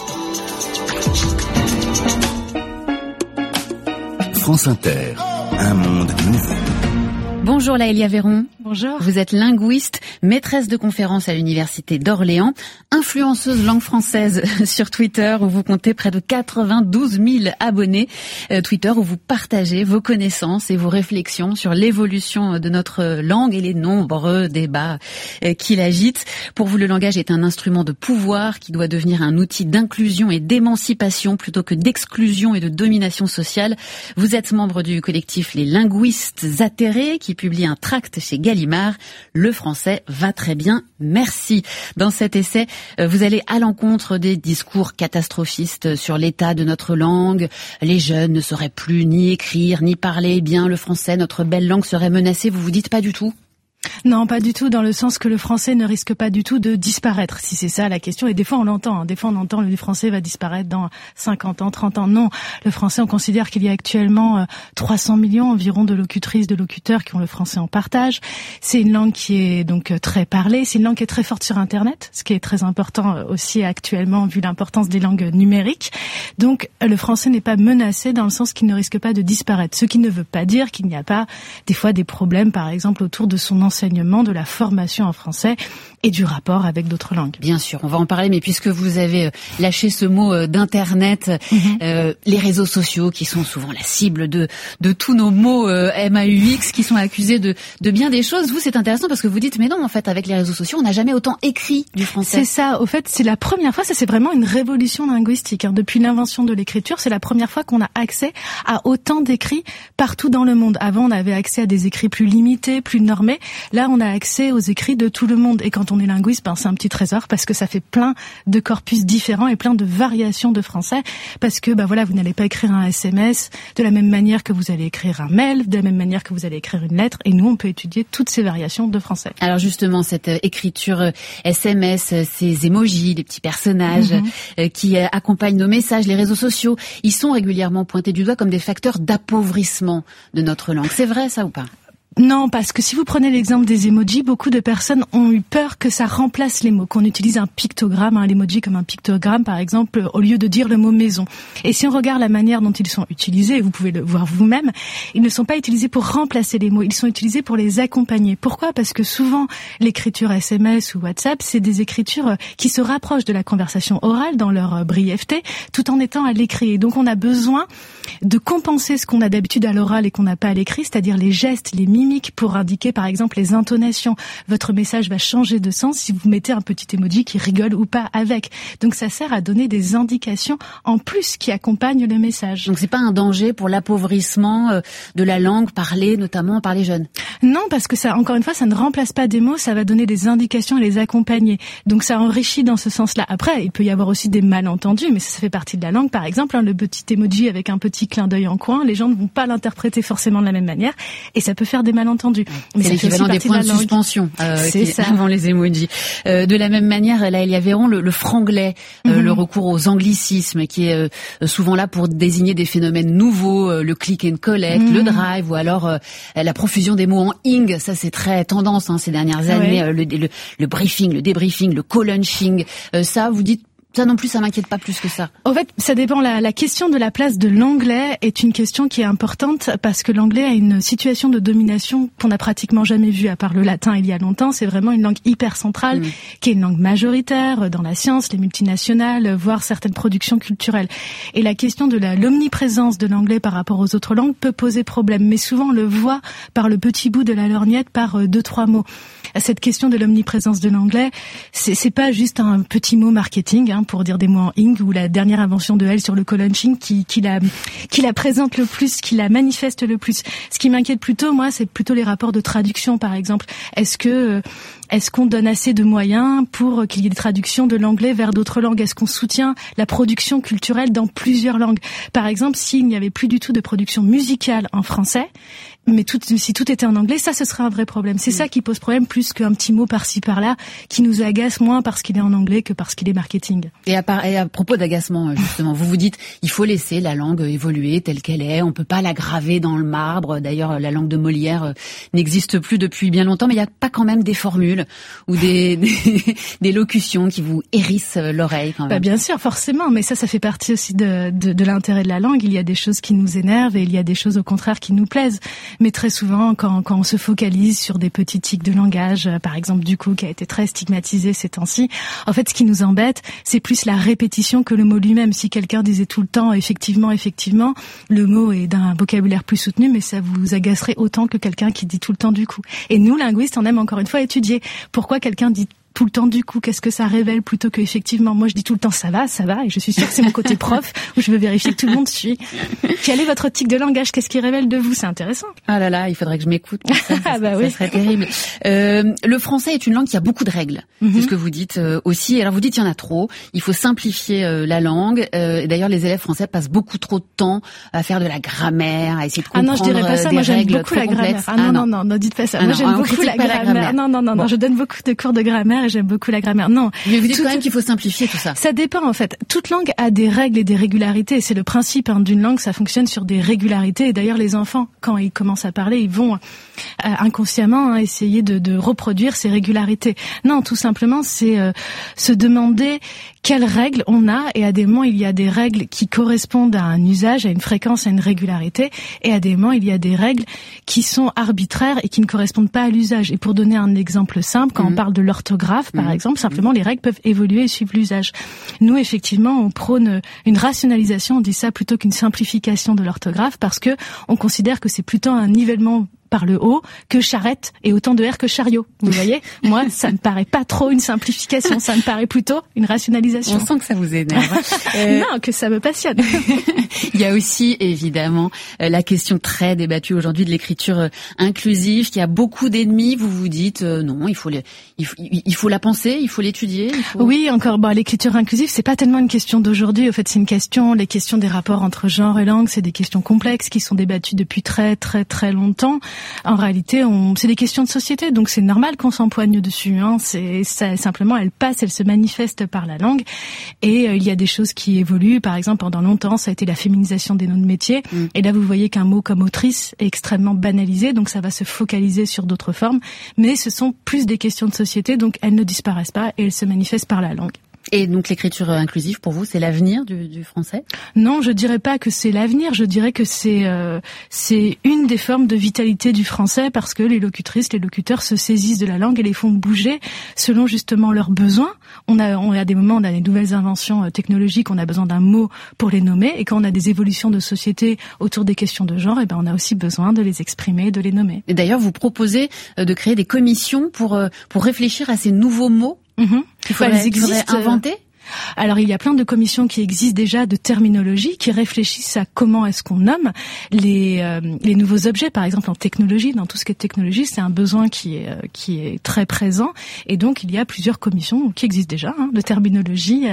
France Inter, un monde nouveau. Bonjour Lélia Véron. Bonjour. Vous êtes linguiste, maîtresse de conférences à l'Université d'Orléans, influenceuse langue française sur Twitter où vous comptez près de 92 000 abonnés. Twitter où vous partagez vos connaissances et vos réflexions sur l'évolution de notre langue et les nombreux débats qui l'agitent. Pour vous, le langage est un instrument de pouvoir qui doit devenir un outil d'inclusion et d'émancipation plutôt que d'exclusion et de domination sociale. Vous êtes membre du collectif Les Linguistes Atterrés qui publie un tract chez Gallimard. Le français va très bien, merci. Dans cet essai, vous allez à l'encontre des discours catastrophistes sur l'état de notre langue. Les jeunes ne sauraient plus ni écrire, ni parler bien le français. Notre belle langue serait menacée. Vous vous dites pas du tout? Non, pas du tout, dans le sens que le français ne risque pas du tout de disparaître, si c'est ça la question. Et des fois on l'entend, des fois on entend le français va disparaître dans 50 ans, 30 ans. Non, le français, on considère qu'il y a actuellement 300 millions environ de locutrices, de locuteurs qui ont le français en partage. C'est une langue qui est donc très parlée, c'est une langue qui est très forte sur Internet, ce qui est très important aussi actuellement vu l'importance des langues numériques. Donc le français n'est pas menacé dans le sens qu'il ne risque pas de disparaître. Ce qui ne veut pas dire qu'il n'y a pas des fois des problèmes, par exemple, autour de son enseignement, de la formation en français et du rapport avec d'autres langues. Bien sûr, on va en parler, mais puisque vous avez lâché ce mot d'Internet, les réseaux sociaux qui sont souvent la cible de tous nos mots MAUX qui sont accusés de bien des choses, vous c'est intéressant parce que vous dites mais non, en fait avec les réseaux sociaux on n'a jamais autant écrit du français. C'est ça, au fait c'est la première fois, ça c'est vraiment une révolution linguistique. Depuis l'invention de l'écriture, c'est la première fois qu'on a accès à autant d'écrits partout dans le monde. Avant on avait accès à des écrits plus limités, plus normés. Là on a accès aux écrits de tout le monde. Et quand on est linguiste, c'est un petit trésor parce que ça fait plein de corpus différents et plein de variations de français. Parce que vous n'allez pas écrire un SMS de la même manière que vous allez écrire un mail, de la même manière que vous allez écrire une lettre. Et nous on peut étudier toutes ces variations de français. Alors justement cette écriture SMS, ces emojis, les petits personnages qui accompagnent nos messages, les réseaux sociaux, ils sont régulièrement pointés du doigt comme des facteurs d'appauvrissement de notre langue. C'est vrai ça ou pas ? Non, parce que si vous prenez l'exemple des emojis, beaucoup de personnes ont eu peur que ça remplace les mots, qu'on utilise un pictogramme, l'emoji comme un pictogramme par exemple, au lieu de dire le mot maison. Et si on regarde la manière dont ils sont utilisés, et vous pouvez le voir vous-même, ils ne sont pas utilisés pour remplacer les mots, ils sont utilisés pour les accompagner. Pourquoi ? Parce que souvent, l'écriture SMS ou WhatsApp, c'est des écritures qui se rapprochent de la conversation orale dans leur brièveté, tout en étant à l'écrit. Et donc on a besoin de compenser ce qu'on a d'habitude à l'oral et qu'on n'a pas à l'écrit, c'est-à-dire les gestes, les mimiques, pour indiquer par exemple les intonations. Votre message va changer de sens si vous mettez un petit emoji qui rigole ou pas avec. Donc ça sert à donner des indications en plus qui accompagnent le message. Donc c'est pas un danger pour l'appauvrissement de la langue parlée notamment par les jeunes? Non, parce que ça, encore une fois, ça ne remplace pas des mots, ça va donner des indications et les accompagner. Donc ça enrichit dans ce sens-là. Après, il peut y avoir aussi des malentendus, mais ça fait partie de la langue. Par exemple, le petit emoji avec un petit clin d'œil en coin, les gens ne vont pas l'interpréter forcément de la même manière et ça peut faire des malentendus. Mais c'est l'équivalent des points de suspension avant les emojis. De la même manière, là, Elia Véron, le franglais, le recours aux anglicismes qui est souvent là pour désigner des phénomènes nouveaux, le click and collect, le drive ou alors la profusion des mots en ing, ça c'est très tendance ces dernières années, le briefing, le débriefing, le co-lunching, ça vous dites ça non plus, ça m'inquiète pas plus que ça. En fait, ça dépend. La question de la place de l'anglais est une question qui est importante parce que l'anglais a une situation de domination qu'on n'a pratiquement jamais vue à part le latin il y a longtemps. C'est vraiment une langue hyper centrale qui est une langue majoritaire dans la science, les multinationales, voire certaines productions culturelles. Et la question de l'omniprésence de l'anglais par rapport aux autres langues peut poser problème. Mais souvent, on le voit par le petit bout de la lorgnette, par 2-3 mots. Cette question de l'omniprésence de l'anglais, c'est pas juste un petit mot marketing pour dire des mots en ing ou la dernière invention de Elle sur le co-lunching qui la présente le plus, qui la manifeste le plus. Ce qui m'inquiète plutôt, moi, c'est plutôt les rapports de traduction, par exemple. Est-ce qu'on donne assez de moyens pour qu'il y ait des traductions de l'anglais vers d'autres langues? Est-ce qu'on soutient la production culturelle dans plusieurs langues? Par exemple, s'il n'y avait plus du tout de production musicale en français, mais si tout était en anglais, ça, ce serait un vrai problème. C'est ça qui pose problème plus qu'un petit mot par-ci par-là qui nous agace moins parce qu'il est en anglais que parce qu'il est marketing. Et à propos d'agacement, justement, vous dites, il faut laisser la langue évoluer telle qu'elle est. On peut pas la graver dans le marbre. D'ailleurs, la langue de Molière n'existe plus depuis bien longtemps, mais il n'y a pas quand même des formules ou des locutions qui vous hérissent l'oreille quand même. Bien sûr, forcément, mais ça fait partie aussi de l'intérêt de la langue. Il y a des choses qui nous énervent et il y a des choses au contraire qui nous plaisent. Mais très souvent, quand on se focalise sur des petits tics de langage, par exemple du coup, qui a été très stigmatisé ces temps-ci, en fait, ce qui nous embête, c'est plus la répétition que le mot lui-même. Si quelqu'un disait tout le temps, effectivement, le mot est d'un vocabulaire plus soutenu, mais ça vous agacerait autant que quelqu'un qui dit tout le temps du coup. Et nous, linguistes, on aime encore une fois étudier pourquoi quelqu'un dit tout le temps du coup, qu'est-ce que ça révèle, plutôt que effectivement, moi je dis tout le temps ça va, et je suis sûre que c'est mon côté prof où je veux vérifier que tout le monde suit. Quelle est votre optique de langage? Qu'est-ce qui révèle de vous? C'est intéressant. Ah là là, il faudrait que je m'écoute. Ça oui. serait terrible. Le français est une langue qui a beaucoup de règles. C'est ce que vous dites aussi. Alors vous dites il y en a trop. Il faut simplifier la langue. D'ailleurs, les élèves français passent beaucoup trop de temps à faire de la grammaire, à essayer de comprendre je dirais pas ça. des moi, j'aime règles beaucoup trop la grammaire. complexes. Non, dites pas ça. Moi, j'aime beaucoup la grammaire. Non, je donne beaucoup de cours de grammaire et j'aime beaucoup la grammaire. Non. Mais vous dites quand même qu'il faut simplifier tout ça. Ça dépend, en fait. Toute langue a des règles et des régularités. C'est le principe d'une langue, ça fonctionne sur des régularités. Et d'ailleurs, les enfants, quand ils commencent à parler, ils vont inconsciemment essayer de reproduire ces régularités. Non, tout simplement, c'est se demander quelles règles on a, et à des moments, il y a des règles qui correspondent à un usage, à une fréquence, à une régularité, et à des moments, il y a des règles qui sont arbitraires et qui ne correspondent pas à l'usage. Et pour donner un exemple simple, quand on parle de l'orthographe, par exemple, simplement, les règles peuvent évoluer et suivre l'usage. Nous, effectivement, on prône une rationalisation, on dit ça plutôt qu'une simplification de l'orthographe, parce que on considère que c'est plutôt un nivellement par le haut que charrette et autant de R que chariot. Vous voyez, moi, ça me paraît pas trop une simplification, ça me paraît plutôt une rationalisation. On sent que ça vous énerve. Non, que ça me passionne. Il y a aussi, évidemment, la question très débattue aujourd'hui de l'écriture inclusive, qui a beaucoup d'ennemis. Vous vous dites, non, il faut la penser, il faut l'étudier. Oui, encore, l'écriture inclusive, c'est pas tellement une question d'aujourd'hui. Au fait, c'est les questions des rapports entre genre et langue, c'est des questions complexes qui sont débattues depuis très, très, très longtemps. En réalité, c'est des questions de société, donc c'est normal qu'on s'empoigne dessus. C'est ça, simplement, elle se manifeste par la langue, et il y a des choses qui évoluent. Par exemple, pendant longtemps, ça a été la féminisation des noms de métiers, et là, vous voyez qu'un mot comme autrice est extrêmement banalisé, donc ça va se focaliser sur d'autres formes, mais ce sont plus des questions de société, donc elles ne disparaissent pas et elles se manifestent par la langue. Et donc l'écriture inclusive, pour vous, c'est l'avenir du français? Non, je dirais pas que c'est l'avenir. Je dirais que c'est une des formes de vitalité du français, parce que les locutrices, les locuteurs se saisissent de la langue et les font bouger selon justement leurs besoins. On a des moments, on a des nouvelles inventions technologiques, on a besoin d'un mot pour les nommer, et quand on a des évolutions de société autour des questions de genre, on a aussi besoin de les exprimer, de les nommer. Et d'ailleurs, vous proposez de créer des commissions pour réfléchir à ces nouveaux mots. Il faudrait inventer. Alors, il y a plein de commissions qui existent déjà, de terminologie, qui réfléchissent à comment est-ce qu'on nomme les nouveaux objets. Par exemple, en technologie, dans tout ce qui est technologie, c'est un besoin qui est très présent. Et donc, il y a plusieurs commissions qui existent déjà, de terminologie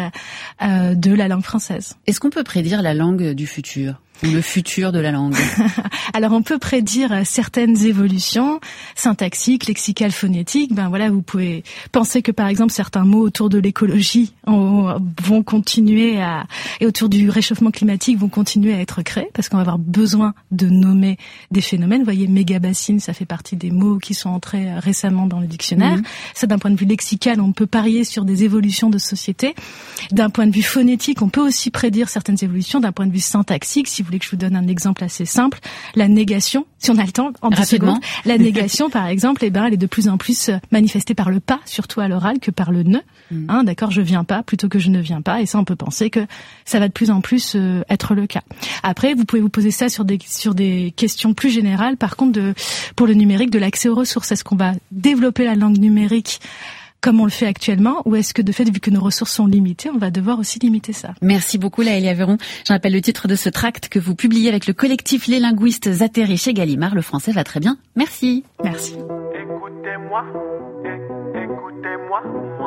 de la langue française. Est-ce qu'on peut prédire la langue du futur ? Ou le futur de la langue? Alors, on peut prédire certaines évolutions syntaxiques, lexicales, phonétiques. Vous pouvez penser que, par exemple, certains mots autour de l'écologie vont continuer et autour du réchauffement climatique vont continuer à être créés, parce qu'on va avoir besoin de nommer des phénomènes. Vous voyez, mégabassine, ça fait partie des mots qui sont entrés récemment dans le dictionnaire. Ça, d'un point de vue lexical, on peut parier sur des évolutions de société. D'un point de vue phonétique, on peut aussi prédire certaines évolutions. D'un point de vue syntaxique, si vous voulez que je vous donne un exemple assez simple, la négation, si on a le temps, en 10 secondes. La négation, par exemple, elle est de plus en plus manifestée par le pas, surtout à l'oral, que par le ne. D'accord, je viens pas plutôt que je ne viens pas, et ça, on peut penser que ça va de plus en plus être le cas. Après, vous pouvez vous poser ça sur des questions plus générales. Par contre, pour le numérique, de l'accès aux ressources, est-ce qu'on va développer la langue numérique comme on le fait actuellement, ou est-ce que de fait, vu que nos ressources sont limitées, on va devoir aussi limiter ça? Merci beaucoup, Laëlia Véron. Je rappelle le titre de ce tract que vous publiez avec le collectif Les Linguistes Atterrés chez Gallimard. Le français va très bien. Merci. Merci. Écoutez-moi, écoutez-moi,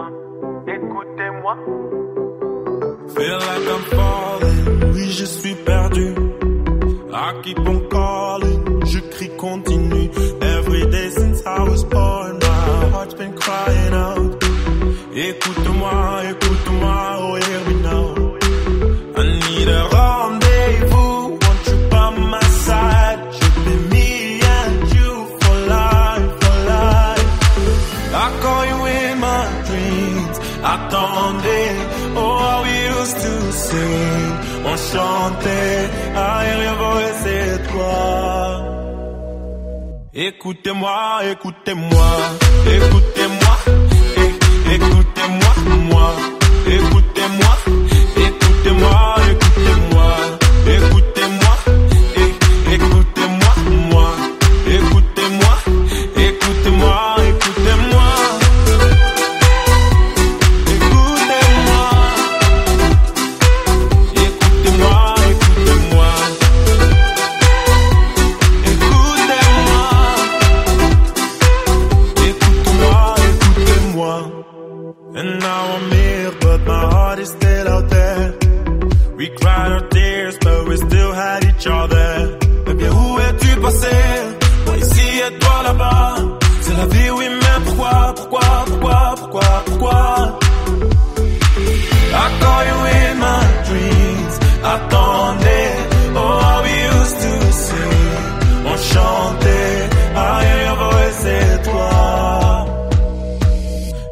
écoutez-moi. Feel like I'm falling, oui je suis perdu. I keep on calling, je crie continue. Every day since I was born, my heart's been crying out. Écoute-moi, écoute-moi, oh hear me now. I need a rendezvous, want you by my side. Should be me and you for life, for life. I call you in my dreams, attendez, oh how we used to sing. On chantait, I hear your voice, c'est toi. Écoutez-moi, écoutez-moi, écoutez-moi, écoutez-moi, moi, écoutez-moi, écoutez-moi, écoutez-moi, écoutez-moi, écoutez-moi, moi, écoutez-moi, écoutez-moi, écoutez-moi.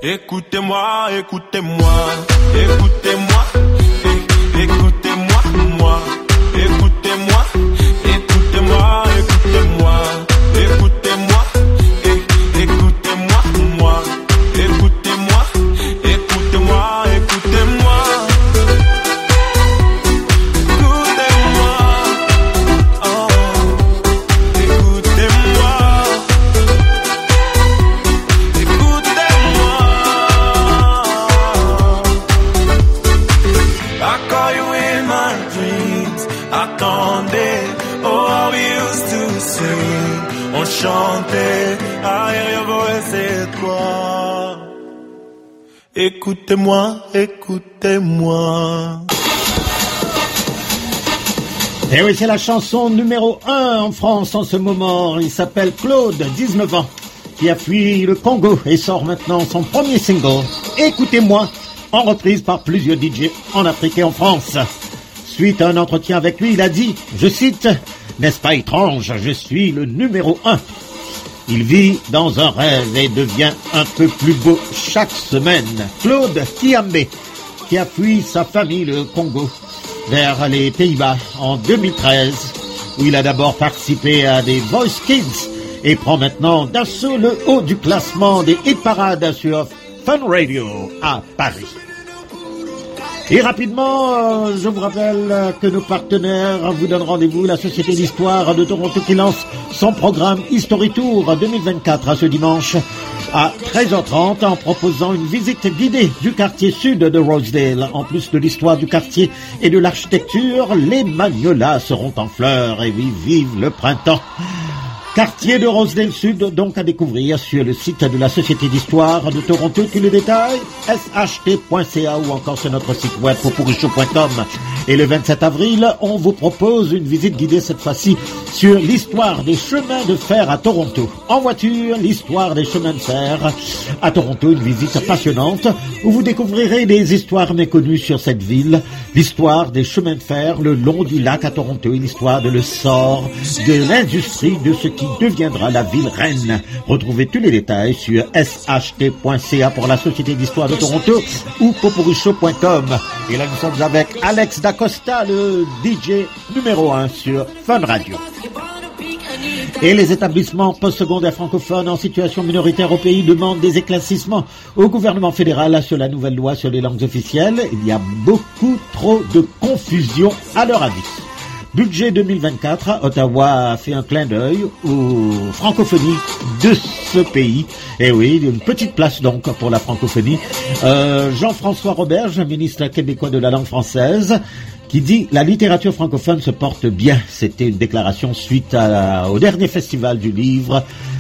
Écoutez-moi, écoutez-moi, écoutez-moi, écoutez-moi, moi. Écoutez-moi, écoutez-moi, écoutez-moi, écoutez-moi, écoutez-moi, moi. Écoutez-moi, écoutez-moi, écoutez-moi. Écoutez-moi, oh, écoutez-moi. Écoutez-moi. I call you in my dreams. Attendez, oh, how we used to sing. On chantait, arrière voix, c'est toi. Écoutez-moi, écoutez-moi. Et oui, c'est la chanson numéro 1 en France en ce moment. Il s'appelle Claude, 19 ans, qui a fui le Congo et sort maintenant son premier single. Écoutez-moi, en reprise par plusieurs DJ en Afrique et en France. Suite à un entretien avec lui, il a dit, je cite, « N'est-ce pas étrange, je suis le numéro 1 ». Il vit dans un rêve et devient un peu plus beau chaque semaine. Claude Kiambe, qui a fui sa famille, le Congo, vers les Pays-Bas en 2013, où il a d'abord participé à des Voice Kids et prend maintenant d'assaut le haut du classement des hit parades sur Fun Radio à Paris. Et rapidement, je vous rappelle que nos partenaires vous donnent rendez-vous, la Société d'Histoire de Toronto qui lance son programme History Tour 2024 à ce dimanche à 13h30 en proposant une visite guidée du quartier sud de Rosedale. En plus de l'histoire du quartier et de l'architecture, les magnolias seront en fleurs et oui, vive le printemps. Quartier de Rosedale Sud, donc à découvrir sur le site de la Société d'Histoire de Toronto. Tous les détails, sht.ca ou encore sur notre site web popurichaud.com. Et le 27 avril, on vous propose une visite guidée cette fois-ci sur l'histoire des chemins de fer à Toronto. En voiture, l'histoire des chemins de fer à Toronto, une visite passionnante où vous découvrirez des histoires méconnues sur cette ville, l'histoire des chemins de fer le long du lac à Toronto et l'histoire de l'essor de l'industrie de ce qui deviendra la ville reine. Retrouvez tous les détails sur sht.ca pour la Société d'Histoire de Toronto ou popurichaud.com. Et là, nous sommes avec Alex Dacosta, le DJ numéro 1 sur Fun Radio. Et les établissements postsecondaires francophones en situation minoritaire au pays demandent des éclaircissements au gouvernement fédéral sur la nouvelle loi sur les langues officielles. Il y a beaucoup trop de confusion à leur avis. Budget 2024, Ottawa a fait un clin d'œil aux francophonies de ce pays. Et oui, une petite place donc pour la francophonie. Jean-François Roberge, ministre québécois de la langue française, qui dit « La littérature francophone se porte bien ». C'était une déclaration suite au dernier festival du livre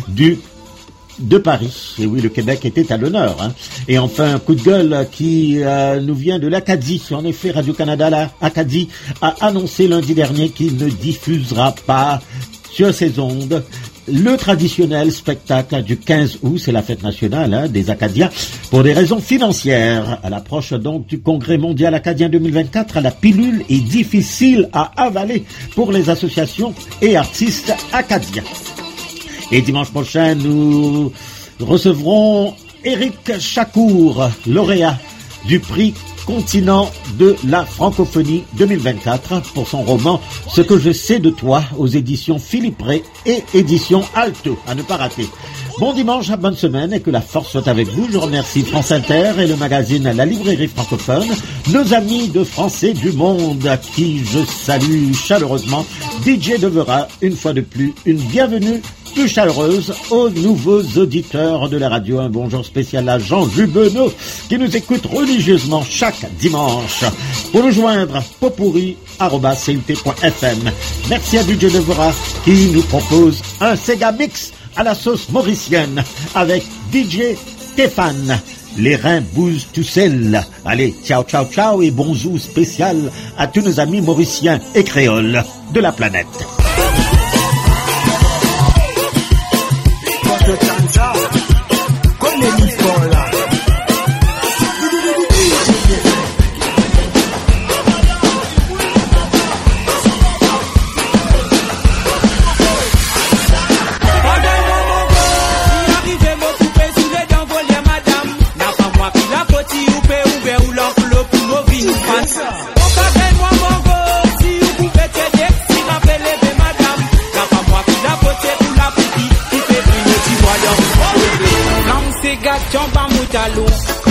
de Paris. Et oui, le Québec était à l'honneur. Et enfin, un coup de gueule qui nous vient de l'Acadie. En effet, Radio-Canada, l'Acadie, a annoncé lundi dernier qu'il ne diffusera pas sur ses ondes le traditionnel spectacle du 15 août, c'est la fête nationale des Acadiens, pour des raisons financières. À l'approche donc du Congrès mondial acadien 2024, la pilule est difficile à avaler pour les associations et artistes acadiens. Et dimanche prochain, nous recevrons Éric Chacour, lauréat du prix Continent de la francophonie 2024 pour son roman « Ce que je sais de toi » aux éditions Philippe Ray et éditions Alto, à ne pas rater. Bon dimanche, bonne semaine et que la force soit avec vous. Je remercie France Inter et le magazine La Librairie francophone, nos amis de Français du Monde qui je salue chaleureusement. DJ devra une fois de plus une bienvenue plus chaleureuse aux nouveaux auditeurs de la radio. Un bonjour spécial à Jean Jubenot qui nous écoute religieusement chaque dimanche. Pour nous joindre, popurri@cult.fm. Merci à DJ Devora qui nous propose un Sega Mix à la sauce mauricienne avec DJ Stéphane. Les reins bougent tout seuls. Allez, ciao, ciao, ciao et bonjour spécial à tous nos amis mauriciens et créoles de la planète. Madame, Segregation pa mutalou.